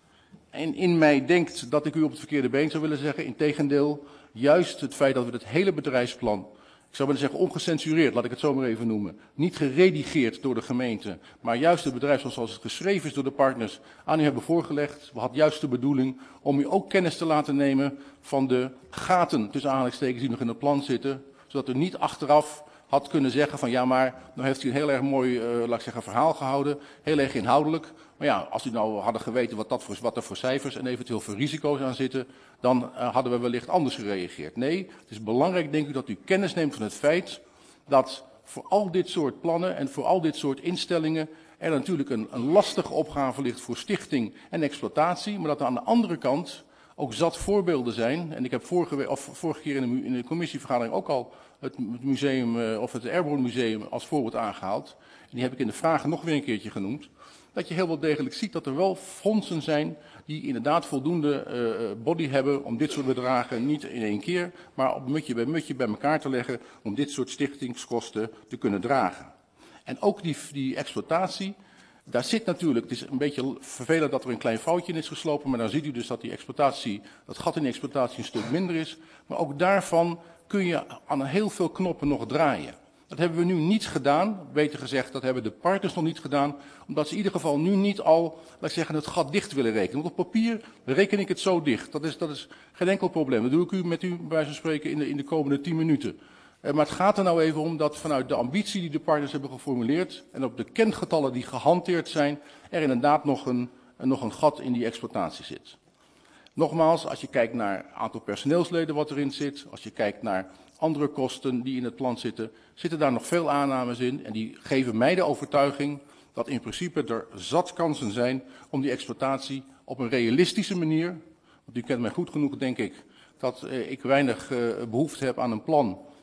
in, in mij denkt dat ik u op het verkeerde been zou willen zeggen. Integendeel, juist het feit dat we het hele bedrijfsplan, ik zou willen zeggen ongecensureerd, laat ik het zo maar even noemen, niet geredigeerd door de gemeente, maar juist het bedrijfsplan zoals het geschreven is door de partners aan u hebben voorgelegd. We hadden juist de bedoeling om u ook kennis te laten nemen van de gaten tussen aanhalingstekens die nog in het plan zitten, zodat u niet achteraf had kunnen zeggen van ja maar, nou heeft u een heel erg mooi, uh, laat ik zeggen, verhaal gehouden, heel erg inhoudelijk. Maar ja, als u nou hadden geweten wat, dat voor, wat er voor cijfers en eventueel voor risico's aan zitten, dan uh, hadden we wellicht anders gereageerd. Nee, het is belangrijk denk ik dat u kennis neemt van het feit dat voor al dit soort plannen en voor al dit soort instellingen er natuurlijk een, een lastige opgave ligt voor stichting en exploitatie, maar dat er aan de andere kant ook zat voorbeelden zijn. En ik heb vorige, of vorige keer in de, in de commissievergadering ook al het museum, of het Airborne Museum als voorbeeld aangehaald. En die heb ik in de vragen nog weer een keertje genoemd. Dat je heel wel degelijk ziet dat er wel fondsen zijn die inderdaad voldoende uh, body hebben om dit soort bedragen niet in één keer, maar op mutje bij mutje bij elkaar te leggen om dit soort stichtingskosten te kunnen dragen. En ook die, die exploitatie, daar zit natuurlijk, het is een beetje vervelend dat er een klein foutje in is geslopen, maar dan ziet u dus dat die exploitatie, dat gat in de exploitatie een stuk minder is. Maar ook daarvan kun je aan heel veel knoppen nog draaien. Dat hebben we nu niet gedaan, beter gezegd, dat hebben de partners nog niet gedaan, omdat ze in ieder geval nu niet al, laat ik zeggen, het gat dicht willen rekenen. Want op papier reken ik het zo dicht, dat is, dat is geen enkel probleem. Dat doe ik u met u, bij wijze van spreken, in de, in de komende tien minuten. Uh, maar het gaat er nou even om dat vanuit de ambitie die de partners hebben geformuleerd en op de kentgetallen die gehanteerd zijn, er inderdaad nog een, nog een gat in die exploitatie zit. Nogmaals, als je kijkt naar het aantal personeelsleden wat erin zit, als je kijkt naar andere kosten die in het plan zitten, zitten daar nog veel aannames in. En die geven mij de overtuiging dat in principe er zat kansen zijn om die exploitatie op een realistische manier, want u kent mij goed genoeg denk ik, dat uh, ik weinig uh, behoefte heb aan een plan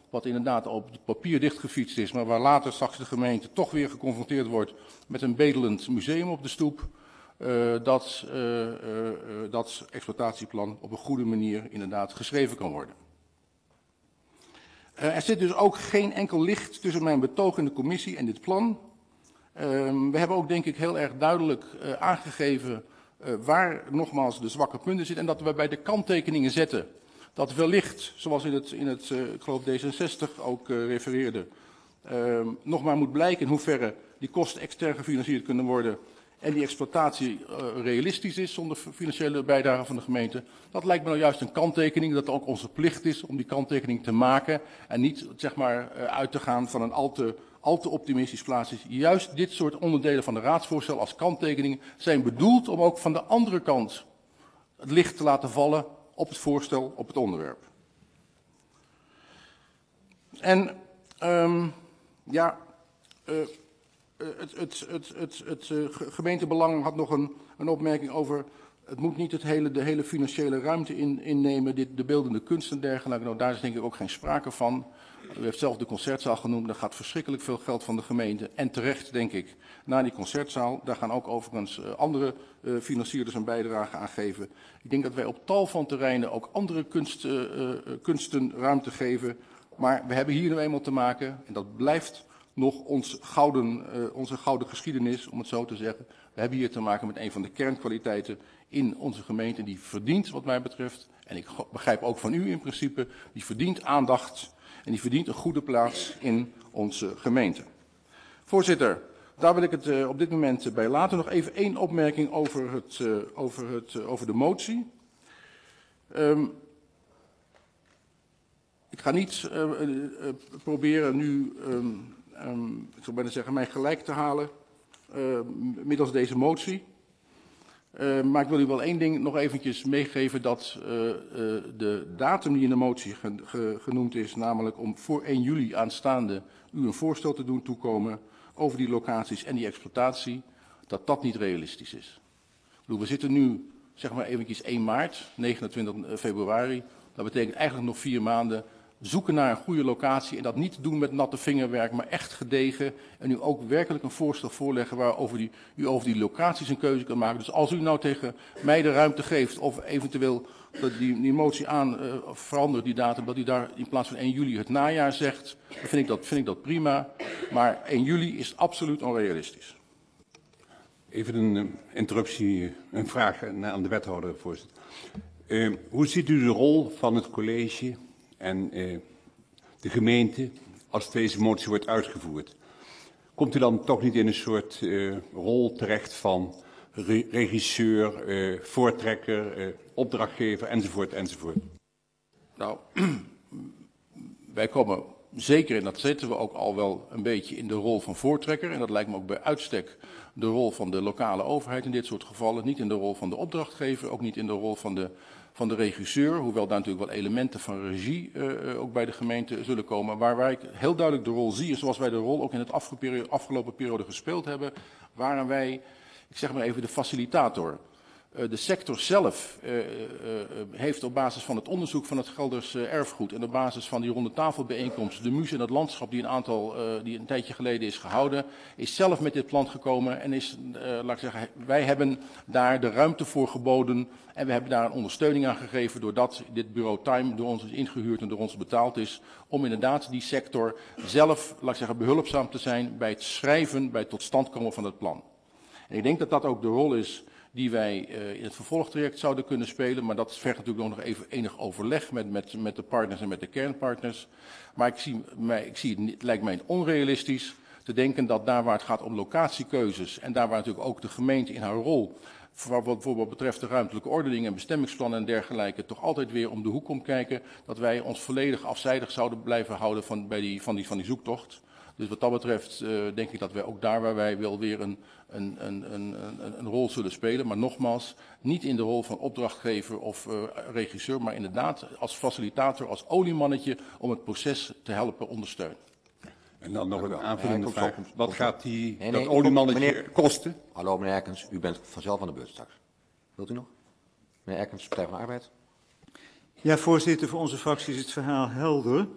wat inderdaad op het papier dichtgefietst is, maar waar later straks de gemeente toch weer geconfronteerd wordt met een bedelend museum op de stoep, uh, dat uh, uh, uh, dat exploitatieplan op een goede manier inderdaad geschreven kan worden. Uh, er zit dus ook geen enkel licht tussen mijn betoog in de commissie en dit plan. Uh, we hebben ook denk ik heel erg duidelijk uh, aangegeven uh, waar nogmaals de zwakke punten zitten en dat we bij de kanttekeningen zetten dat wellicht, zoals in het, in het uh, ik geloof D zesenzestig ook uh, refereerde, uh, nog maar moet blijken in hoeverre die kosten extern gefinancierd kunnen worden en die exploitatie uh, realistisch is zonder financiële bijdrage van de gemeente. Dat lijkt me nou juist een kanttekening, dat het ook onze plicht is om die kanttekening te maken en niet zeg maar uh, uit te gaan van een al te, al te optimistisch plaatje. Juist dit soort onderdelen van de raadsvoorstel als kanttekeningen zijn bedoeld om ook van de andere kant het licht te laten vallen op het voorstel, op het onderwerp. En um, ja, uh, het, het, het, het, het uh, gemeentebelang had nog een, een opmerking over, het moet niet het hele, de hele financiële ruimte in, innemen, dit, de beeldende kunst en dergelijke. Nou, daar is denk ik ook geen sprake van. U heeft zelf de concertzaal genoemd, daar gaat verschrikkelijk veel geld van de gemeente. En terecht, denk ik, naar die concertzaal. Daar gaan ook overigens uh, andere uh, financierders een bijdrage aan geven. Ik denk dat wij op tal van terreinen ook andere kunst, uh, uh, kunsten ruimte geven. Maar we hebben hier nu eenmaal te maken, en dat blijft nog ons gouden, uh, onze gouden geschiedenis, om het zo te zeggen. We hebben hier te maken met een van de kernkwaliteiten in onze gemeente. Die verdient, wat mij betreft, en ik begrijp ook van u in principe, die verdient aandacht. En die verdient een goede plaats in onze gemeente. Voorzitter, daar wil ik het uh, op dit moment bij laten. Nog even één opmerking over, het, uh, over, het, uh, over de motie. Um, ik ga niet uh, uh, uh, proberen nu, um, um, ik zou bijna zeggen, mij gelijk te halen uh, middels deze motie. Uh, maar ik wil u wel één ding nog eventjes meegeven, dat uh, uh, de datum die in de motie ge, ge, genoemd is, namelijk om voor één juli aanstaande u een voorstel te doen toekomen over die locaties en die exploitatie, dat dat niet realistisch is. Ik bedoel, we zitten nu, zeg maar eventjes één maart, negenentwintig februari, dat betekent eigenlijk nog vier maanden. Zoeken naar een goede locatie en dat niet doen met natte vingerwerk, maar echt gedegen. En u ook werkelijk een voorstel voorleggen waarover die, u over die locaties een keuze kan maken. Dus als u nou tegen mij de ruimte geeft of eventueel dat die, die motie aan uh, verandert, die datum, dat u daar in plaats van één juli het najaar zegt, dan vind ik dat, vind ik dat prima. Maar één juli is absoluut onrealistisch. Even een uh, interruptie, een vraag aan de wethouder, voorzitter. Uh, hoe ziet u de rol van het college en uh, de gemeente als deze motie wordt uitgevoerd? Komt u dan toch niet in een soort uh, rol terecht van re regisseur, uh, voortrekker, uh, opdrachtgever enzovoort enzovoort? Nou, wij komen zeker, en dat zitten we ook al wel een beetje in de rol van voortrekker. En dat lijkt me ook bij uitstek de rol van de lokale overheid in dit soort gevallen. Niet in de rol van de opdrachtgever, ook niet in de rol van de, van de regisseur. Hoewel daar natuurlijk wel elementen van regie uh, ook bij de gemeente zullen komen. Waar, waar ik heel duidelijk de rol zie, en zoals wij de rol ook in het afgelopen periode gespeeld hebben, waren wij, ik zeg maar even, de facilitator. De sector zelf uh, uh, heeft op basis van het onderzoek van het Gelders uh, erfgoed en op basis van die ronde tafelbijeenkomst, de muze en het landschap die een aantal, uh, die een tijdje geleden is gehouden, is zelf met dit plan gekomen en is, uh, laat ik zeggen, wij hebben daar de ruimte voor geboden en we hebben daar een ondersteuning aan gegeven doordat dit bureau Time door ons is ingehuurd en door ons betaald is, om inderdaad die sector zelf, laat ik zeggen, behulpzaam te zijn bij het schrijven, bij het tot stand komen van het plan. En ik denk dat dat ook de rol is die wij uh, in het vervolgtraject zouden kunnen spelen. Maar dat vergt natuurlijk nog even enig overleg met, met, met de partners en met de kernpartners. Maar ik zie, mij, ik zie het, het lijkt mij onrealistisch te denken dat daar waar het gaat om locatiekeuzes en daar waar natuurlijk ook de gemeente in haar rol, voor wat, voor wat betreft de ruimtelijke ordening en bestemmingsplannen en dergelijke, toch altijd weer om de hoek komt kijken, dat wij ons volledig afzijdig zouden blijven houden van, bij die, van, die, van die zoektocht. Dus wat dat betreft uh, denk ik dat wij ook daar waar wij wel weer een, een, een, een, een, een rol zullen spelen. Maar nogmaals, niet in de rol van opdrachtgever of uh, regisseur, maar inderdaad als facilitator, als oliemannetje om het proces te helpen ondersteunen. En dan nog een aanvullende vraag. Wat gaat die, nee, nee, dat oliemannetje meneer, kosten? Hallo meneer Erkens, u bent vanzelf aan de beurt straks. Wilt u nog? Meneer Erkens, Partij van de Arbeid. Ja, voorzitter, voor onze fractie is het verhaal helder.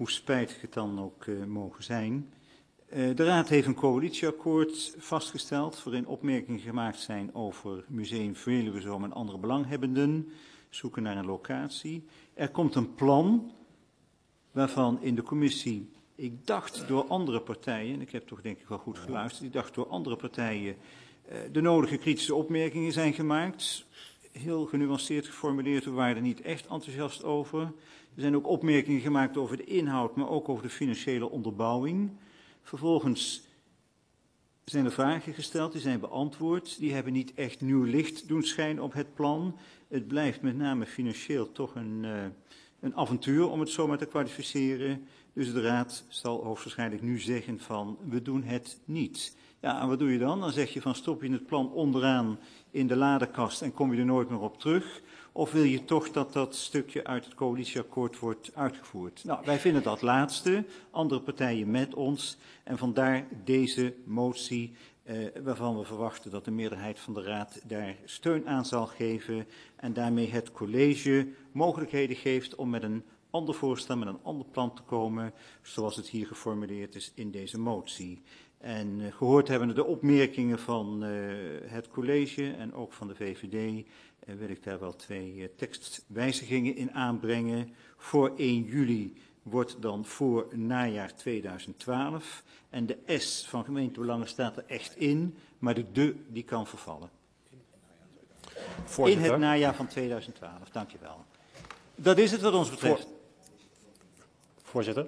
hoe spijtig het dan ook uh, mogen zijn. Uh, de Raad heeft een coalitieakkoord vastgesteld, waarin opmerkingen gemaakt zijn over Museum Veluwezoom en andere belanghebbenden, zoeken naar een locatie. Er komt een plan, waarvan in de commissie, ik dacht door andere partijen, en ik heb toch denk ik wel goed geluisterd, ik dacht door andere partijen uh, de nodige kritische opmerkingen zijn gemaakt. Heel genuanceerd geformuleerd, we waren er niet echt enthousiast over. Er zijn ook opmerkingen gemaakt over de inhoud, maar ook over de financiële onderbouwing. Vervolgens zijn er vragen gesteld, die zijn beantwoord. Die hebben niet echt nieuw licht doen schijnen op het plan. Het blijft met name financieel toch een, uh, een avontuur om het zomaar te kwalificeren. Dus de Raad zal hoogstwaarschijnlijk nu zeggen van we doen het niet. Ja, en wat doe je dan? Dan zeg je van stop je het plan onderaan in de ladekast en kom je er nooit meer op terug. Of wil je toch dat dat stukje uit het coalitieakkoord wordt uitgevoerd? Nou, wij vinden dat laatste, andere partijen met ons. En vandaar deze motie, eh, waarvan we verwachten dat de meerderheid van de Raad daar steun aan zal geven. En daarmee het college mogelijkheden geeft om met een ander voorstel, met een ander plan te komen, zoals het hier geformuleerd is in deze motie. En uh, gehoord hebben de opmerkingen van uh, het college en ook van de V V D, uh, wil ik daar wel twee uh, tekstwijzigingen in aanbrengen. Voor één juli wordt dan voor najaar tweeduizend twaalf en de S van gemeentebelangen staat er echt in, maar de de die kan vervallen. Voorzitter. In het najaar van tweeduizend twaalf, dankjewel. Dat is het wat ons betreft. Voor... Voorzitter.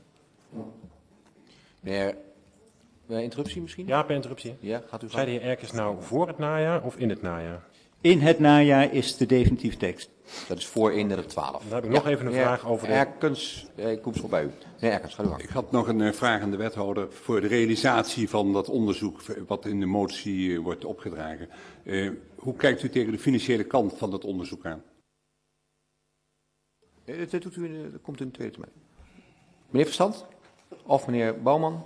Meneer... Bij interruptie misschien? Ja, bij interruptie. Ja, gaat u Zei de heer Erkens nou voor het najaar of in het najaar? In het najaar is de definitieve tekst. Dat is voor eenendertig twaalf. Dan heb ik nog ja, even een vraag over de... Erkens, ik kom zo bij u. Meneer Erkens, ga u gang. Ik had nog een uh, vraag aan de wethouder voor de realisatie van dat onderzoek wat in de motie uh, wordt opgedragen. Uh, hoe kijkt u tegen de financiële kant van dat onderzoek aan? Uh, dat, doet u in, uh, dat komt in de tweede termijn. Meneer Verstand? Of meneer Bouwman?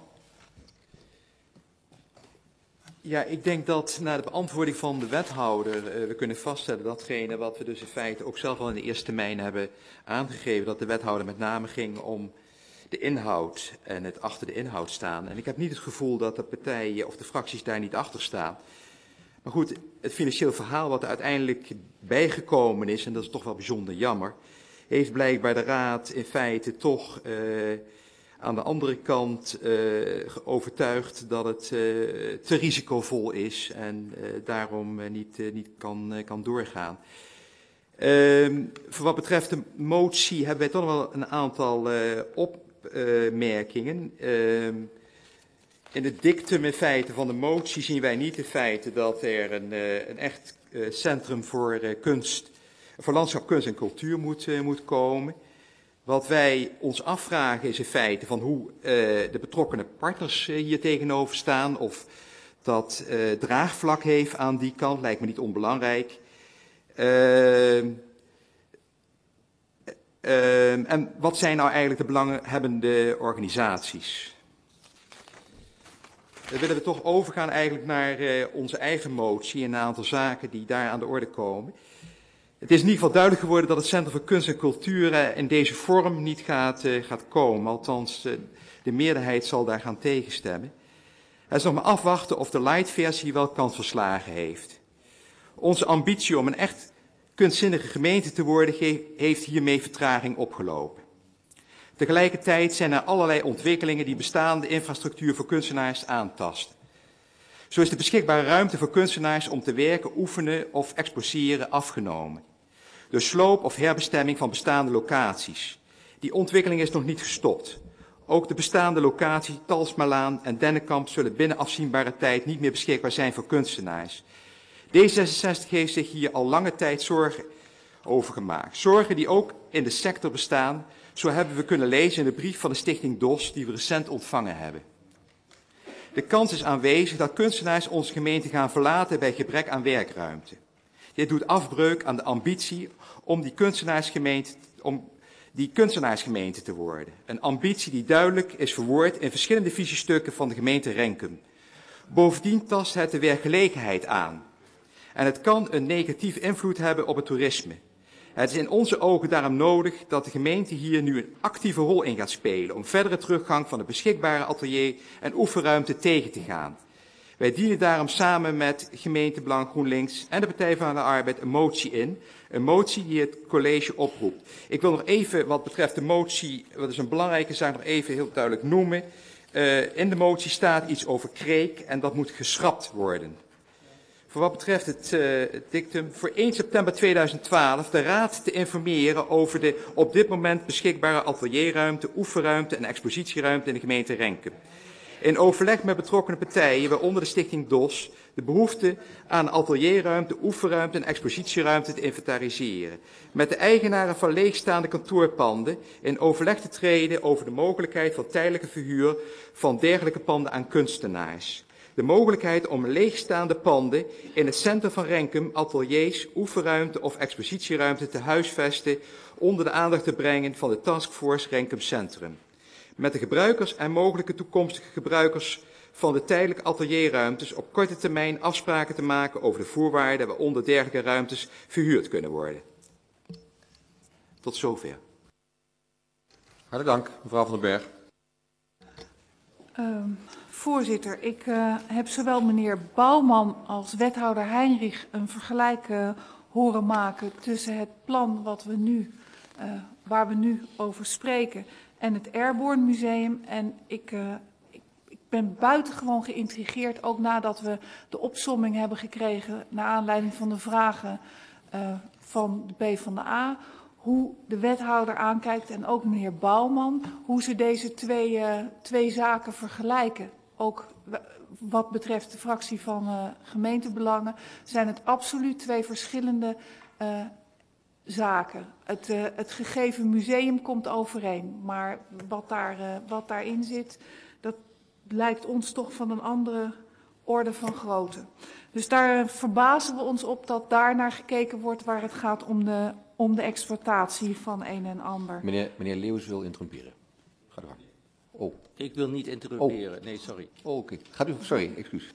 Ja, ik denk dat na de beantwoording van de wethouder uh, we kunnen vaststellen datgene wat we dus in feite ook zelf al in de eerste termijn hebben aangegeven, dat de wethouder met name ging om de inhoud en het achter de inhoud staan. En ik heb niet het gevoel dat de partijen of de fracties daar niet achter staan. Maar goed, het financieel verhaal wat er uiteindelijk bijgekomen is, en dat is toch wel bijzonder jammer, heeft blijkbaar de Raad in feite toch... Uh, aan de andere kant uh, overtuigd dat het uh, te risicovol is en uh, daarom uh, niet, uh, niet kan, uh, kan doorgaan. Uh, voor wat betreft de motie hebben wij toch nog wel een aantal uh, opmerkingen. Uh, in de dictum in feite van de motie zien wij niet in feite dat er een, uh, een echt uh, centrum voor uh, kunst, voor landschap, kunst en cultuur moet, uh, moet komen. Wat wij ons afvragen is in feite van hoe uh, de betrokkenen partners uh, hier tegenover staan. Of dat uh, draagvlak heeft aan die kant, lijkt me niet onbelangrijk. Uh, uh, en wat zijn nou eigenlijk de belanghebbende organisaties? Dan willen we toch overgaan eigenlijk naar uh, onze eigen motie en een aantal zaken die daar aan de orde komen. Het is in ieder geval duidelijk geworden dat het Centrum voor Kunst en Cultuur uh, in deze vorm niet gaat, uh, gaat komen. Althans, uh, de meerderheid zal daar gaan tegenstemmen. Het is nog maar afwachten of de light versie wel kans verslagen heeft. Onze ambitie om een echt kunstzinnige gemeente te worden heeft hiermee vertraging opgelopen. Tegelijkertijd zijn er allerlei ontwikkelingen die bestaande infrastructuur voor kunstenaars aantasten. Zo is de beschikbare ruimte voor kunstenaars om te werken, oefenen of exposeren afgenomen. Door sloop of herbestemming van bestaande locaties. Die ontwikkeling is nog niet gestopt. Ook de bestaande locaties Talsmalaan en Dennekamp zullen binnen afzienbare tijd niet meer beschikbaar zijn voor kunstenaars. D zesenzestig heeft zich hier al lange tijd zorgen over gemaakt. Zorgen die ook in de sector bestaan, zo hebben we kunnen lezen in de brief van de stichting D O S die we recent ontvangen hebben. De kans is aanwezig dat kunstenaars onze gemeente gaan verlaten bij gebrek aan werkruimte. Dit doet afbreuk aan de ambitie om die kunstenaarsgemeente, om die kunstenaarsgemeente te worden. Een ambitie die duidelijk is verwoord in verschillende visiestukken van de gemeente Renkum. Bovendien tast het de werkgelegenheid aan. En het kan een negatieve invloed hebben op het toerisme. Het is in onze ogen daarom nodig dat de gemeente hier nu een actieve rol in gaat spelen om verdere teruggang van de beschikbare atelier- en oefenruimte tegen te gaan. Wij dienen daarom samen met Gemeentebelang GroenLinks en de Partij van de Arbeid een motie in. Een motie die het college oproept. Ik wil nog even wat betreft de motie, wat is een belangrijke zaak, nog even heel duidelijk noemen. Uh, in de motie staat iets over Kreek en dat moet geschrapt worden. Voor wat betreft het, uh, het dictum, voor één september tweeduizend twaalf de Raad te informeren over de op dit moment beschikbare atelierruimte, oefenruimte en expositieruimte in de gemeente Renkum. In overleg met betrokkenen partijen, waaronder de stichting D O S, de behoefte aan atelierruimte, oefenruimte en expositieruimte te inventariseren. Met de eigenaren van leegstaande kantoorpanden in overleg te treden over de mogelijkheid van tijdelijke verhuur van dergelijke panden aan kunstenaars. De mogelijkheid om leegstaande panden in het centrum van Renkum, ateliers, oefenruimte of expositieruimte te huisvesten onder de aandacht te brengen van de Taskforce Renkum Centrum. Met de gebruikers en mogelijke toekomstige gebruikers van de tijdelijke atelierruimtes op korte termijn afspraken te maken over de voorwaarden waaronder dergelijke ruimtes verhuurd kunnen worden. Tot zover. Hartelijk dank, mevrouw Van den Berg. Uh, voorzitter, ik uh, heb zowel meneer Bouwman als wethouder Heinrich een vergelijk uh, horen maken tussen het plan wat we nu, uh, waar we nu over spreken en het Airborne Museum. En ik, uh, ik, ik ben buitengewoon geïntrigeerd, ook nadat we de opsomming hebben gekregen naar aanleiding van de vragen uh, van de PvdA, hoe de wethouder aankijkt en ook meneer Bouwman, hoe ze deze twee, uh, twee zaken vergelijken. Ook wat betreft de fractie van uh, gemeentebelangen zijn het absoluut twee verschillende uh, zaken. Het, uh, het gegeven museum komt overeen, maar wat, daar, uh, wat daarin zit, dat lijkt ons toch van een andere orde van grootte. Dus daar uh, verbazen we ons op dat daar naar gekeken wordt waar het gaat om de, om de exploitatie van een en ander. Meneer, meneer Leeuws wil interrumperen. Ga door. Oh. Ik wil niet interrumperen. Oh. Nee, sorry. Oh, oké. Okay. Gaat u. Sorry, excuus.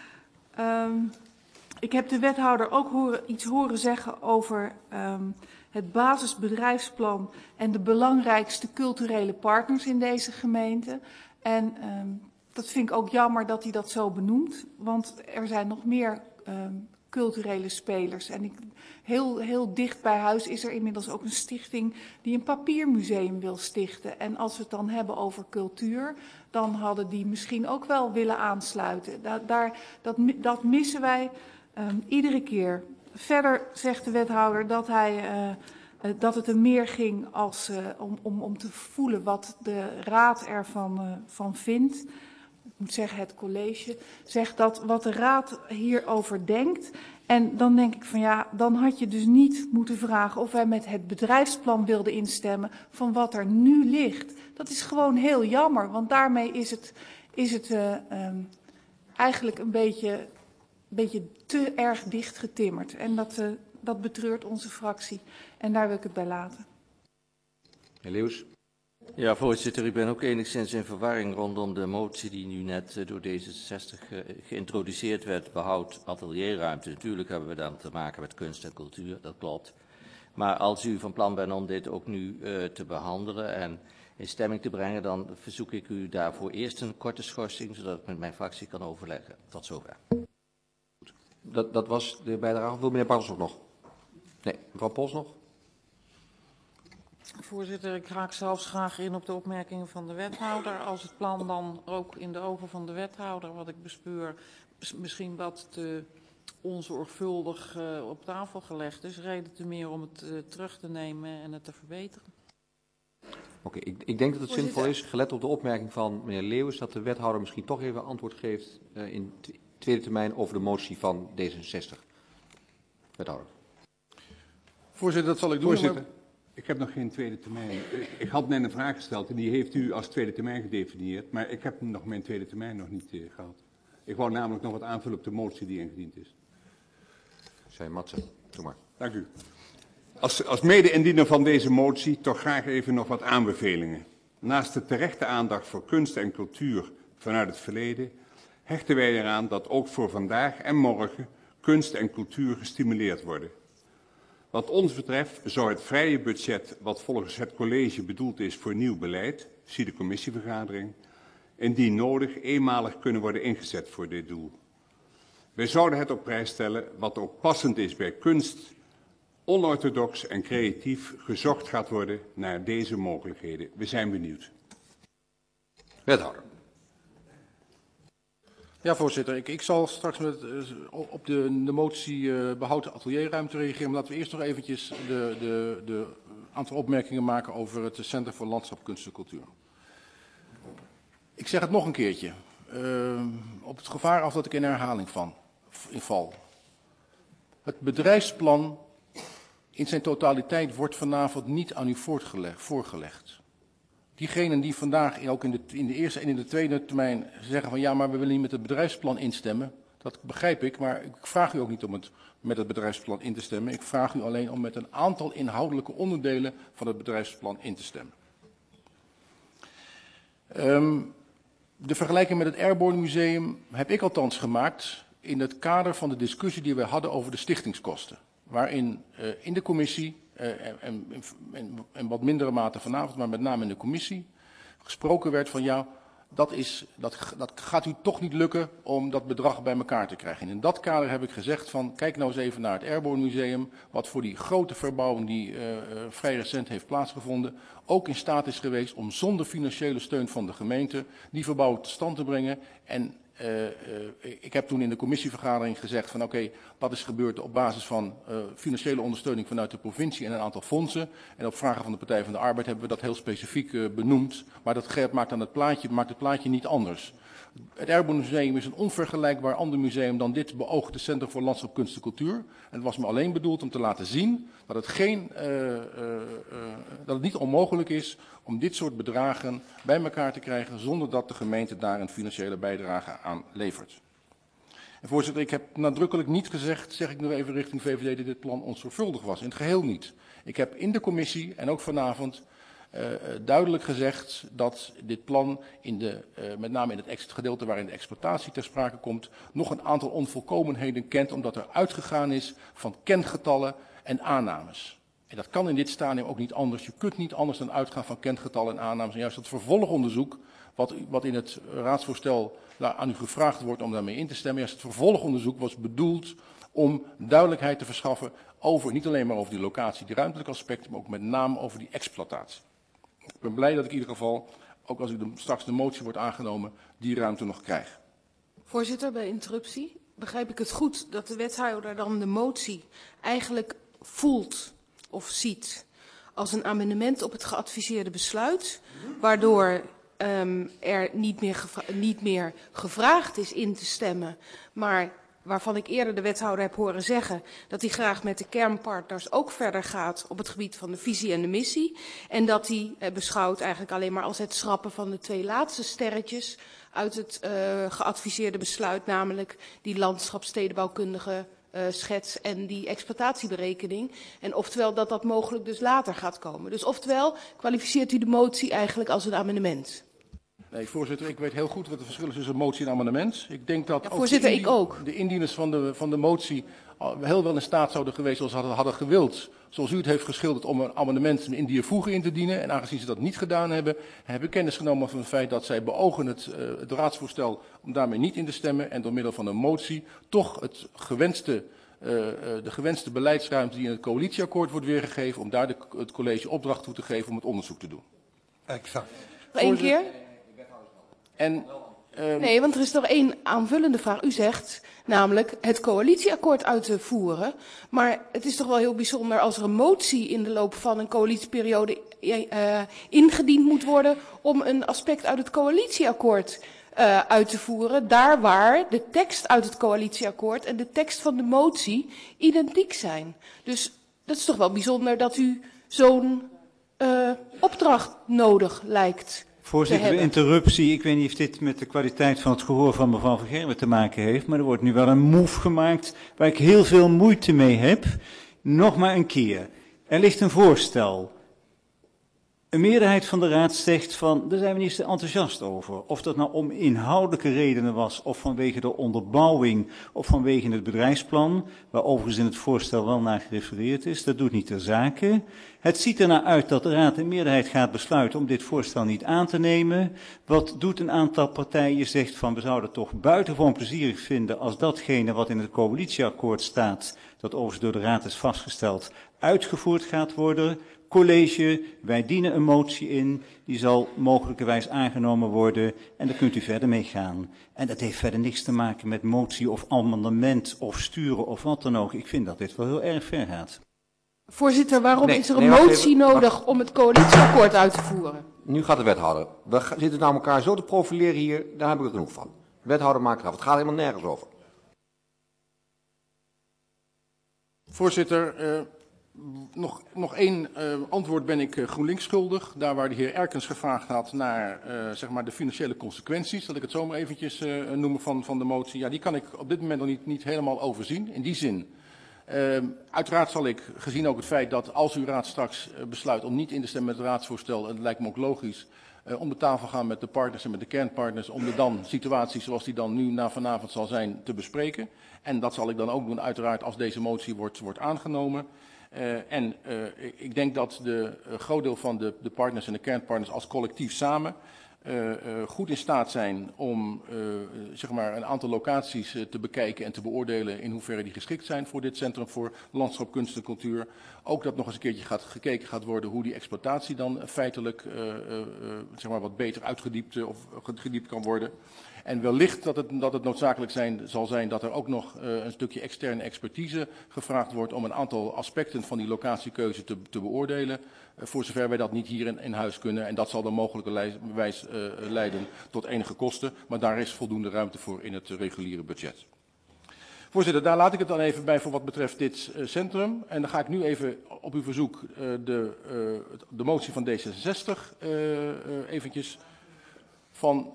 Um, ik heb de wethouder ook horen, iets horen zeggen over um, het basisbedrijfsplan en de belangrijkste culturele partners in deze gemeente. En um, dat vind ik ook jammer dat hij dat zo benoemt, want er zijn nog meer um, culturele spelers. En ik, heel, heel dicht bij huis is er inmiddels ook een stichting die een papiermuseum wil stichten. En als we het dan hebben over cultuur, dan hadden die misschien ook wel willen aansluiten. Da, daar, dat, dat missen wij um, iedere keer. Verder zegt de wethouder dat, hij, uh, uh, dat het er meer ging als, uh, om, om, om te voelen wat de raad ervan uh, van vindt. Ik moet zeggen, het college zegt dat wat de raad hierover denkt. En dan denk ik van ja, dan had je dus niet moeten vragen of wij met het bedrijfsplan wilden instemmen van wat er nu ligt. Dat is gewoon heel jammer, want daarmee is het, is het uh, um, eigenlijk een beetje, een beetje te erg dichtgetimmerd. En dat, uh, dat betreurt onze fractie. En daar wil ik het bij laten. Heer Leeuws. Ja, voorzitter, ik ben ook enigszins in verwarring rondom de motie die nu net uh, door D zesenzestig uh, geïntroduceerd werd, behoud atelierruimte. Natuurlijk hebben we dan te maken met kunst en cultuur, dat klopt. Maar als u van plan bent om dit ook nu uh, te behandelen en in stemming te brengen, dan verzoek ik u daarvoor eerst een korte schorsing, zodat ik met mijn fractie kan overleggen. Tot zover. Dat, dat was de bijdrage. Wil meneer Bartels ook nog? Nee, mevrouw Pols nog? Voorzitter, ik raak zelfs graag in op de opmerkingen van de wethouder. Als het plan dan ook in de ogen van de wethouder, wat ik bespeur, misschien wat te onzorgvuldig uh, op tafel gelegd is, reden te meer om het uh, terug te nemen en het te verbeteren. Oké, okay, ik, ik denk dat het zinvol is, gelet op de opmerking van meneer Leeuwens, dat de wethouder misschien toch even antwoord geeft uh, in tweede termijn over de motie van D zesenzestig. Wethouder. Voorzitter, dat zal ik doen. Voorzitter. Ik heb nog geen tweede termijn. Ik had net een vraag gesteld en die heeft u als tweede termijn gedefinieerd, maar ik heb nog mijn tweede termijn nog niet uh, gehad. Ik wou namelijk nog wat aanvullen op de motie die ingediend is. Zij Matsen, doe maar. Dank u. Als, als mede-indiener van deze motie toch graag even nog wat aanbevelingen. Naast de terechte aandacht voor kunst en cultuur vanuit het verleden, hechten wij eraan dat ook voor vandaag en morgen kunst en cultuur gestimuleerd worden. Wat ons betreft zou het vrije budget, wat volgens het college bedoeld is voor nieuw beleid, zie de commissievergadering, indien nodig eenmalig kunnen worden ingezet voor dit doel. Wij zouden het op prijs stellen, wat ook passend is bij kunst, onorthodox en creatief gezocht gaat worden naar deze mogelijkheden. We zijn benieuwd. Wethouder. Ja, voorzitter. Ik, ik zal straks met, uh, op de, de motie uh, behoud atelierruimte reageren. Maar laten we eerst nog eventjes de, de, de aantal opmerkingen maken over het Centrum voor Landschap, Kunst en Cultuur. Ik zeg het nog een keertje. Uh, op het gevaar af dat ik in herhaling van, in val. Het bedrijfsplan in zijn totaliteit wordt vanavond niet aan u voorgelegd. Diegenen die vandaag ook in de, in de eerste en in de tweede termijn zeggen van ja, maar we willen niet met het bedrijfsplan instemmen. Dat begrijp ik, maar ik vraag u ook niet om het met het bedrijfsplan in te stemmen. Ik vraag u alleen om met een aantal inhoudelijke onderdelen van het bedrijfsplan in te stemmen. Um, de vergelijking met het Airborne Museum heb ik althans gemaakt in het kader van de discussie die we hadden over de stichtingskosten. Waarin uh, in de commissie, uh, en, en, en, en wat mindere mate vanavond, maar met name in de commissie, gesproken werd van ja, dat, is, dat, dat gaat u toch niet lukken om dat bedrag bij elkaar te krijgen. En in dat kader heb ik gezegd van kijk nou eens even naar het Airborne Museum, wat voor die grote verbouwing die uh, uh, vrij recent heeft plaatsgevonden, ook in staat is geweest om zonder financiële steun van de gemeente die verbouwing tot stand te brengen. En Uh, uh, ik heb toen in de commissievergadering gezegd van oké, okay, dat is gebeurd op basis van uh, financiële ondersteuning vanuit de provincie en een aantal fondsen. En op vragen van de Partij van de Arbeid hebben we dat heel specifiek uh, benoemd. Maar dat maakt dan het plaatje, maakt het plaatje niet anders. Het Airborne Museum is een onvergelijkbaar ander museum dan dit beoogde Centrum voor Landschap, Kunst en Cultuur. En het was me alleen bedoeld om te laten zien dat het, geen, uh, uh, uh, dat het niet onmogelijk is om dit soort bedragen bij elkaar te krijgen zonder dat de gemeente daar een financiële bijdrage aan levert. En voorzitter, ik heb nadrukkelijk niet gezegd, zeg ik nog even richting V V D, dat dit plan onzorgvuldig was. In het geheel niet. Ik heb in de commissie en ook vanavond Uh, duidelijk gezegd dat dit plan, in de, uh, met name in het gedeelte waarin de exploitatie ter sprake komt, nog een aantal onvolkomenheden kent, omdat er uitgegaan is van kentgetallen en aannames. En dat kan in dit stadium ook niet anders. Je kunt niet anders dan uitgaan van kentgetallen en aannames. En juist het vervolgonderzoek, wat, wat in het raadsvoorstel aan u gevraagd wordt om daarmee in te stemmen, juist het vervolgonderzoek was bedoeld om duidelijkheid te verschaffen over, niet alleen maar over die locatie, die ruimtelijke aspecten, maar ook met name over die exploitatie. Ik ben blij dat ik in ieder geval, ook als ik de, straks de motie wordt aangenomen, die ruimte nog krijg. Voorzitter, bij interruptie begrijp ik het goed dat de wethouder dan de motie eigenlijk voelt of ziet als een amendement op het geadviseerde besluit, waardoor um, er niet meer, niet meer gevraagd is in te stemmen, maar waarvan ik eerder de wethouder heb horen zeggen dat hij graag met de kernpartners ook verder gaat op het gebied van de visie en de missie. En dat hij eh, beschouwt eigenlijk alleen maar als het schrappen van de twee laatste sterretjes uit het uh, geadviseerde besluit, namelijk die landschapsstedenbouwkundige uh, schets en die exploitatieberekening. En oftewel dat dat mogelijk dus later gaat komen. Dus oftewel kwalificeert u de motie eigenlijk als een amendement. Nee, voorzitter, ik weet heel goed wat het verschil is tussen motie en amendement. Ik denk dat ja, voorzitter, ook de, ik ook. de indieners van de, van de motie heel wel in staat zouden geweest, zoals ze hadden, hadden gewild, zoals u het heeft geschilderd, om een amendement in die voegen in te dienen. En aangezien ze dat niet gedaan hebben, heb ik kennis genomen van het feit dat zij beogen het, uh, het raadsvoorstel om daarmee niet in te stemmen en door middel van een motie toch het gewenste, uh, uh, de gewenste beleidsruimte die in het coalitieakkoord wordt weergegeven, om daar de, het college opdracht toe te geven om het onderzoek te doen. Exact. Nog één keer? En, uh... Nee, want er is nog één aanvullende vraag. U zegt namelijk het coalitieakkoord uit te voeren. Maar het is toch wel heel bijzonder als er een motie in de loop van een coalitieperiode uh, ingediend moet worden om een aspect uit het coalitieakkoord uh, uit te voeren. Daar waar de tekst uit het coalitieakkoord en de tekst van de motie identiek zijn. Dus dat is toch wel bijzonder dat u zo'n uh, opdracht nodig lijkt. Voorzitter, de interruptie. Ik weet niet of dit met de kwaliteit van het gehoor van mevrouw Van Gerwen te maken heeft, maar er wordt nu wel een move gemaakt waar ik heel veel moeite mee heb. Nog maar een keer. Er ligt een voorstel. Een meerderheid van de raad zegt van, daar zijn we niet zo enthousiast over. Of dat nou om inhoudelijke redenen was, of vanwege de onderbouwing, of vanwege het bedrijfsplan, waar overigens in het voorstel wel naar gerefereerd is, dat doet niet ter zake. Het ziet ernaar uit dat de raad in meerderheid gaat besluiten om dit voorstel niet aan te nemen. Wat doet een aantal partijen? Zegt van, we zouden het toch buitengewoon plezierig vinden als datgene wat in het coalitieakkoord staat, dat overigens door de raad is vastgesteld, uitgevoerd gaat worden. College, wij dienen een motie in, die zal mogelijkerwijs aangenomen worden en daar kunt u verder mee gaan. En dat heeft verder niks te maken met motie of amendement of sturen of wat dan ook. Ik vind dat dit wel heel erg ver gaat. Voorzitter, waarom Nee, is er een nee, wacht motie even, nodig wacht. om het coalitieakkoord uit te voeren? Nu gaat de wethouder. We ga- zitten nou elkaar zo te profileren hier, daar heb ik er genoeg van. De wethouder maakt af. Het gaat helemaal nergens over. Voorzitter, uh, nog, nog één uh, antwoord ben ik uh, GroenLinks schuldig. Daar waar de heer Erkens gevraagd had naar uh, zeg maar de financiële consequenties, dat ik het zo maar eventjes uh, noemen van, van de motie. Ja, die kan ik op dit moment nog niet, niet helemaal overzien. In die zin, uh, uiteraard zal ik, gezien ook het feit dat als uw raad straks uh, besluit om niet in te stemmen met het raadsvoorstel, en het lijkt me ook logisch, uh, om de tafel gaan met de partners en met de kernpartners, om de dan situatie zoals die dan nu na vanavond zal zijn te bespreken. En dat zal ik dan ook doen, uiteraard, als deze motie wordt, wordt aangenomen. Uh, en uh, ik denk dat de uh, groot deel van de, de partners en de kernpartners als collectief samen uh, uh, goed in staat zijn om uh, zeg maar een aantal locaties uh, te bekijken en te beoordelen in hoeverre die geschikt zijn voor dit Centrum voor Landschap, Kunst en Cultuur. Ook dat nog eens een keertje gaat, gekeken gaat worden hoe die exploitatie dan feitelijk uh, uh, uh, zeg maar wat beter uitgediept uh, of gediept kan worden. En wellicht dat het, dat het noodzakelijk zijn, zal zijn dat er ook nog uh, een stukje externe expertise gevraagd wordt om een aantal aspecten van die locatiekeuze te, te beoordelen. Uh, voor zover wij dat niet hier in, in huis kunnen. En dat zal dan mogelijkerwijs uh, leiden tot enige kosten. Maar daar is voldoende ruimte voor in het uh, reguliere budget. Voorzitter, daar laat ik het dan even bij voor wat betreft dit uh, centrum. En dan ga ik nu even op uw verzoek uh, de, uh, de motie van D zesenzestig uh, uh, eventjes van...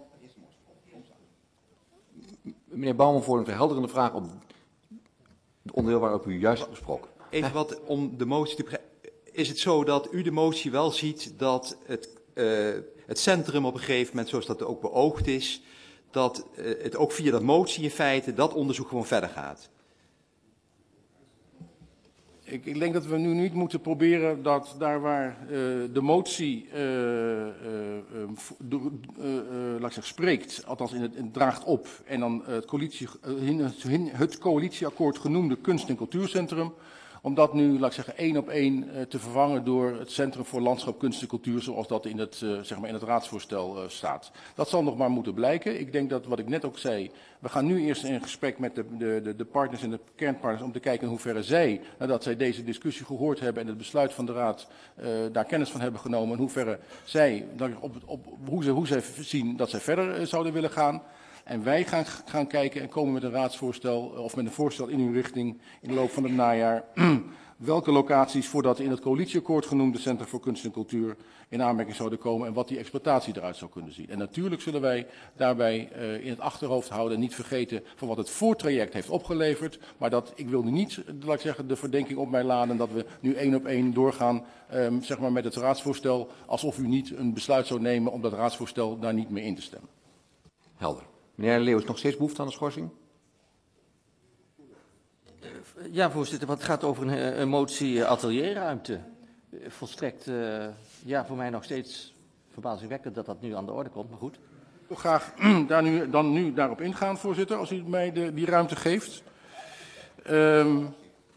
Meneer Bouwman, voor een verhelderende vraag op het onderdeel waarop u juist hebt gesproken. Even wat om de motie te begrijpen. Is het zo dat u de motie wel ziet dat het, uh, het centrum op een gegeven moment, zoals dat ook beoogd is, dat uh, het ook via dat motie in feite, dat onderzoek gewoon verder gaat? Ik, ik denk dat we nu niet moeten proberen dat daar waar uh, de motie uh, uh, uh, uh, uh, laat ik zeggen, spreekt, althans in het, in het draagt op, en dan uh, het, coalitie, uh, het coalitieakkoord genoemde kunst- en cultuurcentrum, om dat nu, laat ik zeggen, één op één uh, te vervangen door het Centrum voor Landschap, Kunst en Cultuur, zoals dat in het, uh, zeg maar in het raadsvoorstel uh, staat. Dat zal nog maar moeten blijken. Ik denk dat, wat ik net ook zei, we gaan nu eerst in gesprek met de, de, de, de partners en de kernpartners om te kijken in hoeverre zij, nadat zij deze discussie gehoord hebben en het besluit van de Raad uh, daar kennis van hebben genomen, in hoeverre zij, op, op, hoe, ze, hoe zij zien dat zij verder uh, zouden willen gaan. En wij gaan, gaan kijken en komen met een raadsvoorstel of met een voorstel in uw richting in de loop van het najaar. Welke locaties voor dat in het coalitieakkoord genoemde Centrum voor Kunst en Cultuur in aanmerking zouden komen en wat die exploitatie eruit zou kunnen zien. En natuurlijk zullen wij daarbij uh, in het achterhoofd houden en niet vergeten van wat het voortraject heeft opgeleverd. Maar dat, ik wil nu niet, laat ik zeggen, de verdenking op mij laden dat we nu één op één doorgaan um, zeg maar met het raadsvoorstel, alsof u niet een besluit zou nemen om dat raadsvoorstel daar niet meer in te stemmen. Helder. Meneer Leeuws, nog steeds behoefte aan de schorsing? Ja, voorzitter, want het gaat over een, een motie atelierruimte. Volstrekt, uh, ja, voor mij nog steeds verbazingwekkend dat dat nu aan de orde komt, maar goed. Ik wil graag daar nu, dan nu daarop ingaan, voorzitter, als u mij de, die ruimte geeft. Um,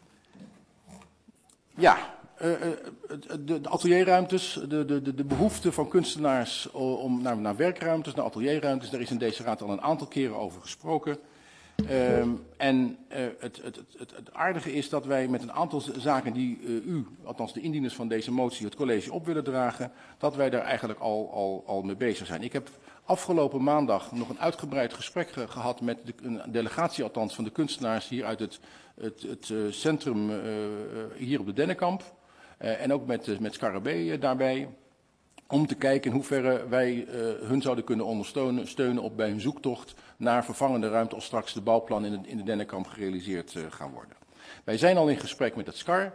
ja, uh, de, de atelierruimtes, de, de, de behoefte van kunstenaars om naar, naar werkruimtes, naar atelierruimtes, daar is in deze raad al een aantal keren over gesproken. Um, en uh, het, het, het, het aardige is dat wij met een aantal zaken die uh, u, althans de indieners van deze motie, het college op willen dragen, dat wij daar eigenlijk al, al, al mee bezig zijn. Ik heb afgelopen maandag nog een uitgebreid gesprek ge gehad met de, een delegatie althans van de kunstenaars hier uit het, het, het uh, centrum uh, hier op de Dennenkamp. Uh, en ook met, uh, met Scarabee uh, daarbij. Om te kijken in hoeverre wij uh, hun zouden kunnen ondersteunen steunen op bij hun zoektocht naar vervangende ruimte als straks de bouwplannen in de, in de Dennenkamp gerealiseerd uh, gaan worden. Wij zijn al in gesprek met het S C A R.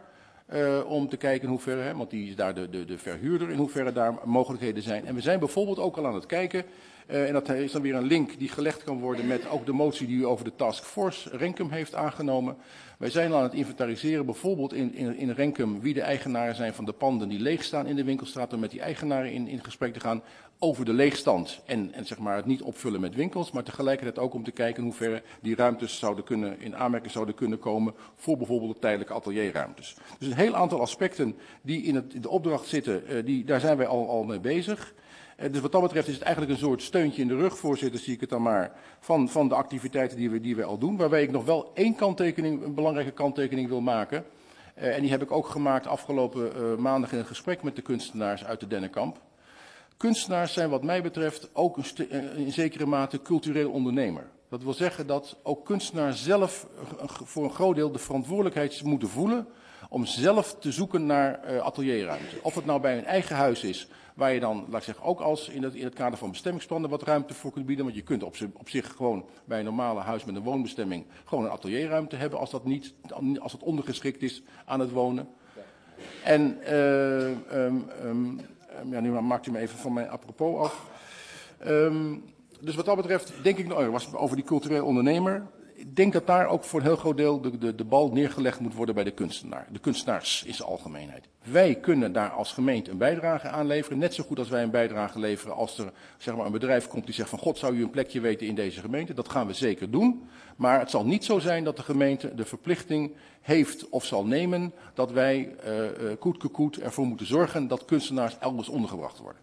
Uh, om te kijken in hoeverre, hè, want die is daar de, de, de verhuurder, in hoeverre daar mogelijkheden zijn. En we zijn bijvoorbeeld ook al aan het kijken, uh, en dat is dan weer een link die gelegd kan worden met ook de motie die u over de taskforce Renkum heeft aangenomen. Wij zijn al aan het inventariseren, bijvoorbeeld in, in, in Renkum, wie de eigenaren zijn van de panden die leeg staan in de winkelstraat, om met die eigenaren in, in gesprek te gaan over de leegstand en, en zeg maar het niet opvullen met winkels, maar tegelijkertijd ook om te kijken in hoeverre die ruimtes zouden kunnen, in aanmerking zouden kunnen komen voor bijvoorbeeld de tijdelijke atelierruimtes. Dus een heel aantal aspecten die in, het, in de opdracht zitten, uh, die, daar zijn wij al, al mee bezig. Uh, dus wat dat betreft is het eigenlijk een soort steuntje in de rug, voorzitter, zie ik het dan maar, van, van de activiteiten die we, die we al doen, waarbij ik nog wel één kanttekening, een belangrijke kanttekening wil maken. Uh, en die heb ik ook gemaakt afgelopen uh, maandag in een gesprek met de kunstenaars uit de Dennenkamp. Kunstenaars zijn wat mij betreft ook een in zekere mate cultureel ondernemer. Dat wil zeggen dat ook kunstenaars zelf voor een groot deel de verantwoordelijkheid moeten voelen om zelf te zoeken naar uh, atelierruimte. Of het nou bij hun eigen huis is, waar je dan, laat ik zeggen, ook als in het, in het kader van bestemmingsplannen wat ruimte voor kunt bieden. Want je kunt op, op zich gewoon bij een normale huis met een woonbestemming gewoon een atelierruimte hebben als dat, niet, als dat ondergeschikt is aan het wonen. En uh, um, um, ja, nu maakt u me even van mijn apropos af. Um, dus wat dat betreft denk ik, nou, was over die cultureel ondernemer. Ik denk dat daar ook voor een heel groot deel de, de, de bal neergelegd moet worden bij de kunstenaar. De kunstenaars in zijn algemeenheid. Wij kunnen daar als gemeente een bijdrage aan leveren. Net zo goed als wij een bijdrage leveren als er zeg maar, een bedrijf komt die zegt van God, zou u een plekje weten in deze gemeente? Dat gaan we zeker doen. Maar het zal niet zo zijn dat de gemeente de verplichting heeft of zal nemen dat wij uh, uh, koet koet ervoor moeten zorgen dat kunstenaars elders ondergebracht worden.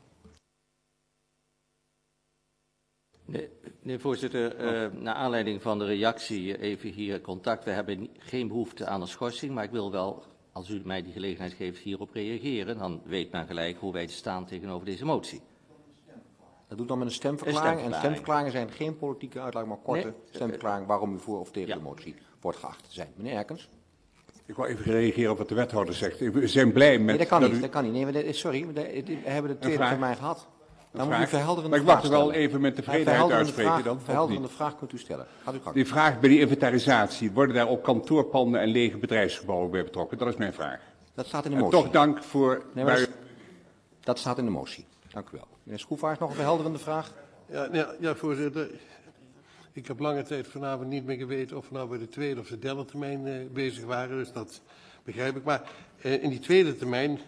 Nee, nee voorzitter, uh, naar aanleiding van de reactie even hier contact. We hebben geen behoefte aan een schorsing, maar ik wil wel, als u mij die gelegenheid geeft, hierop reageren. Dan weet men gelijk hoe wij staan tegenover deze motie. Dat doet dan met een stemverklaring. Een stemverklaring. En stemverklaringen zijn geen politieke uitleg, maar korte nee, stemverklaring waarom u voor of tegen ja. de motie wordt geacht te zijn. Meneer Erkens. Ik wil even reageren op wat de wethouder zegt. We zijn blij met... Nee, dat kan dat niet. U... Dat kan niet. Nee, we, sorry, we, we hebben de tweede termijn gehad. Dan moet u verhelderende maar ik wacht er wel even met tevredenheid uitspreken. Vraag, dan verhelderende vraag kunt u stellen. Gaat u gang. Die vraag bij die inventarisatie, worden daar ook kantoorpanden en lege bedrijfsgebouwen bij betrokken? Dat is mijn vraag. Dat staat in de en motie. toch dank voor... Nee, maar dat, dat staat in de motie. Dank u wel. Meneer Schroefaars, nog een verhelderende vraag? Ja, ja, ja, voorzitter. Ik heb lange tijd vanavond niet meer geweten of we nou bij de tweede of de derde termijn uh, bezig waren. Dus dat begrijp ik. Maar uh, in die tweede termijn,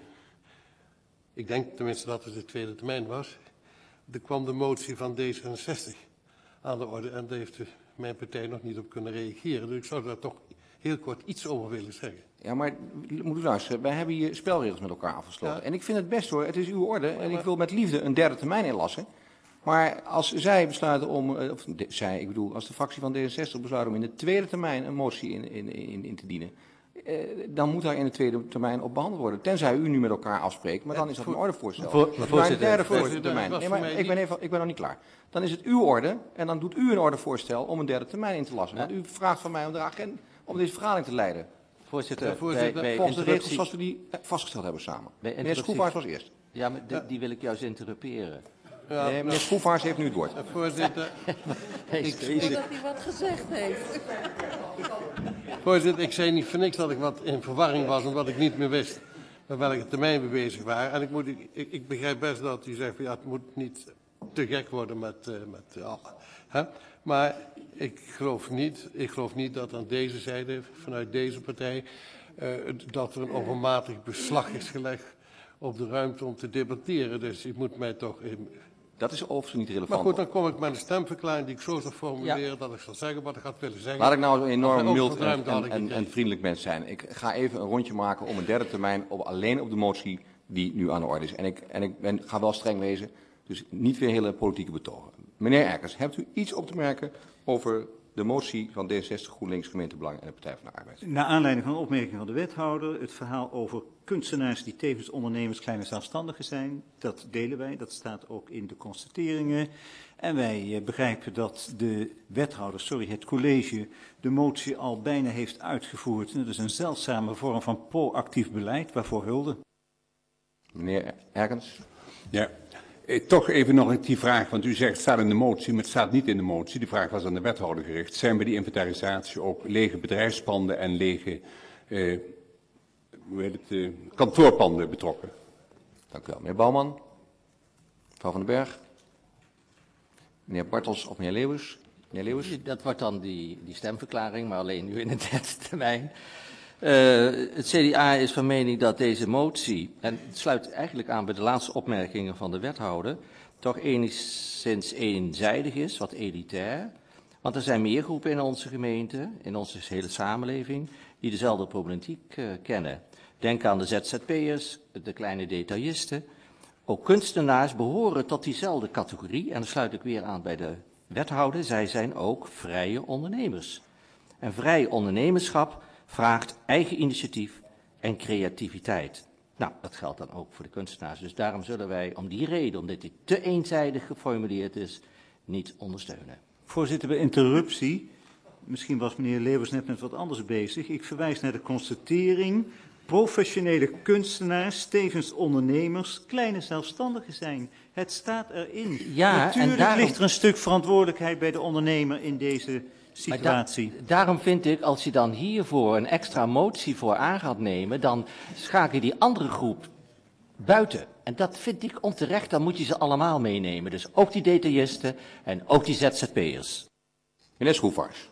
ik denk tenminste dat het de tweede termijn was, er kwam de motie van D zesenzestig aan de orde en daar heeft de, mijn partij nog niet op kunnen reageren. Dus ik zou daar toch heel kort iets over willen zeggen. Ja, maar moet u luisteren, wij hebben hier spelregels met elkaar afgesloten. Ja. En ik vind het best hoor, het is uw orde en ik wil met liefde een derde termijn inlassen. Maar als zij besluiten om, of de, zij, ik bedoel, als de fractie van D zesenzestig besluit om in de tweede termijn een motie in, in, in, in te dienen, eh, dan moet daar in de tweede termijn op behandeld worden. Tenzij u nu met elkaar afspreekt, maar dan is dat een ordevoorstel. Voor, voor een derde voor termijn. Nee, maar ik ben, even, ik ben nog niet klaar. Dan is het uw orde en dan doet u een ordevoorstel om een derde termijn in te lassen. Want u vraagt van mij om, de agenda, om deze vergadering te leiden. Voorzitter, ja, voorzitter bij, bij volgens de regels zoals we die vastgesteld hebben samen. Meneer Schroefaars was eerst. Ja, maar die, die wil ik juist interrumperen. Ja, nee, meneer Schroefaars heeft nu het woord. Voorzitter, ik zie dat hij wat gezegd heeft. Voorzitter, ik zei niet voor niks dat ik wat in verwarring was en wat ik niet meer wist met welke termijn we bezig waren. En ik, moet, ik, ik begrijp best dat u zegt, ja, het moet niet te gek worden met, uh, met uh, hè? Maar ik geloof niet, ik geloof niet dat aan deze zijde, vanuit deze partij, uh, dat er een overmatig beslag is gelegd op de ruimte om te debatteren. Dus ik moet mij toch... In... Dat is overigens niet relevant. Maar goed, dan kom ik met een stemverklaring die ik zo zou formuleren ja. dat ik zal zeggen wat ik had willen zeggen. Laat ik nou enorm mild en, en, en, en vriendelijk mens zijn. Ik ga even een rondje maken om een derde termijn op, alleen op de motie die nu aan de orde is. En ik, en ik ben, ga wel streng wezen, dus niet weer hele politieke betogen. Meneer Erkens, hebt u iets op te merken over de motie van D zesenzestig, GroenLinks, Gemeentebelang en de Partij van de Arbeid? Naar aanleiding van de opmerking van de wethouder, het verhaal over kunstenaars die tevens ondernemers, kleine zelfstandigen zijn, dat delen wij, dat staat ook in de constateringen. En wij eh, begrijpen dat de wethouder, sorry, het college, de motie al bijna heeft uitgevoerd. Dat is een zeldzame vorm van proactief beleid, waarvoor hulde. Meneer Erkens? Ja. Toch even nog die vraag, want u zegt het staat in de motie, maar het staat niet in de motie. Die vraag was aan de wethouder gericht. Zijn bij die inventarisatie ook lege bedrijfspanden en lege, eh, hoe heet het, uh, kantoorpanden betrokken. Dank u wel. Meneer Bouwman. Mevrouw van den Berg. Meneer Bartels of meneer Leeuwers. Meneer Leeuwers. Dat wordt dan die, die stemverklaring, maar alleen nu in de derde termijn. Uh, het C D A is van mening dat deze motie, en het sluit eigenlijk aan bij de laatste opmerkingen van de wethouder, toch enigszins eenzijdig is, wat elitair. Want er zijn meer groepen in onze gemeente, in onze hele samenleving, die dezelfde problematiek uh, kennen. Denk aan de Z Z P'ers, de kleine detailisten. Ook kunstenaars behoren tot diezelfde categorie, en dan sluit ik weer aan bij de wethouder. Zij zijn ook vrije ondernemers. En vrij ondernemerschap vraagt eigen initiatief en creativiteit. Nou, dat geldt dan ook voor de kunstenaars. Dus daarom zullen wij om die reden, omdat dit te eenzijdig geformuleerd is, niet ondersteunen. Voorzitter, bij interruptie, misschien was meneer Leeuwers net met wat anders bezig. Ik verwijs naar de constatering, professionele kunstenaars, tevens ondernemers, kleine zelfstandigen zijn. Het staat erin. Ja, natuurlijk en daarom ligt er een stuk verantwoordelijkheid bij de ondernemer in deze situatie. Da daarom vind ik, als je dan hiervoor een extra motie voor aan gaat nemen, dan schakel je die andere groep buiten. En dat vind ik onterecht, dan moet je ze allemaal meenemen. Dus ook die detailisten en ook die Z Z P'ers. Meneer Schroefars.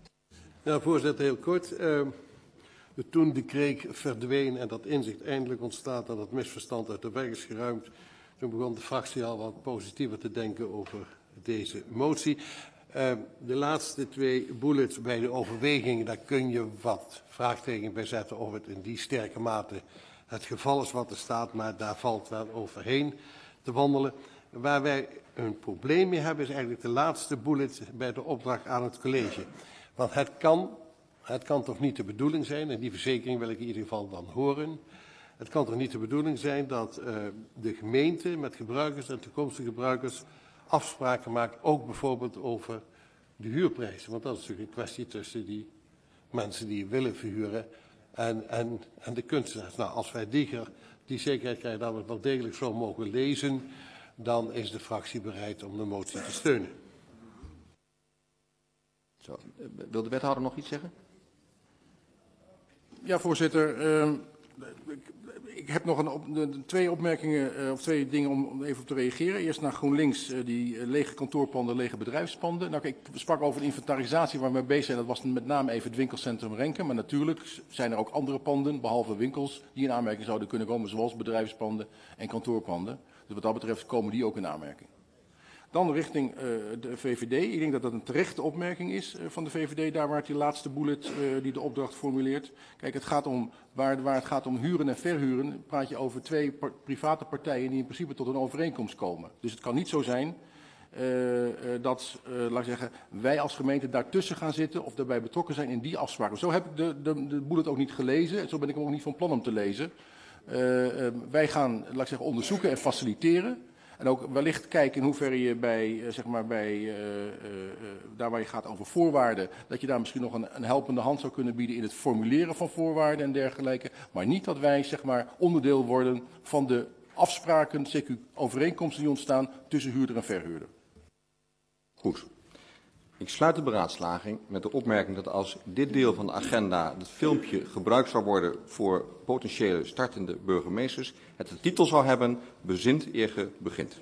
Ja, voorzitter, heel kort. Uh, toen de kreek verdween en dat inzicht eindelijk ontstaat dat het misverstand uit de weg is geruimd, toen begon de fractie al wat positiever te denken over deze motie. Uh, de laatste twee bullets bij de overwegingen, daar kun je wat vraagtekens bij zetten of het in die sterke mate het geval is wat er staat, maar daar valt wel overheen te wandelen. Waar wij een probleem mee hebben is eigenlijk de laatste bullet bij de opdracht aan het college. Want het kan, het kan toch niet de bedoeling zijn, en die verzekering wil ik in ieder geval dan horen. Het kan toch niet de bedoeling zijn dat uh, de gemeente met gebruikers en toekomstige gebruikers afspraken maakt, ook bijvoorbeeld over de huurprijzen. Want dat is natuurlijk een kwestie tussen die mensen die willen verhuren en, en, en de kunstenaars. Nou, als wij die, die zekerheid krijgen dat we het wel degelijk zo mogen lezen, dan is de fractie bereid om de motie te steunen. Zo, wil de wethouder nog iets zeggen? Ja, voorzitter. Uh, ik, ik heb nog een op, de, twee opmerkingen, uh, of twee dingen om, om even op te reageren. Eerst naar GroenLinks, uh, die uh, lege kantoorpanden, lege bedrijfspanden. Nou, kijk, ik sprak over de inventarisatie waar we mee bezig zijn. Dat was met name even het winkelcentrum Renken. Maar natuurlijk zijn er ook andere panden, behalve winkels, die in aanmerking zouden kunnen komen, zoals bedrijfspanden en kantoorpanden. Dus wat dat betreft komen die ook in aanmerking. Dan richting uh, de V V D. Ik denk dat dat een terechte opmerking is uh, van de V V D, daar waar het die laatste bullet uh, die de opdracht formuleert. Kijk, het gaat om, waar, waar het gaat om huren en verhuren, praat je over twee par private partijen die in principe tot een overeenkomst komen. Dus het kan niet zo zijn uh, uh, dat, uh, laat ik zeggen, wij als gemeente daartussen gaan zitten of daarbij betrokken zijn in die afspraken. Zo heb ik de, de, de bullet ook niet gelezen, zo ben ik hem ook niet van plan om te lezen. Uh, uh, wij gaan, laat ik zeggen, onderzoeken en faciliteren. En ook wellicht kijken in hoeverre je bij, zeg maar bij uh, uh, daar waar je gaat over voorwaarden, dat je daar misschien nog een, een helpende hand zou kunnen bieden in het formuleren van voorwaarden en dergelijke. Maar niet dat wij, zeg maar, onderdeel worden van de afspraken, C Q overeenkomsten die ontstaan tussen huurder en verhuurder. Goed. Ik sluit de beraadslaging met de opmerking dat als dit deel van de agenda, het filmpje, gebruikt zou worden voor potentiële startende burgemeesters, het de titel zou hebben, bezint eer ge begint.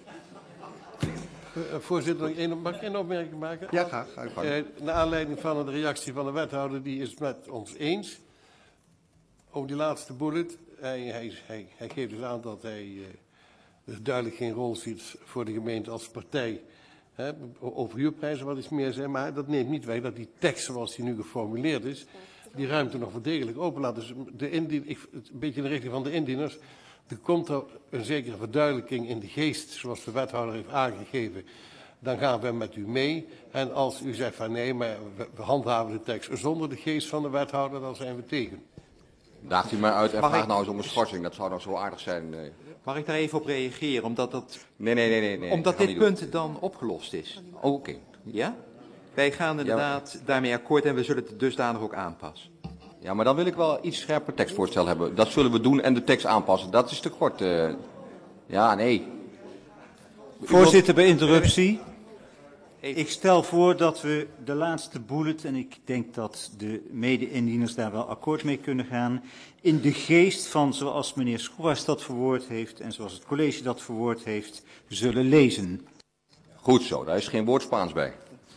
Uh, voorzitter, één, mag ik één opmerking maken? Ja, graag. Ga uh, naar aanleiding van de reactie van de wethouder, die is het met ons eens over die laatste bullet. Hij, hij, hij, hij geeft dus aan dat hij uh, dus duidelijk geen rol ziet voor de gemeente als partij. He, over huurprijzen wat iets meer zijn, maar dat neemt niet weg dat die tekst zoals die nu geformuleerd is, die ruimte nog wel degelijk openlaat. Dus de indien, ik, een beetje in de richting van de indieners, er komt er een zekere verduidelijking in de geest, zoals de wethouder heeft aangegeven, dan gaan we met u mee. En als u zegt van nee, maar we, we handhaven de tekst zonder de geest van de wethouder, dan zijn we tegen. Daagt u mij uit en Mag vraag ik- nou eens om een schorsing, dat zou dan zo aardig zijn. eh. Mag ik daar even op reageren, omdat, dat, Nee, nee, nee, nee. nee omdat dat gaan dit we niet punt dan opgelost is? doen. Oh, oké. Ja? Wij gaan inderdaad daarmee akkoord en we zullen het dusdanig ook aanpassen. Ja, maar dan wil ik wel iets scherper tekstvoorstel hebben. Dat zullen we doen en de tekst aanpassen. Dat is te kort. eh. Ja, nee. Voorzitter, bij interruptie. Ik stel voor dat we de laatste bullet, en ik denk dat de mede-indieners daar wel akkoord mee kunnen gaan, in de geest van zoals meneer Schorras dat verwoord heeft en zoals het college dat verwoord heeft, zullen lezen. Goed zo, daar is geen woord Spaans bij.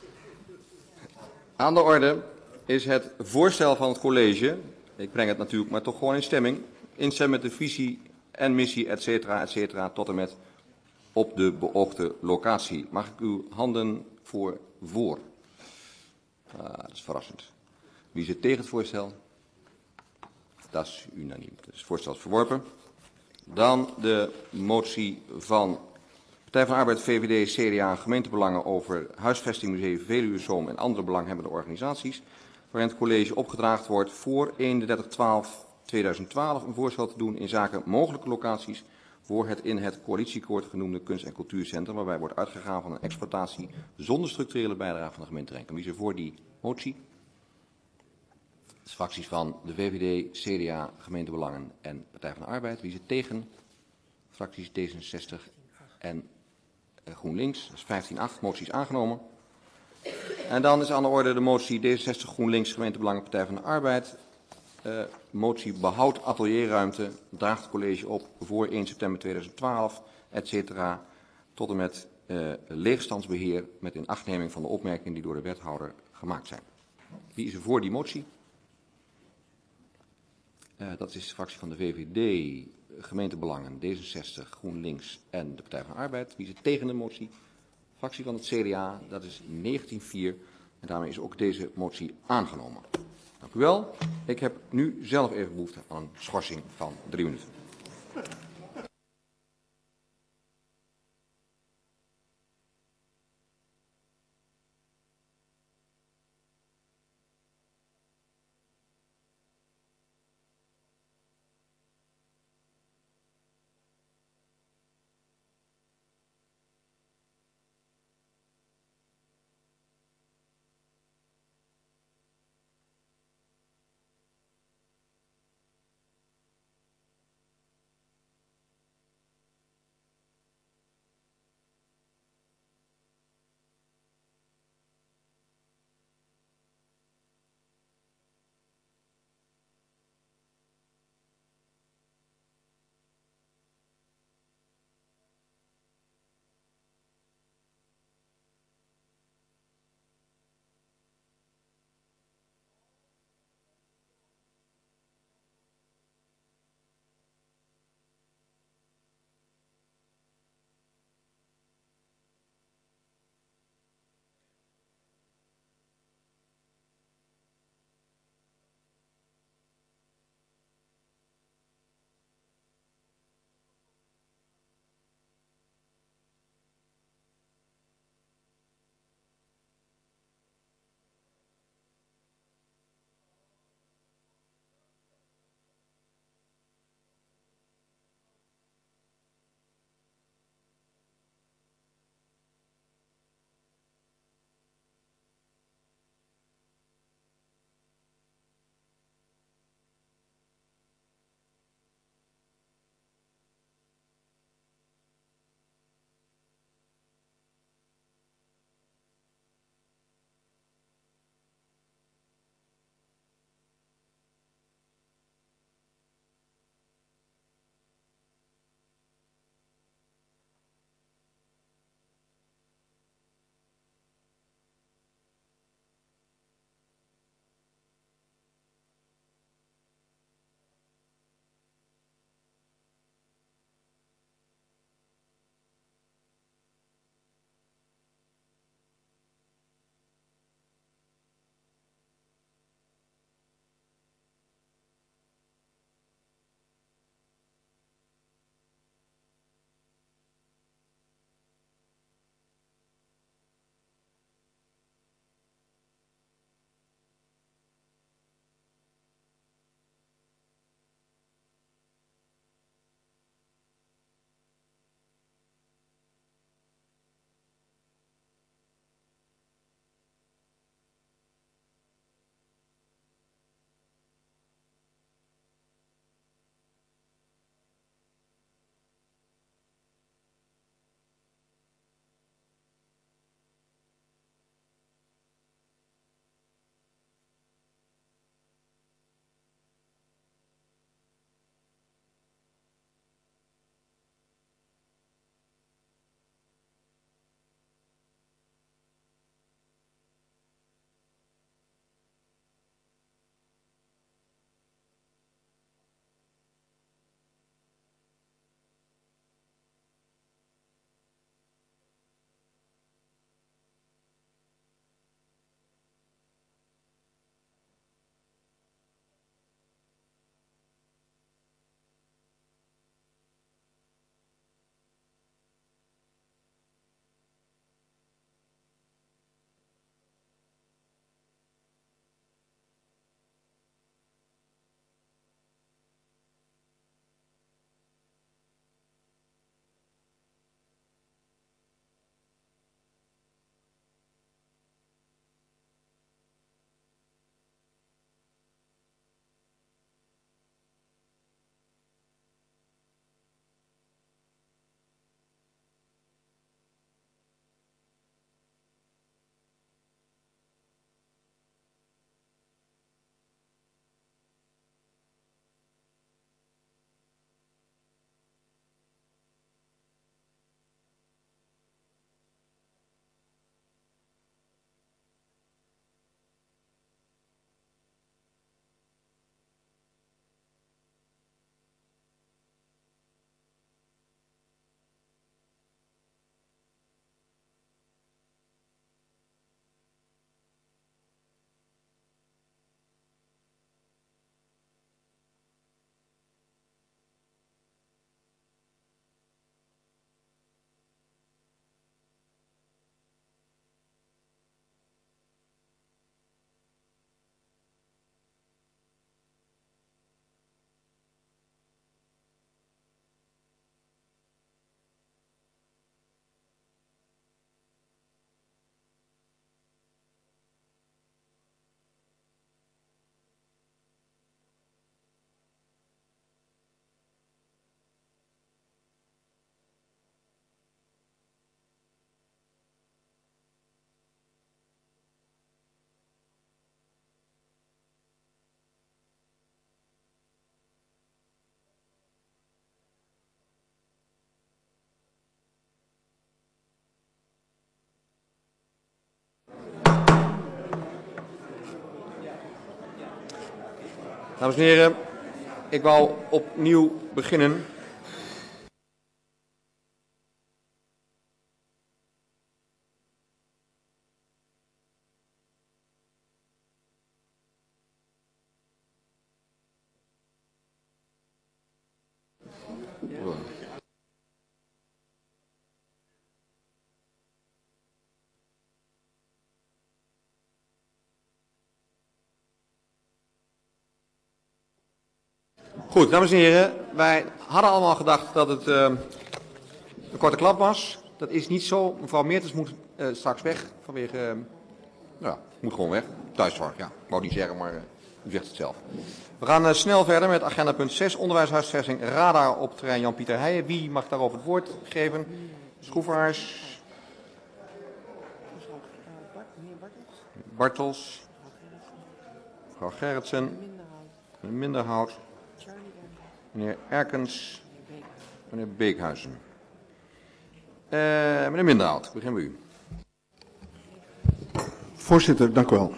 Aan de orde is het voorstel van het college, ik breng het natuurlijk maar toch gewoon in stemming, instemmen met de visie en missie, et cetera, et cetera, tot en met op de beoogde locatie. Mag ik uw handen voor voor? Ah, dat is verrassend. Wie zit tegen het voorstel? Dat is unaniem. Dus het voorstel is verworpen. Dan de motie van Partij van de Arbeid, V V D, C D A, gemeentebelangen over huisvesting, museum Veluwezoom en andere belanghebbende organisaties, waarin het college opgedraagd wordt voor eenendertig twaalf tweeduizend twaalf een voorstel te doen in zaken mogelijke locaties voor het in het coalitieakkoord genoemde kunst- en cultuurcentrum, waarbij wordt uitgegaan van een exploitatie zonder structurele bijdrage van de gemeente Renkum. Wie is er voor die motie? Dat is fracties van de V V D, C D A, gemeentebelangen en Partij van de Arbeid. Wie is er tegen? Fracties D zesenzestig en GroenLinks. Dat is vijftien acht. Motie is aangenomen. En dan is aan de orde de motie D zesenzestig, GroenLinks, gemeentebelangen, Partij van de Arbeid. Uh, motie behoud atelierruimte draagt het college op voor één september tweeduizend twaalf, et cetera, tot en met uh, leegstandsbeheer met inachtneming van de opmerkingen die door de wethouder gemaakt zijn. Wie is er voor die motie? Uh, dat is de fractie van de V V D, gemeentebelangen, D zesenzestig, GroenLinks en de Partij van de Arbeid. Wie is er tegen de motie? Fractie van het C D A, dat is negentien vier. En daarmee is ook deze motie aangenomen. Dank u wel. Ik heb nu zelf even behoefte aan een schorsing van drie minuten. Dames en heren, ik wou opnieuw beginnen. Goed, dames en heren, wij hadden allemaal gedacht dat het uh, een korte klap was. Dat is niet zo. Mevrouw Meertens moet uh, straks weg vanwege, uh, nou ja, moet gewoon weg. Thuiszorg, ja. Ik wou niet zeggen, maar uh, u zegt het zelf. We gaan uh, snel verder met agenda punt zes, onderwijshuisvesting radar op terrein Jan-Pieter Heijen. Wie mag daarover het woord geven? Schroevaars. Bartels. Mevrouw Gerritsen. Meneer Minderhout. Meneer Erkens, meneer Beekhuizen. Uh, meneer Minderhout, ik begin bij u. Voorzitter, dank u wel.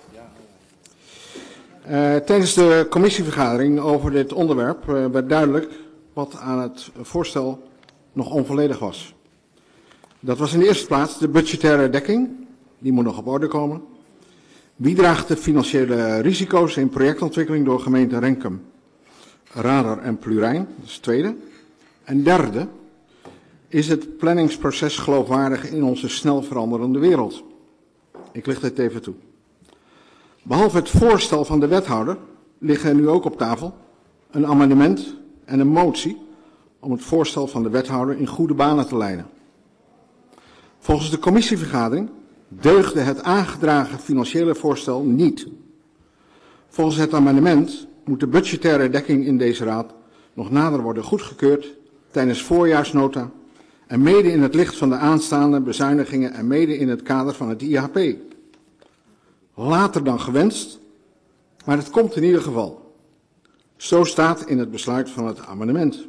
Uh, tijdens de commissievergadering over dit onderwerp uh, werd duidelijk wat aan het voorstel nog onvolledig was. Dat was in de eerste plaats de budgettaire dekking, die moet nog op orde komen. Wie draagt de financiële risico's in projectontwikkeling door gemeente Renkum? Radar en Plurijn, dat is het tweede. En derde, is het planningsproces geloofwaardig in onze snel veranderende wereld? Ik licht dit even toe. Behalve het voorstel van de wethouder liggen er nu ook op tafel een amendement en een motie om het voorstel van de wethouder in goede banen te leiden. Volgens de commissievergadering deugde het aangedragen financiële voorstel niet. Volgens het amendement moet de budgettaire dekking in deze raad nog nader worden goedgekeurd tijdens voorjaarsnota en mede in het licht van de aanstaande bezuinigingen en mede in het kader van het I H P. Later dan gewenst, maar het komt in ieder geval. Zo staat in het besluit van het amendement.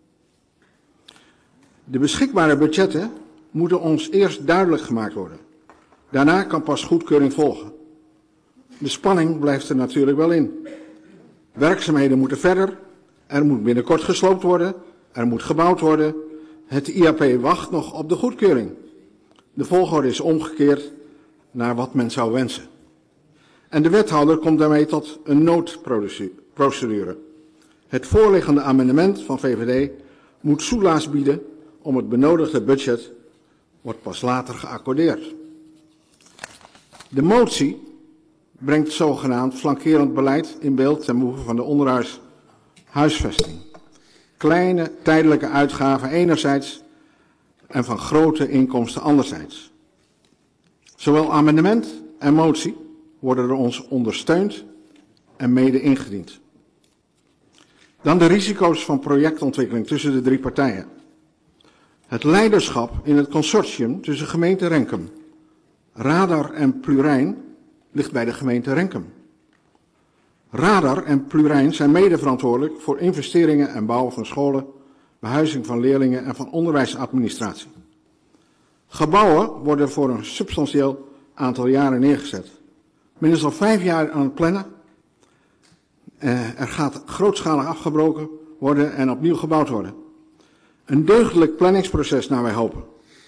De beschikbare budgetten moeten ons eerst duidelijk gemaakt worden. Daarna kan pas goedkeuring volgen. De spanning blijft er natuurlijk wel in. Werkzaamheden moeten verder, er moet binnenkort gesloopt worden, er moet gebouwd worden. Het I H P wacht nog op de goedkeuring. De volgorde is omgekeerd naar wat men zou wensen. En de wethouder komt daarmee tot een noodprocedure. Het voorliggende amendement van V V D moet soelaas bieden om het benodigde budget, wordt pas later geaccordeerd. De motie brengt zogenaamd flankerend beleid in beeld ten behoeve van de onderhuisvesting. Kleine tijdelijke uitgaven enerzijds en van grote inkomsten anderzijds. Zowel amendement en motie worden door ons ondersteund en mede ingediend. Dan de risico's van projectontwikkeling tussen de drie partijen. Het leiderschap in het consortium tussen gemeente Renkum, Radar en Plurijn ligt bij de gemeente Renkum. Radar en Plurijn zijn mede verantwoordelijk voor investeringen en bouwen van scholen, behuizing van leerlingen en van onderwijsadministratie. Gebouwen worden voor een substantieel aantal jaren neergezet. Men is al vijf jaar aan het plannen. Uh, er gaat grootschalig afgebroken worden en opnieuw gebouwd worden. Een deugdelijk planningsproces naar wij hopen.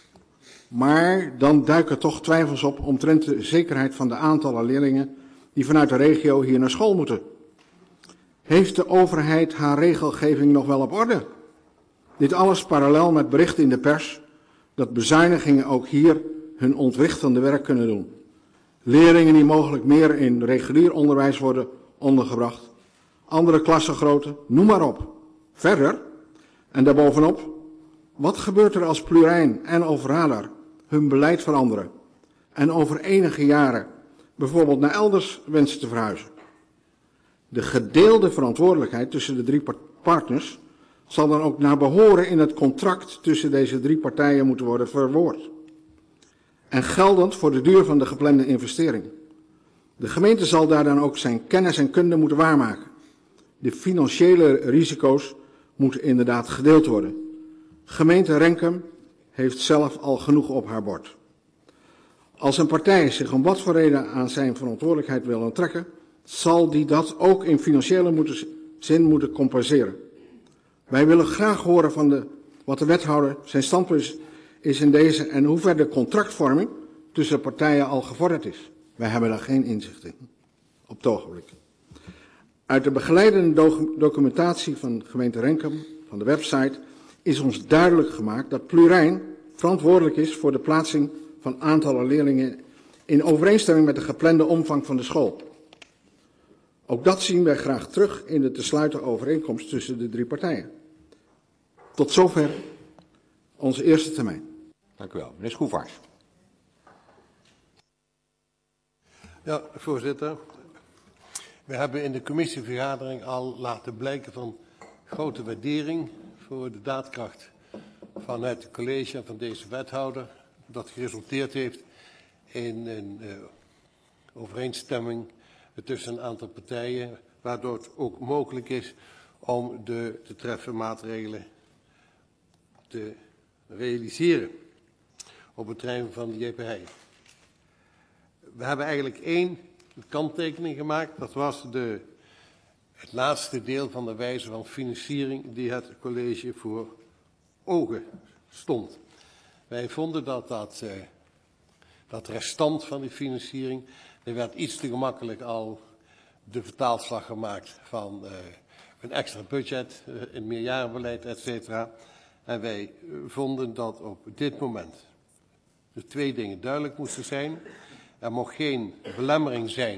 Maar dan duiken toch twijfels op omtrent de zekerheid van de aantallen leerlingen die vanuit de regio hier naar school moeten. Heeft de overheid haar regelgeving nog wel op orde? Dit alles parallel met berichten in de pers dat bezuinigingen ook hier hun ontwrichtende werk kunnen doen. Leerlingen die mogelijk meer in regulier onderwijs worden ondergebracht. Andere klassengrootte, noem maar op. Verder, en daarbovenop, wat gebeurt er als Plurijn en of Radar hun beleid veranderen en over enige jaren bijvoorbeeld naar elders wensen te verhuizen? De gedeelde verantwoordelijkheid tussen de drie partners zal dan ook naar behoren in het contract tussen deze drie partijen moeten worden verwoord. En geldend voor de duur van de geplande investering. De gemeente zal daar dan ook zijn kennis en kunde moeten waarmaken. De financiële risico's moeten inderdaad gedeeld worden. Gemeente Renkum heeft zelf al genoeg op haar bord. Als een partij zich om wat voor reden aan zijn verantwoordelijkheid wil onttrekken, zal die dat ook in financiële moeten, zin moeten compenseren. Wij willen graag horen van de, wat de wethouder zijn standpunt is, is in deze en hoe ver de contractvorming tussen de partijen al gevorderd is. Wij hebben daar geen inzicht in, op het ogenblik. Uit de begeleidende do- documentatie van de gemeente Renkum, van de website, is ons duidelijk gemaakt dat Plurijn verantwoordelijk is voor de plaatsing van aantallen leerlingen in overeenstemming met de geplande omvang van de school. Ook dat zien wij graag terug in de te sluiten overeenkomst tussen de drie partijen. Tot zover onze eerste termijn. Dank u wel. Meneer Schroevaars. Ja, voorzitter. We hebben in de commissievergadering al laten blijken van grote waardering voor de daadkracht van het college en van deze wethouder. Dat geresulteerd heeft in een uh, overeenstemming tussen een aantal partijen, waardoor het ook mogelijk is om de te treffen maatregelen te realiseren op het terrein van de J P H. We hebben eigenlijk één kanttekening gemaakt, dat was de, het laatste deel van de wijze van financiering die het college voor ogen stond. Wij vonden dat dat, uh, dat restant van die financiering, er werd iets te gemakkelijk al de vertaalslag gemaakt van uh, een extra budget, uh, een meerjarenbeleid, et cetera. En wij uh, vonden dat op dit moment de twee dingen duidelijk moesten zijn. Er mocht geen belemmering zijn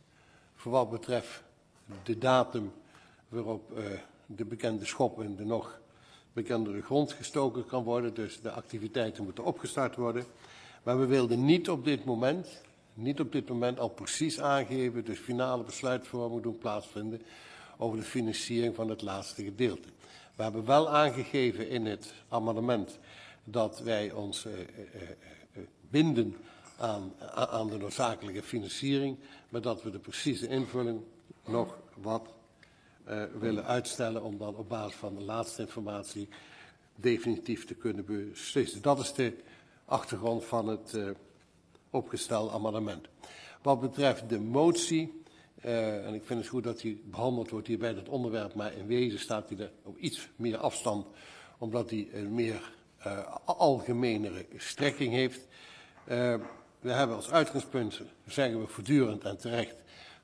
voor wat betreft de datum waarop uh, de bekende schop in de nog bekendere grond gestoken kan worden. Dus de activiteiten moeten opgestart worden. Maar we wilden niet op dit moment, niet op dit moment al precies aangeven, dus finale besluitvorming doen plaatsvinden over de financiering van het laatste gedeelte. We hebben wel aangegeven in het amendement dat wij ons uh, uh, uh, binden aan, aan de noodzakelijke financiering, maar dat we de precieze invulling nog wat uh, willen uitstellen om dan op basis van de laatste informatie definitief te kunnen beslissen. Dat is de achtergrond van het uh, opgestelde amendement. Wat betreft de motie, uh, en ik vind het goed dat die behandeld wordt hier bij het onderwerp, maar in wezen staat die er op iets meer afstand, omdat die een meer uh, algemenere strekking heeft. Uh, we hebben als uitgangspunt, zeggen we voortdurend en terecht,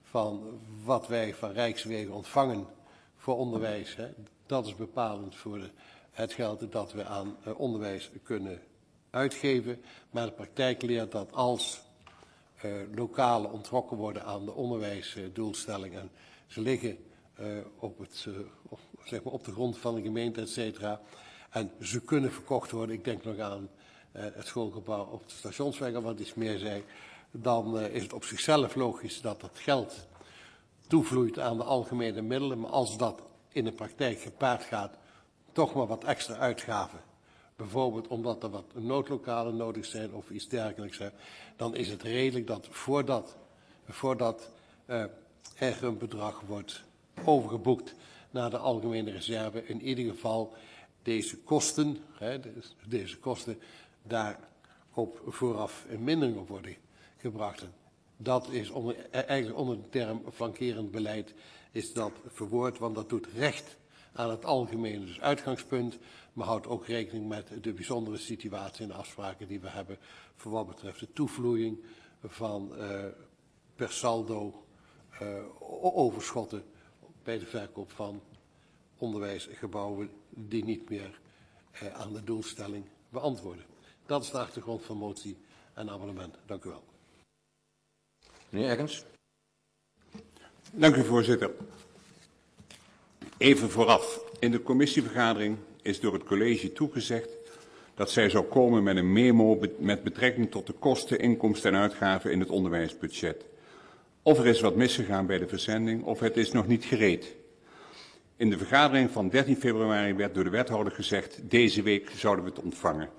van wat wij van Rijkswegen ontvangen voor onderwijs. Hè, dat is bepalend voor de, het geld dat we aan uh, onderwijs kunnen uitgeven. Maar de praktijk leert dat als uh, lokalen ontrokken worden aan de onderwijsdoelstelling en ze liggen uh, op, het, uh, op, zeg maar op de grond van de gemeente, et cetera. En ze kunnen verkocht worden. Ik denk nog aan uh, het schoolgebouw op de Stationsweg, of wat iets meer zei. Dan uh, is het op zichzelf logisch dat dat geld toevloeit aan de algemene middelen. Maar als dat in de praktijk gepaard gaat, toch maar wat extra uitgaven. Bijvoorbeeld omdat er wat noodlokalen nodig zijn of iets dergelijks. Hè, dan is het redelijk dat voordat, voordat uh, er een bedrag wordt overgeboekt naar de algemene reserve, in ieder geval deze kosten, hè, deze kosten daarop vooraf in mindering op worden gebracht. Dat is onder, eigenlijk onder de term flankerend beleid is dat verwoord, want dat doet recht aan het algemene dus uitgangspunt, maar houdt ook rekening met de bijzondere situatie en de afspraken die we hebben voor wat betreft de toevloeiing van uh, per saldo uh, overschotten bij de verkoop van onderwijsgebouwen die niet meer uh, aan de doelstelling beantwoorden. Dat is de achtergrond van motie en amendement. Dank u wel. Meneer Ergens. Dank u, voorzitter. Even vooraf. In de commissievergadering is door het college toegezegd dat zij zou komen met een memo met betrekking tot de kosten, inkomsten en uitgaven in het onderwijsbudget. Of er is wat misgegaan bij de verzending, of het is nog niet gereed. In de vergadering van dertien februari werd door de wethouder gezegd, deze week zouden we het ontvangen.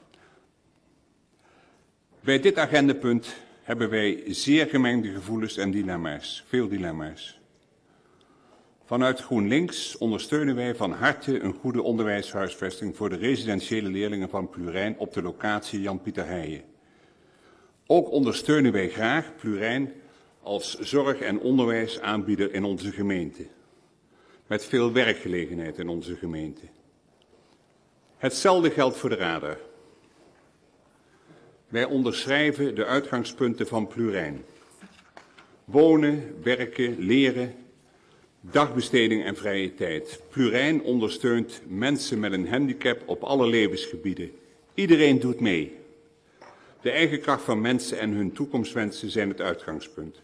Bij dit agendapunt hebben wij zeer gemengde gevoelens en dilemma's, veel dilemma's. Vanuit GroenLinks ondersteunen wij van harte een goede onderwijshuisvesting voor de residentiële leerlingen van Plurijn op de locatie Jan Pieter Heijen. Ook ondersteunen wij graag Plurijn als zorg- en onderwijsaanbieder in onze gemeente. Met veel werkgelegenheid in onze gemeente. Hetzelfde geldt voor de radar. Wij onderschrijven de uitgangspunten van Plurijn. Wonen, werken, leren, dagbesteding en vrije tijd. Plurijn ondersteunt mensen met een handicap op alle levensgebieden. Iedereen doet mee. De eigen kracht van mensen en hun toekomstwensen zijn het uitgangspunt.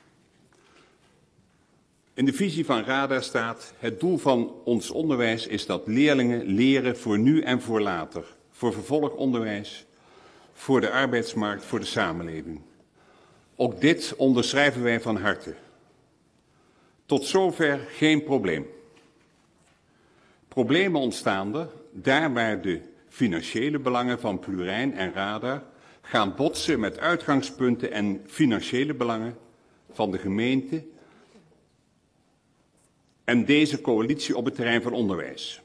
In de visie van Radar staat: het doel van ons onderwijs is dat leerlingen leren voor nu en voor later. Voor vervolgonderwijs, voor de arbeidsmarkt, voor de samenleving. Ook dit onderschrijven wij van harte. Tot zover geen probleem. Problemen ontstaan er daar waar de financiële belangen van Plurijn en Radar gaan botsen met uitgangspunten en financiële belangen van de gemeente en deze coalitie op het terrein van onderwijs.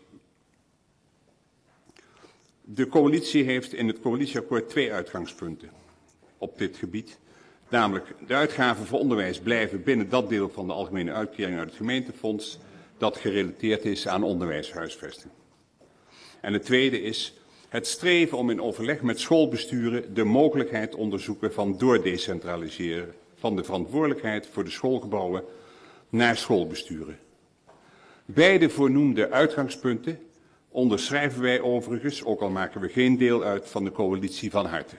De coalitie heeft in het coalitieakkoord twee uitgangspunten op dit gebied. Namelijk, de uitgaven voor onderwijs blijven binnen dat deel van de algemene uitkering uit het gemeentefonds dat gerelateerd is aan onderwijshuisvesting. En het tweede is het streven om in overleg met schoolbesturen de mogelijkheid onderzoeken van doordecentraliseren van de verantwoordelijkheid voor de schoolgebouwen naar schoolbesturen. Beide voornoemde uitgangspunten onderschrijven wij overigens, ook al maken we geen deel uit van de coalitie van harte.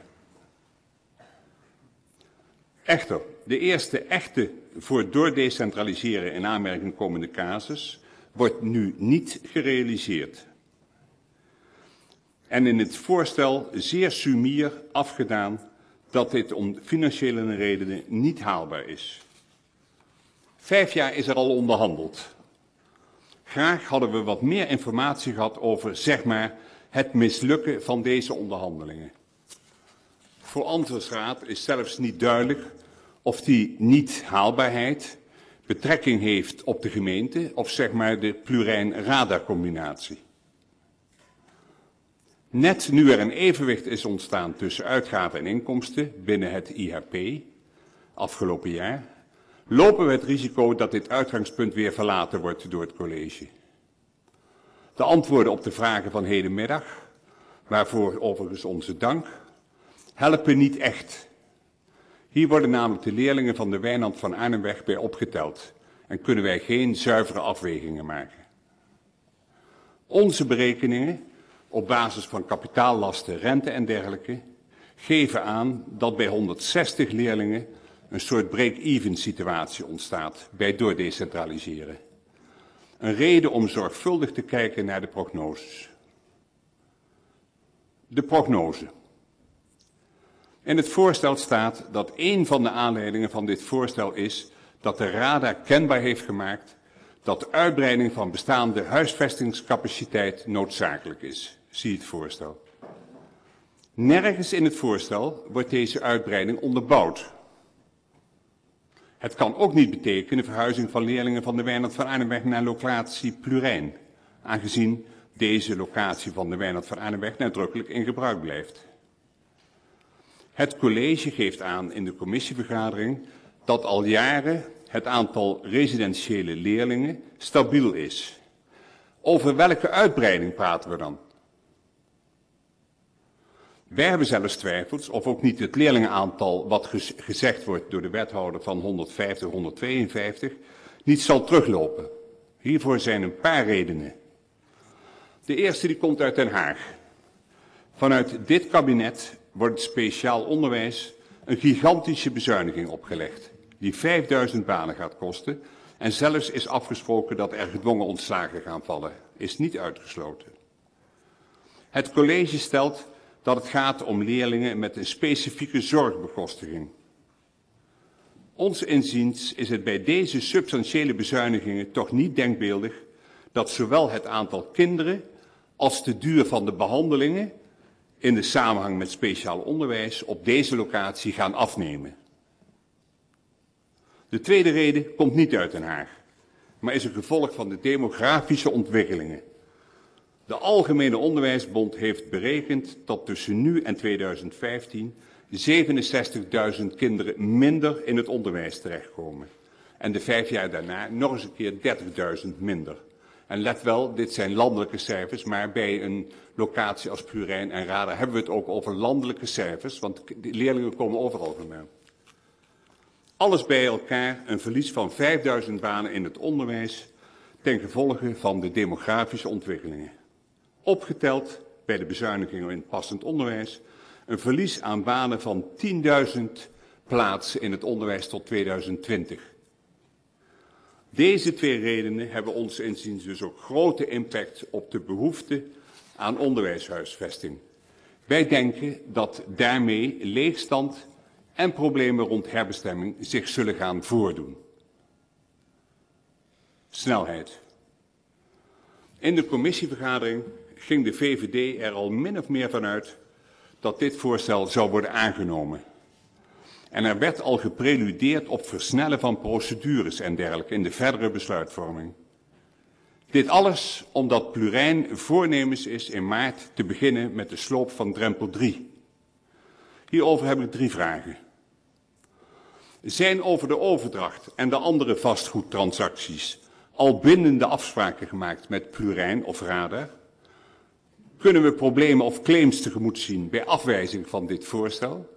Echter, de eerste echte voor doordecentraliseren in aanmerking komende casus wordt nu niet gerealiseerd. En in het voorstel zeer sumier afgedaan dat dit om financiële redenen niet haalbaar is. Vijf jaar is er al onderhandeld. Graag hadden we wat meer informatie gehad over, zeg maar, het mislukken van deze onderhandelingen. Voor Antwerpsraad is zelfs niet duidelijk of die niet-haalbaarheid betrekking heeft op de gemeente of, zeg maar, de Plurijn-Radar-combinatie. Net nu er een evenwicht is ontstaan tussen uitgaven en inkomsten binnen het I H P afgelopen jaar, lopen we het risico dat dit uitgangspunt weer verlaten wordt door het college. De antwoorden op de vragen van hedenmiddag, waarvoor overigens onze dank, helpen niet echt. Hier worden namelijk de leerlingen van de Wijnand van Arnhemweg bij opgeteld en kunnen wij geen zuivere afwegingen maken. Onze berekeningen, op basis van kapitaallasten, rente en dergelijke, geven aan dat bij honderdzestig leerlingen een soort break-even situatie ontstaat bij doordecentraliseren. Een reden om zorgvuldig te kijken naar de prognoses. De prognose. In het voorstel staat dat een van de aanleidingen van dit voorstel is dat de Radar kenbaar heeft gemaakt dat de uitbreiding van bestaande huisvestingscapaciteit noodzakelijk is. Zie het voorstel. Nergens in het voorstel wordt deze uitbreiding onderbouwd. Het kan ook niet betekenen verhuizing van leerlingen van de Wijnand van Arnhemweg naar locatie Plurijn, aangezien deze locatie van de Wijnand van Arnhemweg nadrukkelijk in gebruik blijft. Het college geeft aan in de commissievergadering dat al jaren het aantal residentiële leerlingen stabiel is. Over welke uitbreiding praten we dan? Wij hebben zelfs twijfels of ook niet het leerlingenaantal wat gezegd wordt door de wethouder van honderdvijftig, honderdtweeënvijftig niet zal teruglopen. Hiervoor zijn een paar redenen. De eerste die komt uit Den Haag. Vanuit dit kabinet wordt het speciaal onderwijs een gigantische bezuiniging opgelegd, die vijfduizend banen gaat kosten en zelfs is afgesproken dat er gedwongen ontslagen gaan vallen. Is niet uitgesloten. Het college stelt dat het gaat om leerlingen met een specifieke zorgbekostiging. Ons inziens is het bij deze substantiële bezuinigingen toch niet denkbeeldig dat zowel het aantal kinderen als de duur van de behandelingen in de samenhang met speciaal onderwijs op deze locatie gaan afnemen. De tweede reden komt niet uit Den Haag, maar is een gevolg van de demografische ontwikkelingen. De Algemene Onderwijsbond heeft berekend dat tussen nu en tweeduizend vijftien zevenenzestigduizend kinderen minder in het onderwijs terechtkomen. En de vijf jaar daarna nog eens een keer dertigduizend minder. En let wel, dit zijn landelijke cijfers, maar bij een locatie als Plurijn en Radar hebben we het ook over landelijke cijfers, want de leerlingen komen overal vandaan. Alles bij elkaar een verlies van vijfduizend banen in het onderwijs ten gevolge van de demografische ontwikkelingen. Opgeteld bij de bezuinigingen in het passend onderwijs een verlies aan banen van tienduizend plaatsen in het onderwijs tot tweeduizend twintig. Deze twee redenen hebben ons inziens dus ook grote impact op de behoefte aan onderwijshuisvesting. Wij denken dat daarmee leegstand en problemen rond herbestemming zich zullen gaan voordoen. Snelheid. In de commissievergadering ging de V V D er al min of meer van uit dat dit voorstel zou worden aangenomen. En er werd al gepreludeerd op versnellen van procedures en dergelijke in de verdere besluitvorming. Dit alles omdat Plurijn voornemens is in maart te beginnen met de sloop van drempel drie. Hierover heb ik drie vragen. Zijn over de overdracht en de andere vastgoedtransacties al bindende afspraken gemaakt met Plurijn of Radar? Kunnen we problemen of claims tegemoet zien bij afwijzing van dit voorstel?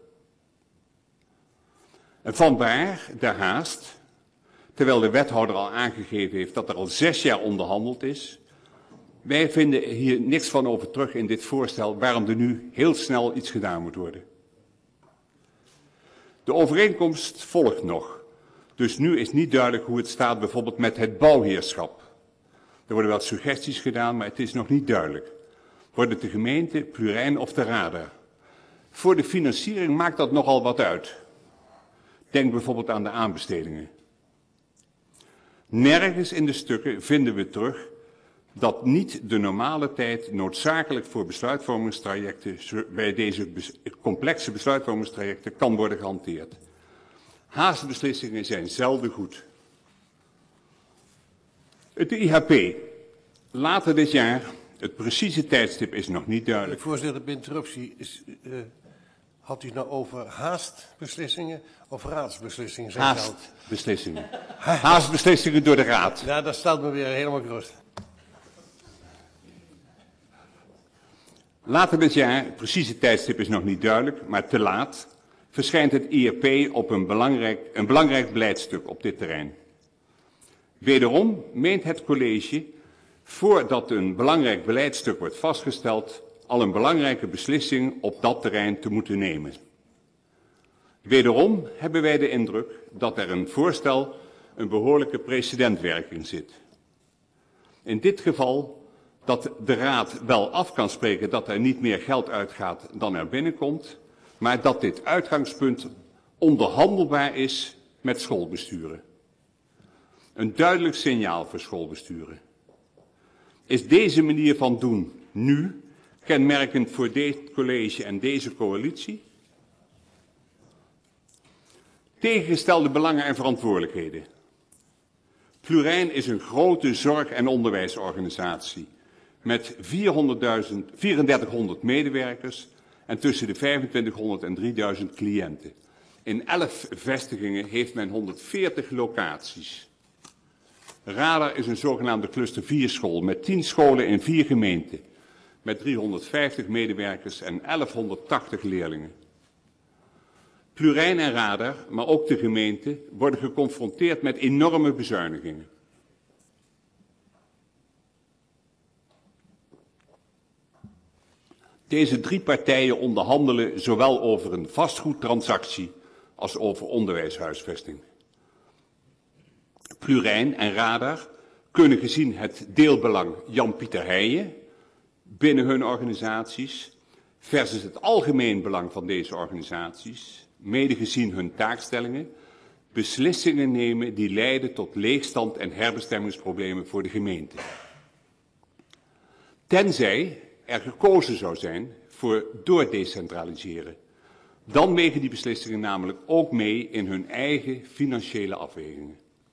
En vanwaar de haast, terwijl de wethouder al aangegeven heeft dat er al zes jaar onderhandeld is? Wij vinden hier niks van over terug in dit voorstel waarom er nu heel snel iets gedaan moet worden. De overeenkomst volgt nog, dus nu is niet duidelijk hoe het staat bijvoorbeeld met het bouwheerschap. Er worden wel suggesties gedaan, maar het is nog niet duidelijk. Wordt het de gemeente, Plurijn of de Radar? Voor de financiering maakt dat nogal wat uit. Denk bijvoorbeeld aan de aanbestedingen. Nergens in de stukken vinden we terug dat niet de normale tijd noodzakelijk voor besluitvormingstrajecten bij deze complexe besluitvormingstrajecten kan worden gehanteerd. Haastbeslissingen zijn zelden goed. Het I H P. Later dit jaar, het precieze tijdstip is nog niet duidelijk. Voorzitter, bij interruptie is, uh, had u het nou over haastbeslissingen of raadsbeslissingen? Haastbeslissingen. Haastbeslissingen door de raad. Ja, dat stelt me weer helemaal gerust. Later dit jaar, het precieze tijdstip is nog niet duidelijk, maar te laat, verschijnt het I R P op een belangrijk, een belangrijk beleidstuk op dit terrein. Wederom meent het college, voordat een belangrijk beleidstuk wordt vastgesteld, al een belangrijke beslissing op dat terrein te moeten nemen. Wederom hebben wij de indruk dat er een voorstel een behoorlijke precedentwerking zit. In dit geval dat de raad wel af kan spreken dat er niet meer geld uitgaat dan er binnenkomt, maar dat dit uitgangspunt onderhandelbaar is met schoolbesturen. Een duidelijk signaal voor schoolbesturen. Is deze manier van doen nu kenmerkend voor dit college en deze coalitie? Tegengestelde belangen en verantwoordelijkheden. Plurijn is een grote zorg- en onderwijsorganisatie met vierentdertighonderd medewerkers en tussen de vijfentwintighonderd en drieduizend cliënten. In elf vestigingen heeft men honderdveertig locaties. Radar is een zogenaamde cluster vier school met tien scholen in vier gemeenten, met driehonderdvijftig medewerkers en elfhonderdtachtig leerlingen. Plurijn en Radar, maar ook de gemeente, worden geconfronteerd met enorme bezuinigingen. Deze drie partijen onderhandelen zowel over een vastgoedtransactie als over onderwijshuisvesting. Plurijn en Radar kunnen gezien het deelbelang Jan-Pieter Heijen binnen hun organisaties versus het algemeen belang van deze organisaties, mede gezien hun taakstellingen, beslissingen nemen die leiden tot leegstand en herbestemmingsproblemen voor de gemeente. Tenzij er gekozen zou zijn voor doordecentraliseren. Dan wegen die beslissingen namelijk ook mee in hun eigen financiële afwegingen.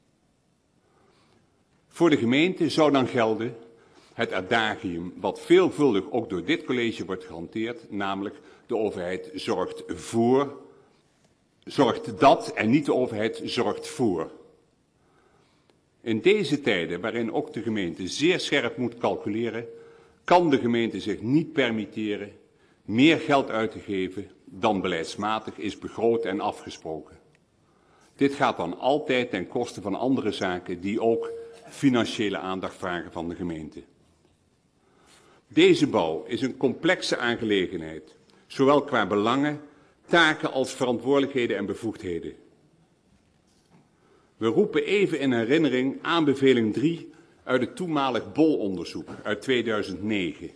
Voor de gemeente zou dan gelden het adagium wat veelvuldig ook door dit college wordt gehanteerd, namelijk de overheid zorgt voor, zorgt dat en niet de overheid zorgt voor. In deze tijden, waarin ook de gemeente zeer scherp moet calculeren, kan de gemeente zich niet permitteren meer geld uit te geven dan beleidsmatig is begroot en afgesproken. Dit gaat dan altijd ten koste van andere zaken die ook financiële aandacht vragen van de gemeente. Deze bouw is een complexe aangelegenheid, zowel qua belangen, taken als verantwoordelijkheden en bevoegdheden. We roepen even in herinnering aanbeveling drie uit het toenmalig B O L-onderzoek uit tweeduizend negen.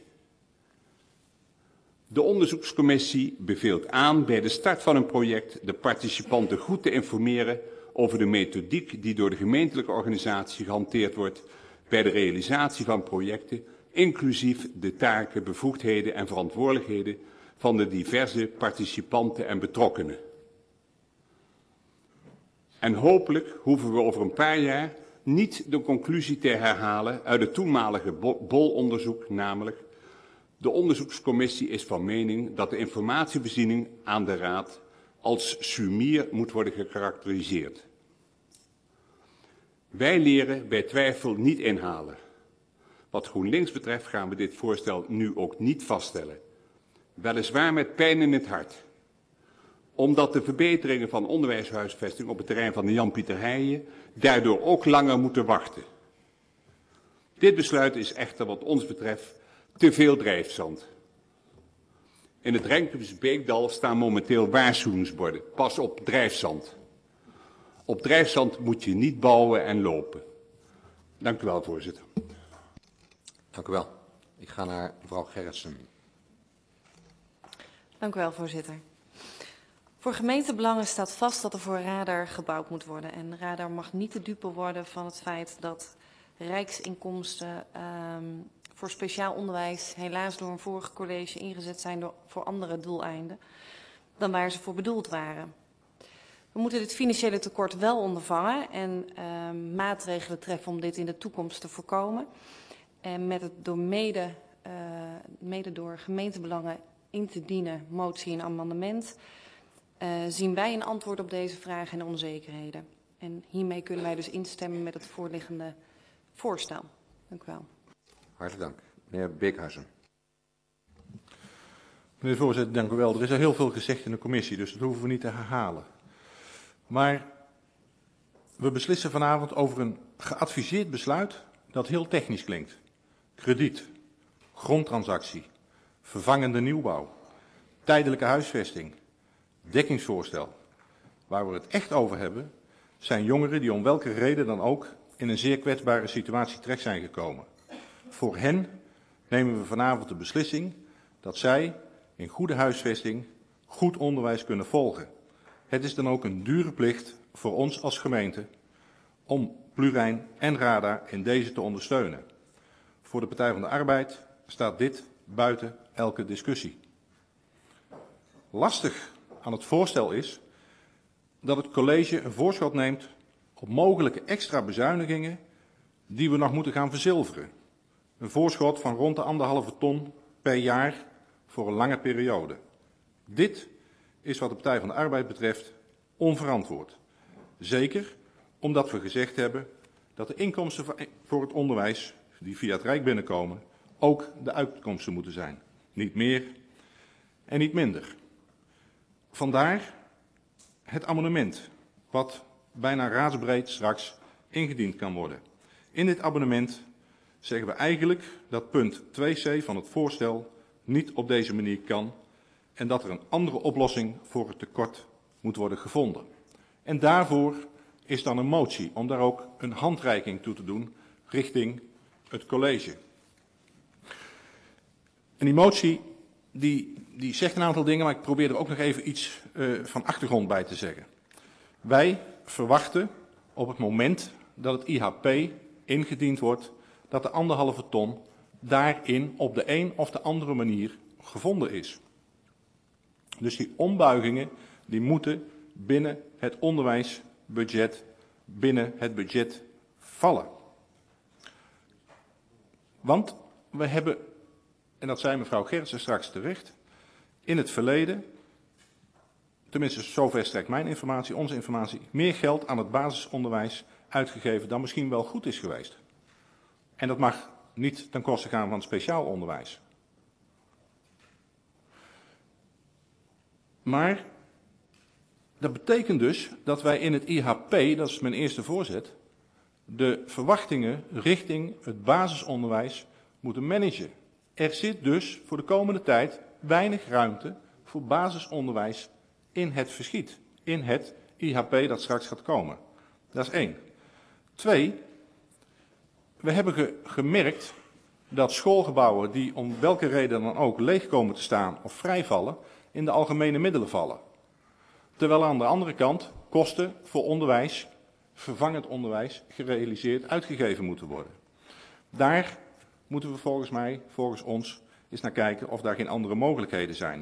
De onderzoekscommissie beveelt aan bij de start van een project de participanten goed te informeren over de methodiek die door de gemeentelijke organisatie gehanteerd wordt bij de realisatie van projecten, inclusief de taken, bevoegdheden en verantwoordelijkheden van de diverse participanten en betrokkenen. En hopelijk hoeven we over een paar jaar niet de conclusie te herhalen uit het toenmalige B O L-onderzoek, namelijk: de onderzoekscommissie is van mening dat de informatievoorziening aan de Raad als sumier moet worden gekarakteriseerd. Wij leren bij twijfel niet inhalen. Wat GroenLinks betreft gaan we dit voorstel nu ook niet vaststellen. Weliswaar met pijn in het hart. Omdat de verbeteringen van onderwijshuisvesting op het terrein van de Jan-Pieter Heijen daardoor ook langer moeten wachten. Dit besluit is echter wat ons betreft te veel drijfzand. In het Renkumse Beekdal staan momenteel waarschuwingsborden. Pas op drijfzand. Op drijfzand moet je niet bouwen en lopen. Dank u wel, voorzitter. Dank u wel. Ik ga naar mevrouw Gerritsen. Dank u wel, voorzitter. Voor gemeentebelangen staat vast dat er voor radar gebouwd moet worden. En radar mag niet de dupe worden van het feit dat rijksinkomsten um, voor speciaal onderwijs helaas door een vorig college ingezet zijn door, voor andere doeleinden dan waar ze voor bedoeld waren. We moeten dit financiële tekort wel ondervangen en uh, maatregelen treffen om dit in de toekomst te voorkomen. En met het door mede, uh, mede door gemeentebelangen in te dienen motie en amendement uh, zien wij een antwoord op deze vragen en onzekerheden. En hiermee kunnen wij dus instemmen met het voorliggende voorstel. Dank u wel. Hartelijk dank. Meneer Beekhuizen. Meneer de voorzitter, dank u wel. Er is al heel veel gezegd in de commissie, dus dat hoeven we niet te herhalen. Maar we beslissen vanavond over een geadviseerd besluit dat heel technisch klinkt. Krediet, grondtransactie, vervangende nieuwbouw, tijdelijke huisvesting, dekkingsvoorstel. Waar we het echt over hebben, zijn jongeren die om welke reden dan ook in een zeer kwetsbare situatie terecht zijn gekomen. Voor hen nemen we vanavond de beslissing dat zij in goede huisvesting goed onderwijs kunnen volgen. Het is dan ook een dure plicht voor ons als gemeente om Plurijn en Radar in deze te ondersteunen. Voor de Partij van de Arbeid staat dit buiten elke discussie. Lastig aan het voorstel is dat het college een voorschot neemt op mogelijke extra bezuinigingen die we nog moeten gaan verzilveren. Een voorschot van rond de anderhalve ton per jaar voor een lange periode. Dit is wat de Partij van de Arbeid betreft onverantwoord. Zeker omdat we gezegd hebben dat de inkomsten voor het onderwijs die via het Rijk binnenkomen ook de uitkomsten moeten zijn. Niet meer en niet minder. Vandaar het amendement wat bijna raadsbreed straks ingediend kan worden. In dit amendement zeggen we eigenlijk dat punt twee c van het voorstel niet op deze manier kan en dat er een andere oplossing voor het tekort moet worden gevonden. En daarvoor is dan een motie om daar ook een handreiking toe te doen richting het college. En die motie die, die zegt een aantal dingen, maar ik probeer er ook nog even iets uh, van achtergrond bij te zeggen. Wij verwachten op het moment dat het I H P ingediend wordt, dat de anderhalve ton daarin op de een of de andere manier gevonden is. Dus die ombuigingen die moeten binnen het onderwijsbudget, binnen het budget vallen. Want we hebben, en dat zei mevrouw Gerritsen straks terecht, in het verleden, tenminste zover strekt mijn informatie, onze informatie, meer geld aan het basisonderwijs uitgegeven dan misschien wel goed is geweest. En dat mag niet ten koste gaan van het speciaal onderwijs. Maar dat betekent dus dat wij in het I H P, dat is mijn eerste voorzet, de verwachtingen richting het basisonderwijs moeten managen. Er zit dus voor de komende tijd weinig ruimte voor basisonderwijs in het verschiet, in het I H P dat straks gaat komen. Dat is één. Twee, we hebben ge gemerkt dat schoolgebouwen die om welke reden dan ook leeg komen te staan of vrijvallen, in de algemene middelen vallen. Terwijl aan de andere kant kosten voor onderwijs, vervangend onderwijs, gerealiseerd uitgegeven moeten worden. Daar moeten we volgens mij, volgens ons, eens naar kijken of daar geen andere mogelijkheden zijn.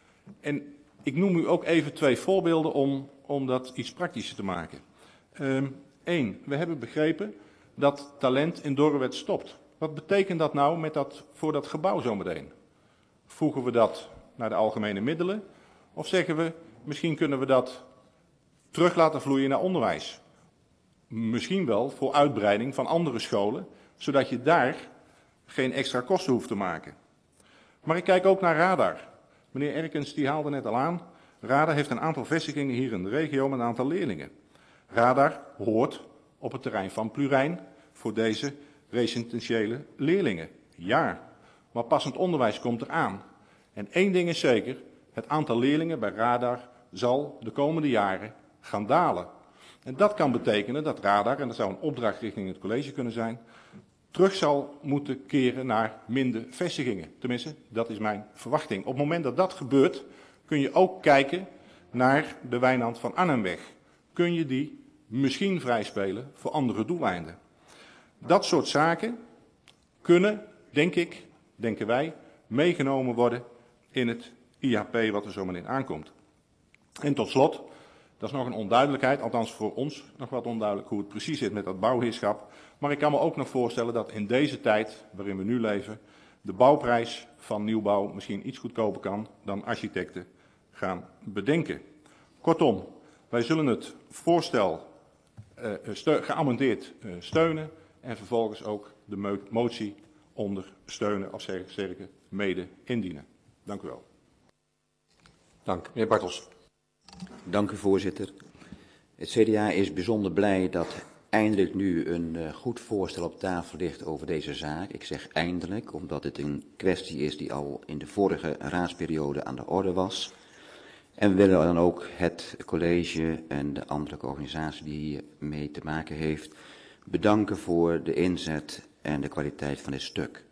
En ik noem u ook even twee voorbeelden om, om dat iets praktischer te maken. Eén, um, we hebben begrepen dat talent in Dorrewet stopt. Wat betekent dat nou met dat, voor dat gebouw zometeen? Voegen we dat naar de algemene middelen? Of zeggen we, misschien kunnen we dat terug laten vloeien naar onderwijs? Misschien wel voor uitbreiding van andere scholen, zodat je daar geen extra kosten hoeft te maken. Maar ik kijk ook naar Radar. Meneer Erkens die haalde net al aan. Radar heeft een aantal vestigingen hier in de regio met een aantal leerlingen. Radar hoort op het terrein van Plurijn voor deze residentiële leerlingen. Ja, maar passend onderwijs komt eraan. En één ding is zeker, het aantal leerlingen bij Radar zal de komende jaren gaan dalen. En dat kan betekenen dat Radar, en dat zou een opdracht richting het college kunnen zijn, terug zal moeten keren naar minder vestigingen. Tenminste, dat is mijn verwachting. Op het moment dat dat gebeurt, kun je ook kijken naar de Wijnand van Arnhemweg. Kun je die misschien vrijspelen voor andere doeleinden. Dat soort zaken kunnen, denk ik, denken wij, meegenomen worden in het I H P wat er zo meteen aankomt. En tot slot, dat is nog een onduidelijkheid, althans voor ons nog wat onduidelijk hoe het precies zit met dat bouwheerschap. Maar ik kan me ook nog voorstellen dat in deze tijd waarin we nu leven, de bouwprijs van nieuwbouw misschien iets goedkoper kan dan architecten gaan bedenken. Kortom, wij zullen het voorstel uh, geamendeerd uh, steunen en vervolgens ook de motie ondersteunen of sterker mede indienen. Dank u wel. Dank. Meneer Bartels. Dank u, voorzitter. Het C D A is bijzonder blij dat eindelijk nu een uh, goed voorstel op tafel ligt over deze zaak. Ik zeg eindelijk, omdat het een kwestie is die al in de vorige raadsperiode aan de orde was. En we willen dan ook het college en de ambtelijke organisatie die hiermee te maken heeft bedanken voor de inzet en de kwaliteit van dit stuk.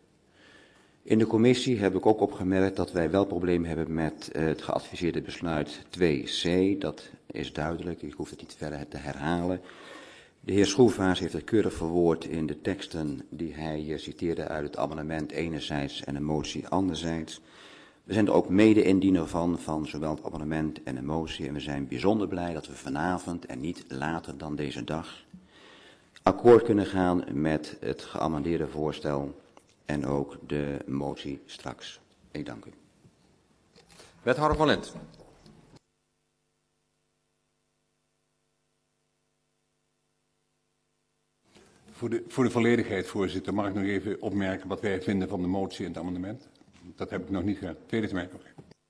In de commissie heb ik ook opgemerkt dat wij wel problemen hebben met uh, het geadviseerde besluit twee C. Dat is duidelijk, ik hoef het niet verder te herhalen. De heer Schroefaers heeft het keurig verwoord in de teksten die hij uh, citeerde uit het amendement enerzijds en de motie anderzijds. We zijn er ook mede-indiener van, van zowel het amendement en de motie. En we zijn bijzonder blij dat we vanavond en niet later dan deze dag akkoord kunnen gaan met het geamendeerde voorstel en ook de motie straks. Ik dank u. Wethouder Van Lent. Voor de, voor de volledigheid, voorzitter, mag ik nog even opmerken wat wij vinden van de motie en het amendement. Dat heb ik nog niet gedaan. Tweede termijn nog.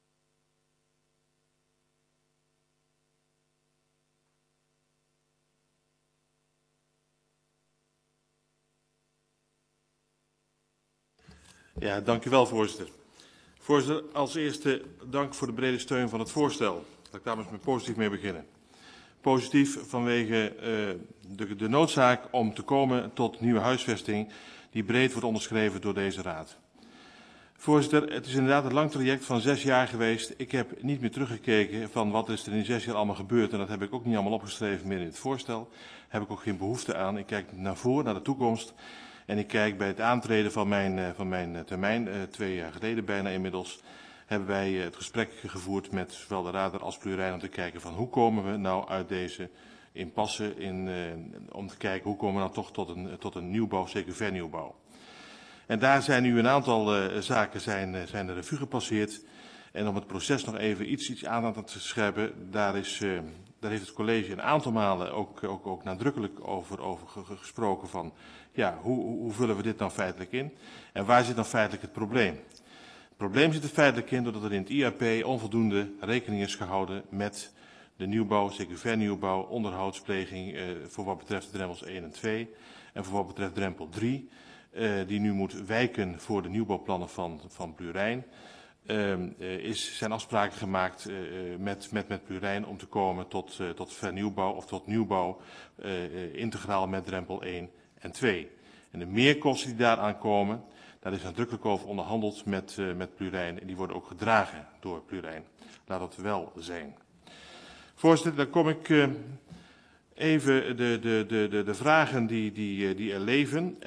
Ja, dank u wel, voorzitter. Voorzitter, als eerste dank voor de brede steun van het voorstel. Laat ik daar eens met positief mee beginnen. Positief vanwege uh, de, de noodzaak om te komen tot nieuwe huisvesting die breed wordt onderschreven door deze raad. Voorzitter, het is inderdaad een lang traject van zes jaar geweest. Ik heb niet meer teruggekeken van wat is er in die zes jaar allemaal gebeurd. En dat heb ik ook niet allemaal opgeschreven meer in het voorstel. Daar heb ik ook geen behoefte aan. Ik kijk naar voren, naar de toekomst. En ik kijk bij het aantreden van mijn, van mijn termijn, twee jaar geleden bijna inmiddels, hebben wij het gesprek gevoerd met zowel de Raad als Plurijn om te kijken van hoe komen we nou uit deze impasse, in, uh, om te kijken hoe komen we nou toch tot een, tot een nieuwbouw, zeker vernieuwbouw. En daar zijn nu een aantal uh, zaken zijn, uh, zijn de revue gepasseerd. En om het proces nog even iets, iets aan te scherpen, daar, is, uh, daar heeft het college een aantal malen ook, ook, ook nadrukkelijk over, over gesproken van, ja, hoe, hoe, hoe vullen we dit nou feitelijk in? En waar zit dan feitelijk het probleem? Het probleem zit er feitelijk in doordat er in het I A P onvoldoende rekening is gehouden met de nieuwbouw, zeker vernieuwbouw, onderhoudspleging uh, voor wat betreft de drempels één en twee en voor wat betreft drempel drie, uh, die nu moet wijken voor de nieuwbouwplannen van, van Plurijn. Uh, uh, is, zijn afspraken gemaakt uh, met, met, met Plurijn om te komen tot, uh, tot vernieuwbouw of tot nieuwbouw uh, uh, integraal met drempel één en twee. En de meerkosten die daaraan komen, daar is nadrukkelijk over onderhandeld met, uh, met Plurijn en die worden ook gedragen door Plurijn. Laat dat wel zijn. Voorzitter, dan kom ik uh, even de, de, de, de, de vragen die, die, die er leven. Uh,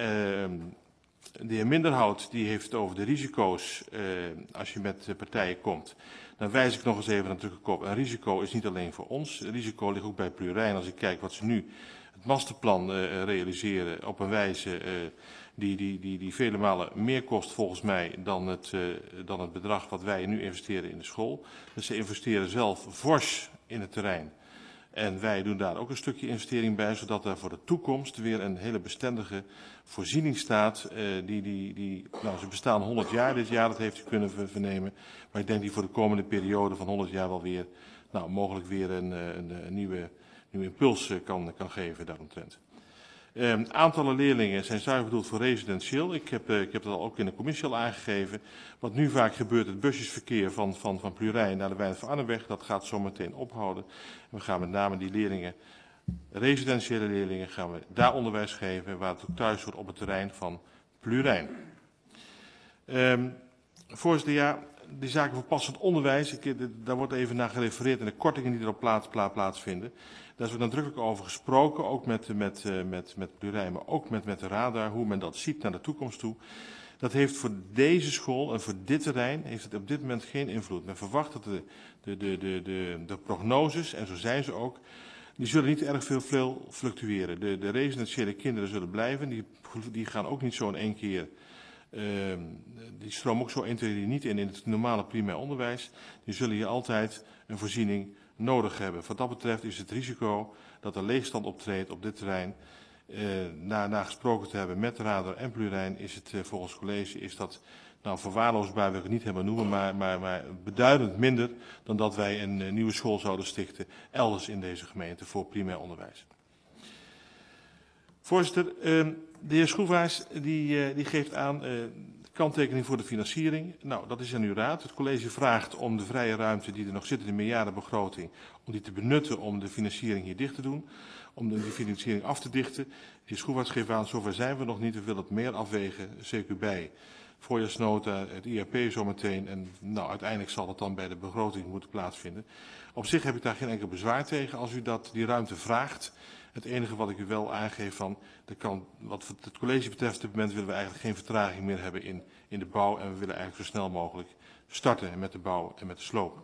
de heer Minderhout die heeft het over de risico's uh, als je met partijen komt. Dan wijs ik nog eens even natuurlijk op. Een risico is niet alleen voor ons. Een risico ligt ook bij Plurijn. Als ik kijk wat ze nu het masterplan uh, realiseren op een wijze uh, die, die, die, die vele malen meer kost volgens mij dan het, uh, dan het bedrag wat wij nu investeren in de school. Dus ze investeren zelf fors in het terrein. En wij doen daar ook een stukje investering bij, zodat er voor de toekomst weer een hele bestendige voorziening staat. Uh, die, die, die, nou, ze bestaan honderd jaar dit jaar, dat heeft u kunnen vernemen. Maar ik denk die voor de komende periode van honderd jaar wel weer, nou, mogelijk weer een, een, een nieuwe, nieuwe impuls kan, kan geven daaromtrent. Uh, aantallen leerlingen zijn zuiver bedoeld voor residentieel. Ik heb, uh, ik heb dat al ook in de commissie al aangegeven. Wat nu vaak gebeurt, het busjesverkeer van, van, van Plurijn naar de Wijnand van Arnhemweg, dat gaat zo meteen ophouden. En we gaan met name die leerlingen, residentiële leerlingen, gaan we daar onderwijs geven, waar het ook thuis wordt op het terrein van Plurijn. Uh, voorzitter, ja, die zaken voor passend onderwijs, ik, daar wordt even naar gerefereerd in de kortingen die erop plaats, plaats, plaatsvinden. Daar is ook nadrukkelijk over gesproken, ook met, met, met, met Plurijn, maar ook met, met de radar, hoe men dat ziet naar de toekomst toe. Dat heeft voor deze school en voor dit terrein heeft het op dit moment geen invloed. Men verwacht dat de, de, de, de, de, de prognoses, en zo zijn ze ook, die zullen niet erg veel, veel fluctueren. De, de residentiële kinderen zullen blijven, die, die gaan ook niet zo in één keer, uh, die stromen ook zo één, twee, drie niet in in het normale primair onderwijs. Die zullen hier altijd een voorziening nodig hebben. Wat dat betreft is het risico dat er leegstand optreedt op dit terrein, uh, na, na gesproken te hebben met Radar en Plurijn, is het uh, volgens het college is dat nou verwaarloosbaar, wil ik het niet helemaal noemen, maar, maar, maar beduidend minder dan dat wij een uh, nieuwe school zouden stichten elders in deze gemeente voor primair onderwijs. Voorzitter, uh, de heer Schroevaars die, uh, die geeft aan uh, kanttekening voor de financiering. Nou, dat is aan uw raad. Het college vraagt om de vrije ruimte die er nog zit in de meerjarenbegroting, om die te benutten om de financiering hier dicht te doen, om de financiering af te dichten. De heer Schroevaars geeft aan, zover zijn we nog niet, we willen het meer afwegen, zeker bij voorjaarsnota, het I A P zometeen, en nou, uiteindelijk zal het dan bij de begroting moeten plaatsvinden. Op zich heb ik daar geen enkel bezwaar tegen als u dat, die ruimte vraagt. Het enige wat ik u wel aangeef van, de kan, wat het college betreft, op dit moment willen we eigenlijk geen vertraging meer hebben in, in de bouw. En we willen eigenlijk zo snel mogelijk starten met de bouw en met de sloop.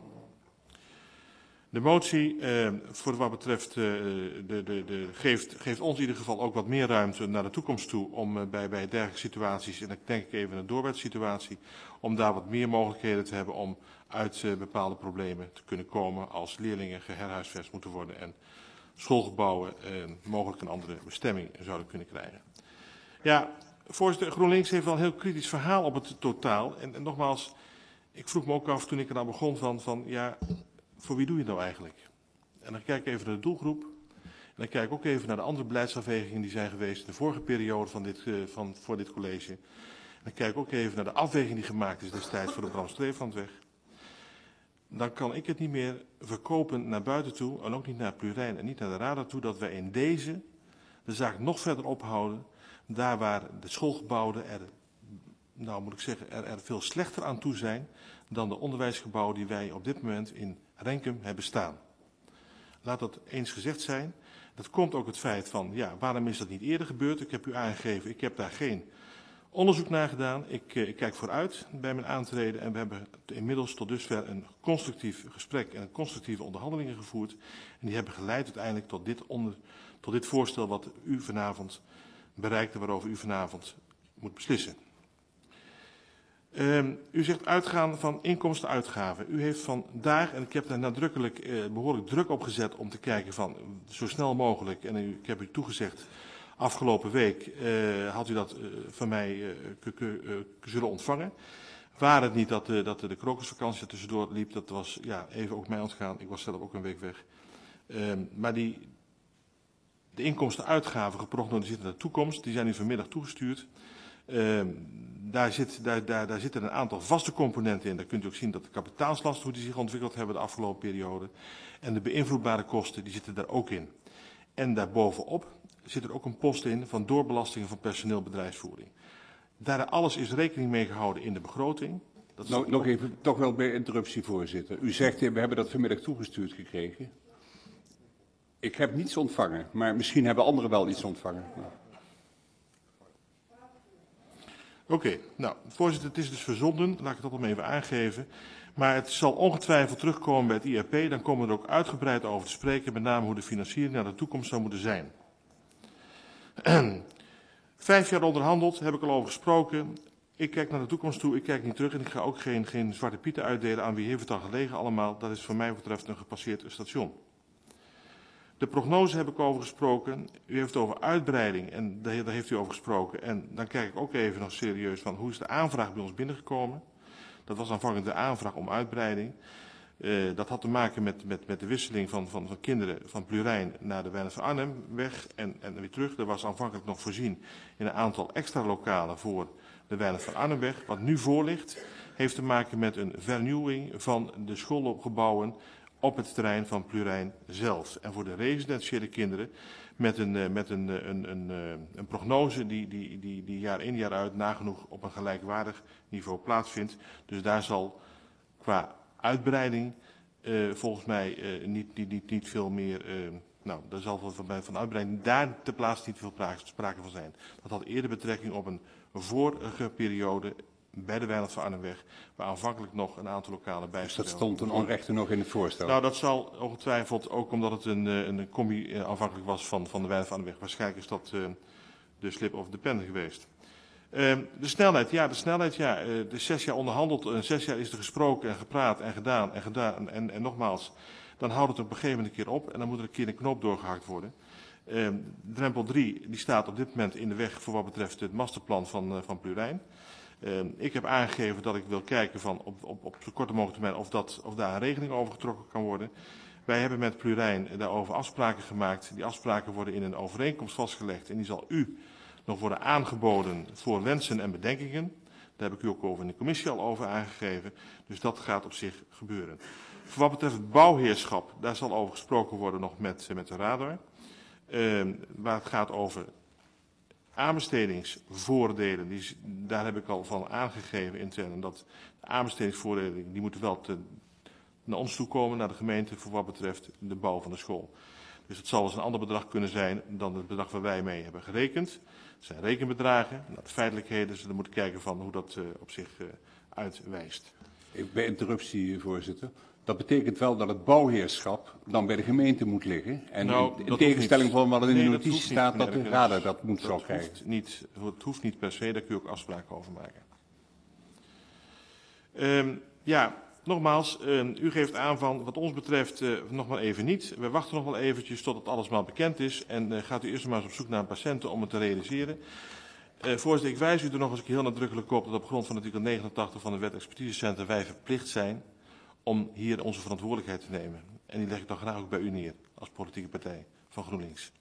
De motie, eh, voor wat betreft, eh, de, de, de, geeft, geeft ons in ieder geval ook wat meer ruimte naar de toekomst toe. Om eh, bij, bij dergelijke situaties, en dan denk ik even aan een doorwerksituatie, om daar wat meer mogelijkheden te hebben om uit eh, bepaalde problemen te kunnen komen als leerlingen geherhuisvest moeten worden en schoolgebouwen eh, mogelijk een andere bestemming zouden kunnen krijgen. Ja, voorzitter, GroenLinks heeft wel een heel kritisch verhaal op het totaal. En, en nogmaals, ik vroeg me ook af toen ik er aan begon van, van, ja, voor wie doe je het nou eigenlijk? En dan kijk ik even naar de doelgroep. En dan kijk ik ook even naar de andere beleidsafwegingen die zijn geweest in de vorige periode van dit, uh, van, voor dit college. En dan kijk ik ook even naar de afweging die gemaakt is destijds voor de Bram Streeflandweg. Dan kan ik het niet meer verkopen naar buiten toe, en ook niet naar Plurijn en niet naar de Radar toe, dat wij in deze de zaak nog verder ophouden, daar waar de schoolgebouwen er, nou moet ik zeggen, er, er veel slechter aan toe zijn dan de onderwijsgebouwen die wij op dit moment in Renkum hebben staan. Laat dat eens gezegd zijn. Dat komt ook het feit van, ja, waarom is dat niet eerder gebeurd? Ik heb u aangegeven, ik heb daar geen onderzoek naar gedaan. Ik, ik kijk vooruit bij mijn aantreden en we hebben inmiddels tot dusver een constructief gesprek en een constructieve onderhandelingen gevoerd. En die hebben geleid uiteindelijk tot dit, onder, tot dit voorstel wat u vanavond bereikt en waarover u vanavond moet beslissen. Um, u zegt uitgaan van inkomsten-uitgaven. U heeft vandaag, en ik heb daar nadrukkelijk uh, behoorlijk druk op gezet om te kijken van zo snel mogelijk, en u, ik heb u toegezegd, afgelopen week uh, had u dat uh, van mij uh, k- k- uh, zullen ontvangen. Waar het niet dat, uh, dat de krokusvakantie tussendoor liep, dat was ja, even ook mij ontgaan. Ik was zelf ook een week weg. Um, maar die, de inkomsten-uitgaven geprognosticeerd naar de toekomst, die zijn u vanmiddag toegestuurd. Uh, daar, zit, daar, daar, daar zitten een aantal vaste componenten in. Daar kunt u ook zien dat de kapitaalslasten, hoe die zich ontwikkeld hebben de afgelopen periode. En de beïnvloedbare kosten, die zitten daar ook in. En daarbovenop zit er ook een post in van doorbelastingen van personeel bedrijfsvoering. Daar alles is rekening mee gehouden in de begroting. Dat is nou, ook... nog even, toch wel bij interruptie, voorzitter. U zegt, we hebben dat vanmiddag toegestuurd gekregen. Ik heb niets ontvangen, maar misschien hebben anderen wel iets ontvangen. Oké, okay, nou, voorzitter, het is dus verzonden, laat ik dat om even aangeven. Maar het zal ongetwijfeld terugkomen bij het I R P, dan komen we er ook uitgebreid over te spreken, met name hoe de financiering naar de toekomst zou moeten zijn. Vijf jaar onderhandeld, heb ik al over gesproken. Ik kijk naar de toekomst toe, ik kijk niet terug en ik ga ook geen, geen zwarte pieten uitdelen aan wie heeft het al gelegen allemaal. Dat is voor mij betreft een gepasseerd station. De prognose heb ik over gesproken. U heeft over uitbreiding en daar heeft u over gesproken. En dan kijk ik ook even nog serieus van hoe is de aanvraag bij ons binnengekomen. Dat was aanvankelijk de aanvraag om uitbreiding. Uh, dat had te maken met, met, met de wisseling van, van, van kinderen van Plurijn naar de Wijnand van Arnhemweg en, en weer terug. Er was aanvankelijk nog voorzien in een aantal extra lokalen voor de Wijnand van Arnhemweg. Wat nu voor ligt, heeft te maken met een vernieuwing van de schoolgebouwen op het terrein van Plurijn zelf. En voor de residentiële kinderen met een, met een, een, een, een prognose die, die, die, die jaar in jaar uit nagenoeg op een gelijkwaardig niveau plaatsvindt. Dus daar zal qua uitbreiding uh, volgens mij uh, niet, niet, niet, niet veel meer, uh, nou, daar zal van, van uitbreiding daar ter plaatse niet veel sprake van zijn. Dat had eerder betrekking op een vorige periode bij de Wijnand van Arnhemweg, waar aanvankelijk nog een aantal lokalen bij dus dat stond ten onrechte nog in het voorstel? Nou, dat zal ongetwijfeld ook omdat het een, een combi aanvankelijk was van, van de Wijnand van Arnhemweg. Waarschijnlijk is dat uh, de slip of the pen geweest. Uh, de snelheid, ja, de snelheid, ja. Uh, de zes jaar onderhandeld, uh, zes jaar is er gesproken en gepraat en gedaan en gedaan. En, en, en nogmaals, dan houdt het op een gegeven moment een keer op en dan moet er een keer een knoop doorgehakt worden. Uh, drempel drie, die staat op dit moment in de weg voor wat betreft het masterplan van, uh, van Plurijn. Uh, ik heb aangegeven dat ik wil kijken van op, op, op zo korte mogelijke termijn of, dat, of daar een regeling over getrokken kan worden. Wij hebben met Plurijn daarover afspraken gemaakt. Die afspraken worden in een overeenkomst vastgelegd en die zal u nog worden aangeboden voor wensen en bedenkingen. Daar heb ik u ook over in de commissie al over aangegeven. Dus dat gaat op zich gebeuren. Voor wat betreft het bouwheerschap, daar zal over gesproken worden nog met, met de radar. Uh, waar het gaat over aanbestedingsvoordelen, die, daar heb ik al van aangegeven intern. Dat de aanbestedingsvoordelen, die moeten wel te, naar ons toe komen, naar de gemeente, voor wat betreft de bouw van de school. Dus het zal wel eens een ander bedrag kunnen zijn dan het bedrag waar wij mee hebben gerekend. Het zijn rekenbedragen, nou, de feitelijkheden, zullen we moeten kijken van hoe dat uh, op zich uh, uitwijst. Bij interruptie, voorzitter. Dat betekent wel dat het bouwheerschap dan bij de gemeente moet liggen. En nou, in, in tegenstelling van wat er in nee, de notitie staat, dat de radar dat moet zo krijgen. Niet, het hoeft niet per se, daar kun je ook afspraken over maken. Um, ja, nogmaals, um, u geeft aan van wat ons betreft uh, nog maar even niet. We wachten nog wel eventjes tot het alles maar bekend is. En uh, gaat u eerst maar eens op zoek naar patiënten om het te realiseren. Uh, voorzitter, ik wijs u er nog eens heel nadrukkelijk op dat op grond van artikel negenentachtig van de wet expertisecentrum wij verplicht zijn om hier onze verantwoordelijkheid te nemen. En die leg ik dan graag ook bij u neer, als politieke partij van GroenLinks.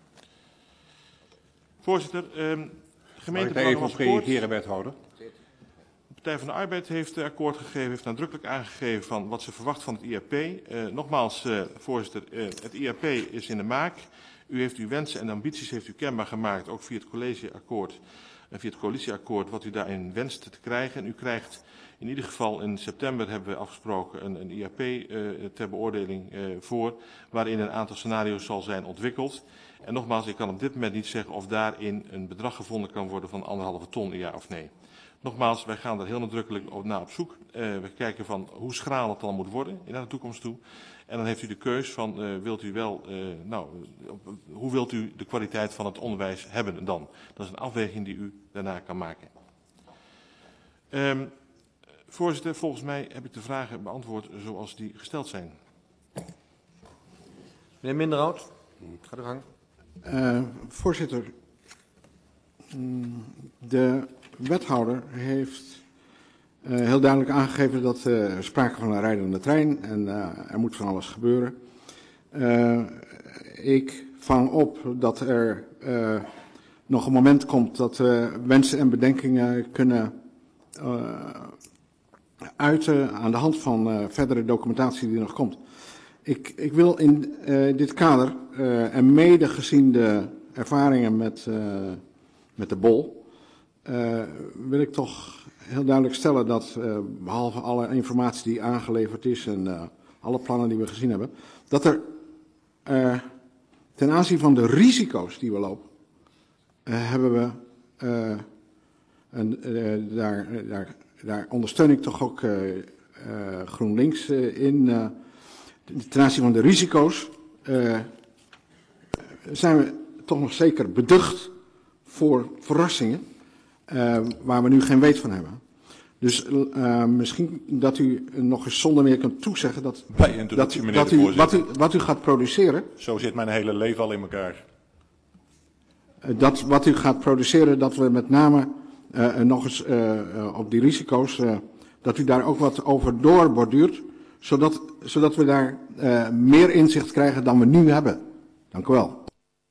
Voorzitter, eh, gemeente... Mag ik daar even op reageren, wethouder? De Partij van de Arbeid heeft akkoord gegeven, heeft nadrukkelijk aangegeven van wat ze verwacht van het I R P. Uh, nogmaals, uh, voorzitter, uh, het I R P is in de maak. U heeft uw wensen en ambities heeft u kenbaar gemaakt, ook via het collegeakkoord en via het coalitieakkoord, wat u daarin wenst te krijgen. En u krijgt in ieder geval in september, hebben we afgesproken, een, een I R P uh, ter beoordeling uh, voor, waarin een aantal scenario's zal zijn ontwikkeld. En nogmaals, ik kan op dit moment niet zeggen of daarin een bedrag gevonden kan worden van anderhalve ton, ja of nee. Nogmaals, wij gaan er heel nadrukkelijk op, naar op zoek. Uh, we kijken van hoe schraal het dan moet worden naar de toekomst toe. En dan heeft u de keus van, uh, wilt u wel, uh, nou, hoe wilt u de kwaliteit van het onderwijs hebben dan? Dat is een afweging die u daarna kan maken. Um, Voorzitter, volgens mij heb ik de vragen beantwoord zoals die gesteld zijn. Meneer Minderhout, ga de gang. Uh, voorzitter, de wethouder heeft uh, heel duidelijk aangegeven dat er uh, sprake van een rijdende trein en uh, er moet van alles gebeuren. Uh, ik vang op dat er uh, nog een moment komt dat uh, wensen en bedenkingen kunnen uh, uiten aan de hand van uh, verdere documentatie die nog komt. Ik, ik wil in uh, dit kader, uh, en mede gezien de ervaringen met, uh, met de bol, uh, wil ik toch heel duidelijk stellen dat, uh, behalve alle informatie die aangeleverd is en uh, alle plannen die we gezien hebben, dat er uh, ten aanzien van de risico's die we lopen, uh, hebben we, uh, en uh, daar, daar, daar ondersteun ik toch ook uh, uh, GroenLinks uh, in. Uh, Ten aanzien van de risico's uh, zijn we toch nog zeker beducht voor verrassingen uh, waar we nu geen weet van hebben. Dus uh, misschien dat u nog eens zonder meer kunt toezeggen dat, dat, u, dat u, wat, u, wat u gaat produceren. Zo zit mijn hele leven al in elkaar. Uh, dat wat u gaat produceren, dat we met name uh, nog eens uh, uh, op die risico's, uh, dat u daar ook wat over doorborduurt. Zodat, zodat we daar uh, meer inzicht krijgen dan we nu hebben. Dank u wel.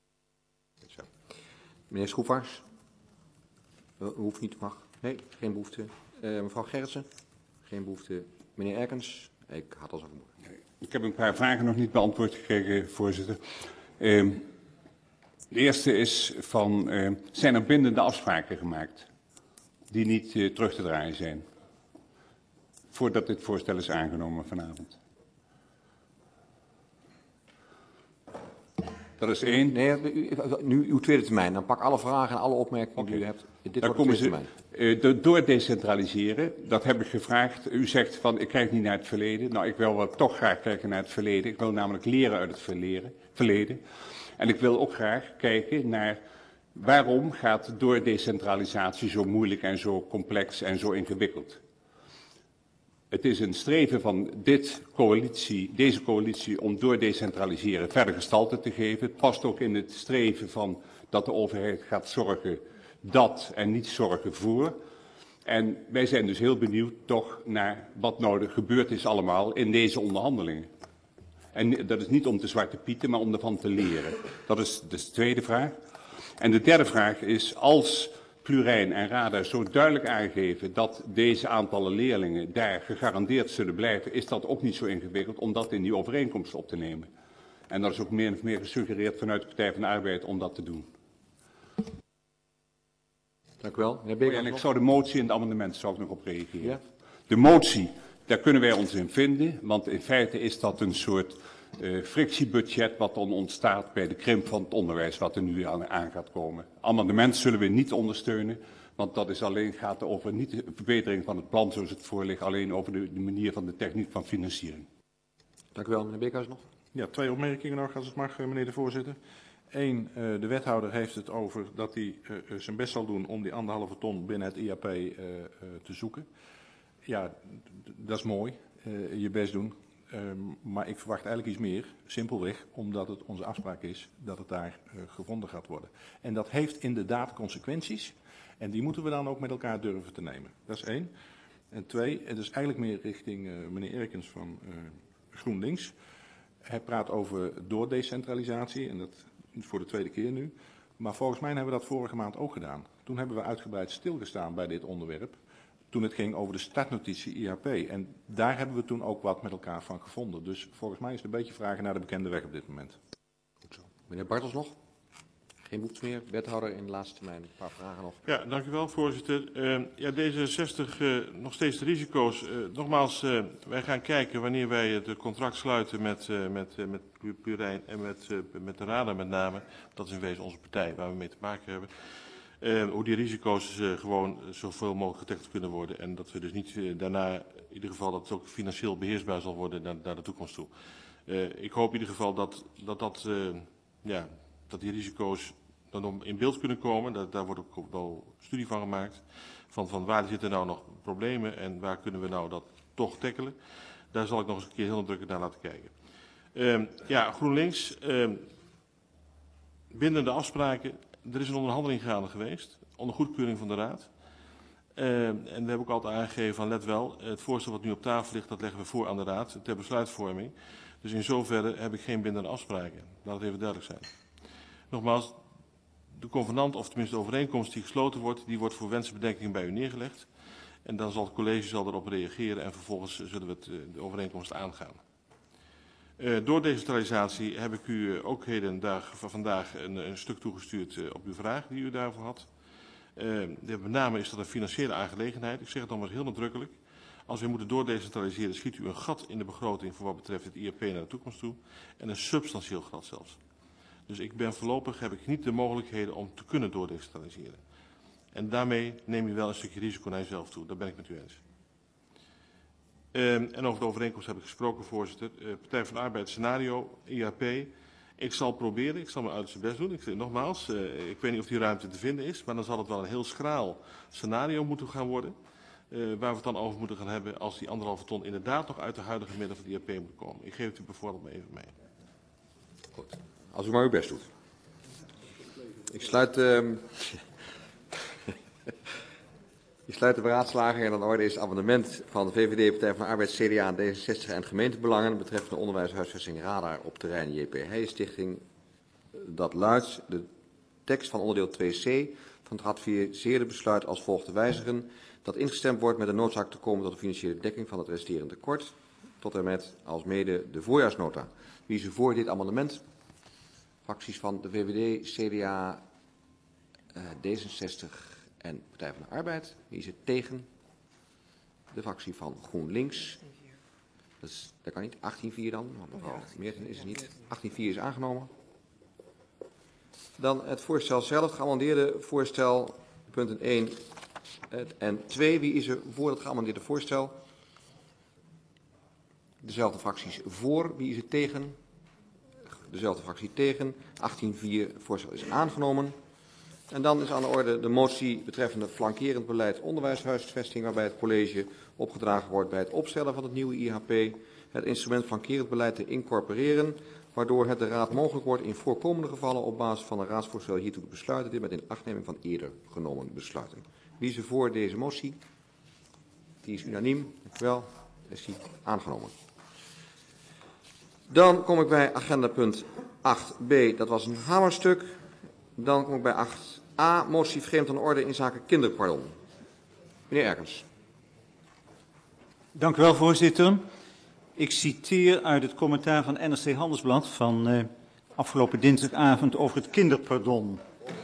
Meneer Schroefaars. U hoeft niet, mag. Nee, geen behoefte. Uh, mevrouw Gerritsen. Geen behoefte. Meneer Erkens. Ik had al zo vermoeden. Ik heb een paar vragen nog niet beantwoord gekregen, voorzitter. Uh, de eerste is van, uh, zijn er bindende afspraken gemaakt die niet uh, terug te draaien zijn? Voordat dit voorstel is aangenomen vanavond. Dat is één. Nee, nu uw tweede termijn. Dan pak alle vragen en alle opmerkingen okay. die u hebt. Dit Dan komen ze uh, de, door decentraliseren. Dat heb ik gevraagd. U zegt van ik kijk niet naar het verleden. Nou, ik wil wel toch graag kijken naar het verleden. Ik wil namelijk leren uit het verleden. verleden. En ik wil ook graag kijken naar waarom gaat door decentralisatie zo moeilijk en zo complex en zo ingewikkeld. Het is een streven van dit coalitie, deze coalitie om door decentraliseren verder gestalte te geven. Het past ook in het streven van dat de overheid gaat zorgen dat en niet zorgen voor. En wij zijn dus heel benieuwd toch naar wat nou er gebeurd is allemaal in deze onderhandelingen. En dat is niet om te zwarte pieten, maar om ervan te leren. Dat is de tweede vraag. En de derde vraag is, als Plurijn en Rada zo duidelijk aangeven dat deze aantallen leerlingen daar gegarandeerd zullen blijven, is dat ook niet zo ingewikkeld om dat in die overeenkomst op te nemen. En dat is ook meer en meer gesuggereerd vanuit de Partij van de Arbeid om dat te doen. Dank u wel. Oh, en ik zou de motie en het amendement zou ik nog op reageren. Ja? De motie, daar kunnen wij ons in vinden, want in feite is dat een soort uh, frictiebudget wat dan ontstaat bij de krimp van het onderwijs wat er nu aan, aan gaat komen. Amendement zullen we niet ondersteunen, want dat is alleen, gaat over niet de verbetering van het plan zoals het voor ligt, alleen over de, de manier van de techniek van financiering. Dank u wel. Meneer Beekhuis nog? Ja, twee opmerkingen nog als het mag, meneer de voorzitter. Eén, uh, de wethouder heeft het over dat hij uh, zijn best zal doen om die anderhalve ton binnen het I A P uh, uh, te zoeken. Ja, dat is mooi, uh, je best doen. Uh, maar ik verwacht eigenlijk iets meer, simpelweg omdat het onze afspraak is dat het daar uh, gevonden gaat worden. En dat heeft inderdaad consequenties en die moeten we dan ook met elkaar durven te nemen. Dat is één. En twee, het is eigenlijk meer richting uh, meneer Erkens van uh, GroenLinks. Hij praat over doordecentralisatie en dat voor de tweede keer nu. Maar volgens mij hebben we dat vorige maand ook gedaan. Toen hebben we uitgebreid stilgestaan bij dit onderwerp. Toen het ging over de startnotitie I H P. En daar hebben we toen ook wat met elkaar van gevonden. Dus volgens mij is het een beetje vragen naar de bekende weg op dit moment. Goed zo. Meneer Bartels nog? Geen behoefte meer. Wethouder in de laatste termijn. Een paar vragen nog. Ja, dank u wel, voorzitter. Uh, ja, D zesenzestig, uh, nog steeds de risico's. Uh, nogmaals, uh, wij gaan kijken wanneer wij het contract sluiten met, uh, met, uh, met Plurijn en met, uh, met de Rada met name. Dat is in wezen onze partij waar we mee te maken hebben. Uh, hoe die risico's uh, gewoon zoveel mogelijk getest kunnen worden. En dat we dus niet uh, daarna, in ieder geval, dat het ook financieel beheersbaar zal worden naar, naar de toekomst toe. Uh, ik hoop in ieder geval dat dat, dat, uh, ja, dat die risico's dan in beeld kunnen komen. Daar, daar wordt ook wel studie van gemaakt. Van, van waar zitten nou nog problemen en waar kunnen we nou dat toch tackelen. Daar zal ik nog eens een keer heel nadrukkelijk naar laten kijken. Uh, ja, GroenLinks, uh, bindende afspraken. Er is een onderhandeling gaande geweest, onder goedkeuring van de Raad. Uh, en we hebben ook altijd aangegeven van let wel, het voorstel wat nu op tafel ligt, dat leggen we voor aan de Raad ter besluitvorming. Dus in zoverre heb ik geen bindende afspraken. Laat het even duidelijk zijn. Nogmaals, de convenant, of tenminste de overeenkomst die gesloten wordt, die wordt voor wensenbedenkingen bij u neergelegd. En dan zal het college zal erop reageren en vervolgens zullen we het, de overeenkomst aangaan. Uh, door decentralisatie heb ik u ook heden dag, van vandaag een, een stuk toegestuurd uh, op uw vraag die u daarvoor had. Uh, met name is dat een financiële aangelegenheid. Ik zeg het dan maar heel nadrukkelijk. Als we moeten doordecentraliseren, schiet u een gat in de begroting voor wat betreft het I A P naar de toekomst toe. En een substantieel gat zelfs. Dus ik ben voorlopig, heb ik niet de mogelijkheden om te kunnen doordecentraliseren. En daarmee neem je wel een stukje risico naar jezelf toe. Daar ben ik met u eens. Uh, en over de overeenkomst heb ik gesproken, voorzitter. Uh, Partij van de Arbeid, scenario, I A P. Ik zal proberen, ik zal mijn uiterste best doen. Ik zeg nogmaals, uh, ik weet niet of die ruimte te vinden is, maar dan zal het wel een heel schraal scenario moeten gaan worden. Uh, waar we het dan over moeten gaan hebben als die anderhalve ton inderdaad nog uit de huidige middelen van de I A P moet komen. Ik geef het u bijvoorbeeld maar even mee. Goed. Als u maar uw best doet. Ik sluit, uh, ik sluit de beraadslaging en aan de orde is het amendement van de V V D, Partij van de Arbeid, C D A, D zesenzestig en gemeentebelangen betreffende onderwijs, huisvesting, radar op terrein J P Heijenstichting. Dat luidt: de tekst van onderdeel twee C van het geadviseerde besluit als volgt te wijzigen. Dat ingestemd wordt met de noodzaak te komen tot de financiële dekking van het resterende tekort. Tot en met alsmede de voorjaarsnota. Wie is er voor dit amendement? Fracties van de V V D, C D A, uh, D zesenzestig en Partij van de Arbeid. Wie is er tegen? De fractie van GroenLinks. Dat, is, dat kan niet. achttien vier dan, want mevrouw Meerten is er niet. achttien vier is aangenomen. Dan het voorstel zelf, het geamendeerde voorstel, punten één en twee. Wie is er voor het geamendeerde voorstel? Dezelfde fracties voor. Wie is er tegen? Dezelfde fractie tegen. achttien vier, het voorstel is aangenomen. En dan is aan de orde de motie betreffende flankerend beleid onderwijshuisvesting, waarbij het college opgedragen wordt bij het opstellen van het nieuwe I H P het instrument flankerend beleid te incorporeren, waardoor het de Raad mogelijk wordt in voorkomende gevallen op basis van een raadsvoorstel hiertoe te besluiten, dit met inachtneming van eerder genomen besluiten. Wie is er voor deze motie? Die is unaniem. Dank u wel. Is die aangenomen. Dan kom ik bij agenda punt acht b. Dat was een hamerstuk. Dan kom ik bij acht a. Motie vreemd aan de orde in zaken kinderpardon. Meneer Erkens. Dank u wel, voorzitter. Ik citeer uit het commentaar van N R C Handelsblad van uh, afgelopen dinsdagavond over het kinderpardon.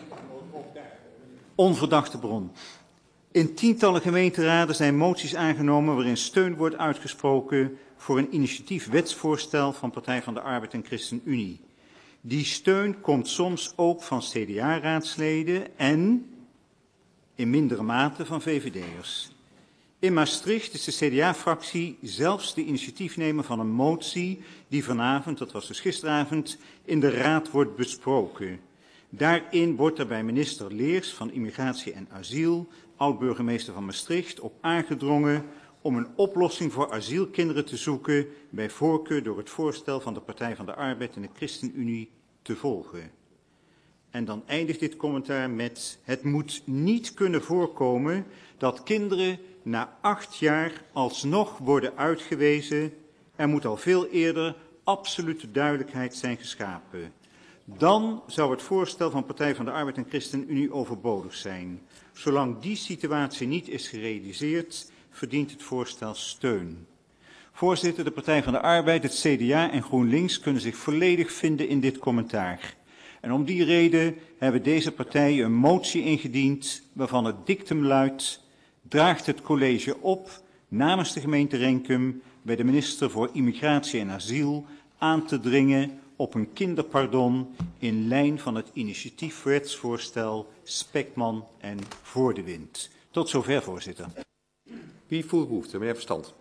Onverdachte bron. In tientallen gemeenteraden zijn moties aangenomen waarin steun wordt uitgesproken voor een initiatief wetsvoorstel van Partij van de Arbeid en ChristenUnie. Die steun komt soms ook van C D A-raadsleden en in mindere mate van V V D'ers. In Maastricht is de C D A-fractie zelfs de initiatiefnemer van een motie die vanavond, dat was dus gisteravond, in de raad wordt besproken. Daarin wordt er bij minister Leers van Immigratie en Asiel, oud-burgemeester van Maastricht, op aangedrongen om een oplossing voor asielkinderen te zoeken, bij voorkeur door het voorstel van de Partij van de Arbeid en de ChristenUnie te volgen. En dan eindigt dit commentaar met: het moet niet kunnen voorkomen dat kinderen na acht jaar alsnog worden uitgewezen. Er moet al veel eerder absolute duidelijkheid zijn geschapen. Dan zou het voorstel van Partij van de Arbeid en ChristenUnie overbodig zijn. Zolang die situatie niet is gerealiseerd, verdient het voorstel steun. Voorzitter, de Partij van de Arbeid, het C D A en GroenLinks kunnen zich volledig vinden in dit commentaar. En om die reden hebben deze partijen een motie ingediend waarvan het dictum luidt: draagt het college op namens de gemeente Renkum bij de minister voor Immigratie en Asiel aan te dringen op een kinderpardon in lijn van het initiatiefwetsvoorstel Spekman en Voor de Wind. Tot zover, voorzitter. Wie voelt behoefte? Meneer Verstand.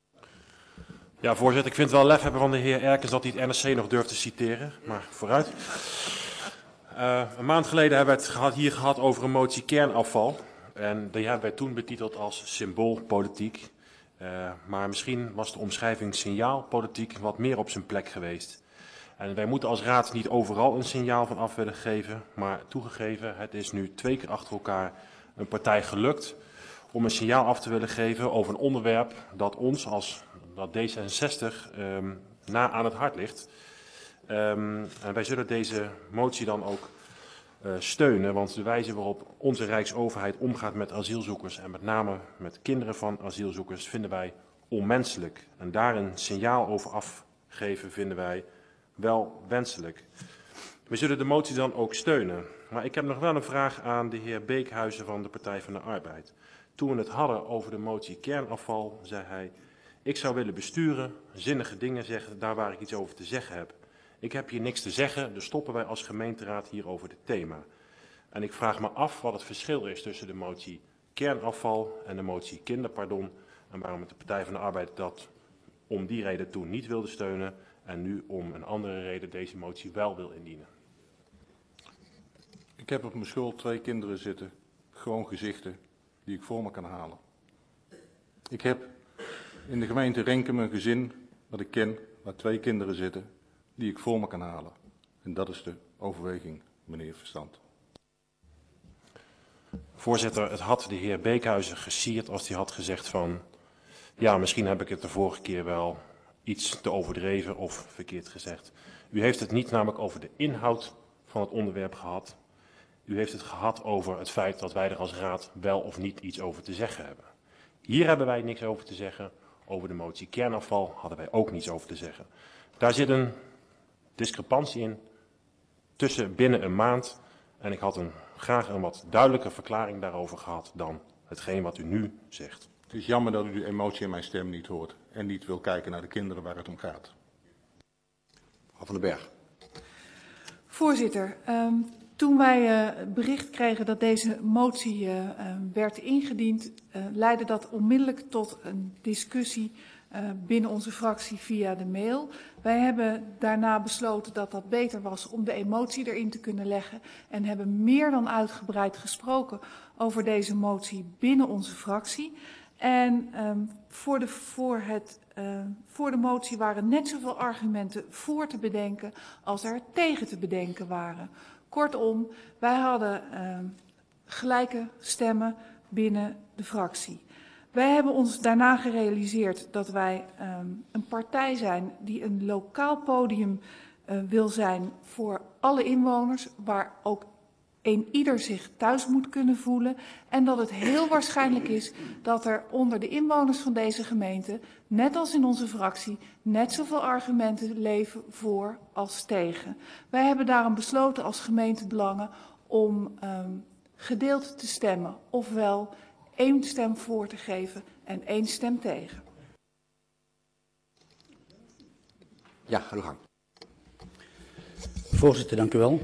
Ja, voorzitter, ik vind het wel lef hebben van de heer Erkens dat hij het N R C nog durft te citeren, maar vooruit. Uh, een maand geleden hebben we het gehad, hier gehad over een motie kernafval. En die hebben wij toen betiteld als symboolpolitiek. Uh, maar misschien was de omschrijving signaalpolitiek wat meer op zijn plek geweest. En wij moeten als raad niet overal een signaal van af willen geven. Maar toegegeven, het is nu twee keer achter elkaar een partij gelukt om een signaal af te willen geven over een onderwerp dat ons als dat D zesenzestig um, na aan het hart ligt. Um, en wij zullen deze motie dan ook uh, steunen, want de wijze waarop onze Rijksoverheid omgaat met asielzoekers en met name met kinderen van asielzoekers vinden wij onmenselijk. En daar een signaal over afgeven vinden wij wel wenselijk. We zullen de motie dan ook steunen. Maar ik heb nog wel een vraag aan de heer Beekhuizen van de Partij van de Arbeid. Toen we het hadden over de motie kernafval, zei hij: ik zou willen besturen, zinnige dingen zeggen, daar waar ik iets over te zeggen heb. Ik heb hier niks te zeggen, dus stoppen wij als gemeenteraad hier over het thema. En ik vraag me af wat het verschil is tussen de motie kernafval en de motie kinderpardon. En waarom het de Partij van de Arbeid dat om die reden toen niet wilde steunen en nu om een andere reden deze motie wel wil indienen. Ik heb op mijn school twee kinderen zitten, gewoon gezichten die ik voor me kan halen. Ik heb in de gemeente Renkum een gezin dat ik ken, waar twee kinderen zitten die ik voor me kan halen. En dat is de overweging, meneer Verstand. Voorzitter, het had de heer Beekhuizen gesierd als hij had gezegd van, ja, misschien heb ik het de vorige keer wel iets te overdreven of verkeerd gezegd. U heeft het niet namelijk over de inhoud van het onderwerp gehad. U heeft het gehad over het feit dat wij er als raad wel of niet iets over te zeggen hebben. Hier hebben wij niks over te zeggen. Over de motie kernafval hadden wij ook niets over te zeggen. Daar zit een discrepantie in tussen binnen een maand. En ik had een, graag een wat duidelijke verklaring daarover gehad dan hetgeen wat u nu zegt. Het is jammer dat u de emotie in mijn stem niet hoort en niet wil kijken naar de kinderen waar het om gaat. Mevrouw van den Berg. Voorzitter, um, toen wij uh, bericht kregen dat deze motie uh, uh, werd ingediend, uh, leidde dat onmiddellijk tot een discussie uh, binnen onze fractie via de mail. Wij hebben daarna besloten dat dat beter was om de emotie erin te kunnen leggen en hebben meer dan uitgebreid gesproken over deze motie binnen onze fractie. En um, voor, de, voor, het, uh, voor de motie waren net zoveel argumenten voor te bedenken als er tegen te bedenken waren. Kortom, wij hadden uh, gelijke stemmen binnen de fractie. Wij hebben ons daarna gerealiseerd dat wij um, een partij zijn die een lokaal podium uh, wil zijn voor alle inwoners, waar ook een ieder zich thuis moet kunnen voelen. En dat het heel waarschijnlijk is dat er onder de inwoners van deze gemeente, net als in onze fractie, net zoveel argumenten leven voor als tegen. Wij hebben daarom besloten als gemeentebelangen om um, gedeeld te stemmen. Ofwel één stem voor te geven en één stem tegen. Ja, ga uw gang. Voorzitter, dank u wel.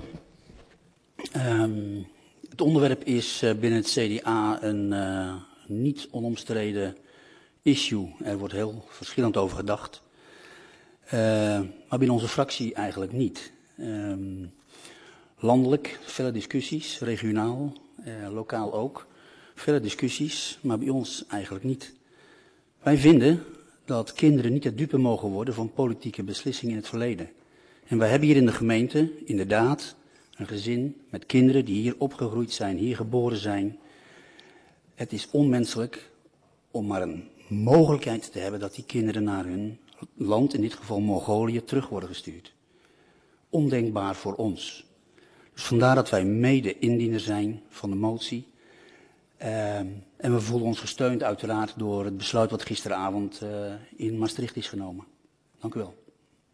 Um, het onderwerp is uh, binnen het C D A een uh, niet onomstreden issue. Er wordt heel verschillend over gedacht. Uh, maar binnen onze fractie eigenlijk niet. Um, landelijk, vele discussies, regionaal, uh, lokaal ook. Vele discussies, maar bij ons eigenlijk niet. Wij vinden dat kinderen niet de dupe mogen worden van politieke beslissingen in het verleden. En wij hebben hier in de gemeente inderdaad een gezin met kinderen die hier opgegroeid zijn, hier geboren zijn. Het is onmenselijk om maar een mogelijkheid te hebben dat die kinderen naar hun land, in dit geval Mongolië, terug worden gestuurd. Ondenkbaar voor ons. Dus vandaar dat wij mede-indiener zijn van de motie. Uh, en we voelen ons gesteund uiteraard door het besluit wat gisteravond uh, in Maastricht is genomen. Dank u wel.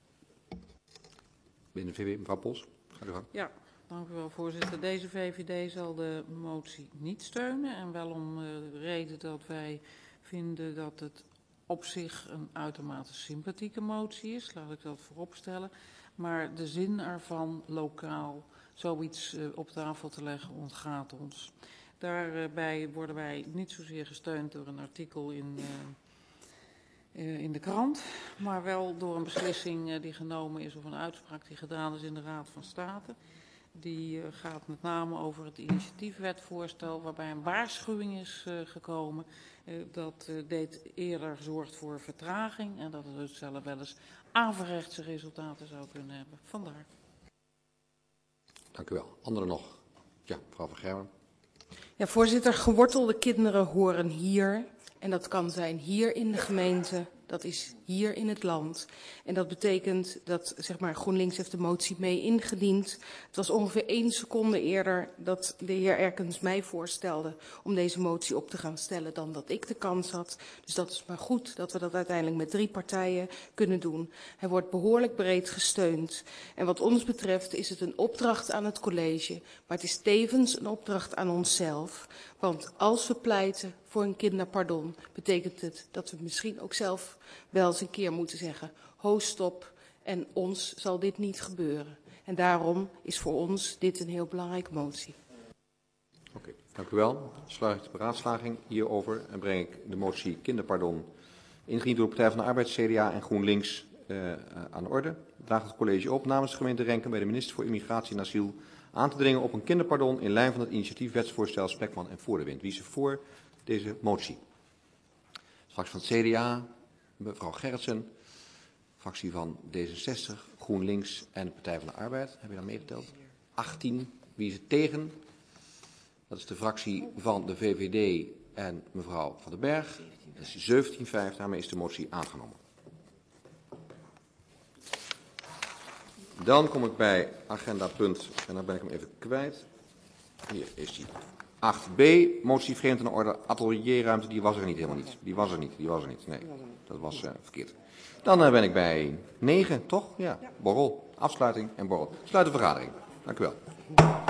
Binnen de V V, mevrouw Pols. Ga u gang. Ja, dank u wel, voorzitter. Deze V V D zal de motie niet steunen. En wel om uh, de reden dat wij vinden dat het op zich een uitermate sympathieke motie is. Laat ik dat vooropstellen. Maar de zin ervan lokaal zoiets uh, op tafel te leggen ontgaat ons. Daarbij worden wij niet zozeer gesteund door een artikel in, uh, uh, in de krant, maar wel door een beslissing uh, die genomen is of een uitspraak die gedaan is in de Raad van State. Die uh, gaat met name over het initiatiefwetvoorstel waarbij een waarschuwing is uh, gekomen. Uh, dat uh, deed eerder zorgt voor vertraging en dat het dus zelf wel eens averechtse resultaten zou kunnen hebben. Vandaar. Dank u wel. Anderen nog? Ja, mevrouw Van Gerwen. Ja, voorzitter, gewortelde kinderen horen hier. En dat kan zijn hier in de gemeente, dat is hier in het land. En dat betekent dat, zeg maar, GroenLinks heeft de motie mee ingediend. Het was ongeveer één seconde eerder dat de heer Erkens mij voorstelde om deze motie op te gaan stellen dan dat ik de kans had. Dus dat is maar goed dat we dat uiteindelijk met drie partijen kunnen doen. Hij wordt behoorlijk breed gesteund. En wat ons betreft is het een opdracht aan het college, maar het is tevens een opdracht aan onszelf. Want als we pleiten voor een kinderpardon, betekent het dat we misschien ook zelf wel eens een keer moeten zeggen, ho stop, en ons zal dit niet gebeuren. En daarom is voor ons dit een heel belangrijke motie. Oké, okay, dank u wel. Dan sluit ik de beraadslaging hierover en breng ik de motie kinderpardon ingediend door de Partij van de Arbeid, C D A en GroenLinks uh, aan de orde. Draagt het college op namens de gemeente Renkum bij de minister voor Immigratie en Asiel aan te dringen op een kinderpardon in lijn van het initiatiefwetsvoorstel Spekman en Voordewind. Wie is er voor deze motie? Straks van het C D A, mevrouw Gerritsen, fractie van D zesenzestig, GroenLinks en de Partij van de Arbeid. Heb je dat meegeteld? achttien. Wie is er tegen? Dat is de fractie van de V V D en mevrouw Van den Berg. Dat is zeventien vijf. Daarmee is de motie aangenomen. Dan kom ik bij agenda punt, en dan ben ik hem even kwijt. Hier is die. acht b, motie vreemd aan de orde, atelierruimte, die was er niet, helemaal niet. Die was er niet, die was er niet. Nee, dat was uh, verkeerd. Dan uh, ben ik bij negen, toch? Ja, borrel, afsluiting en borrel. Sluit de vergadering. Dank u wel.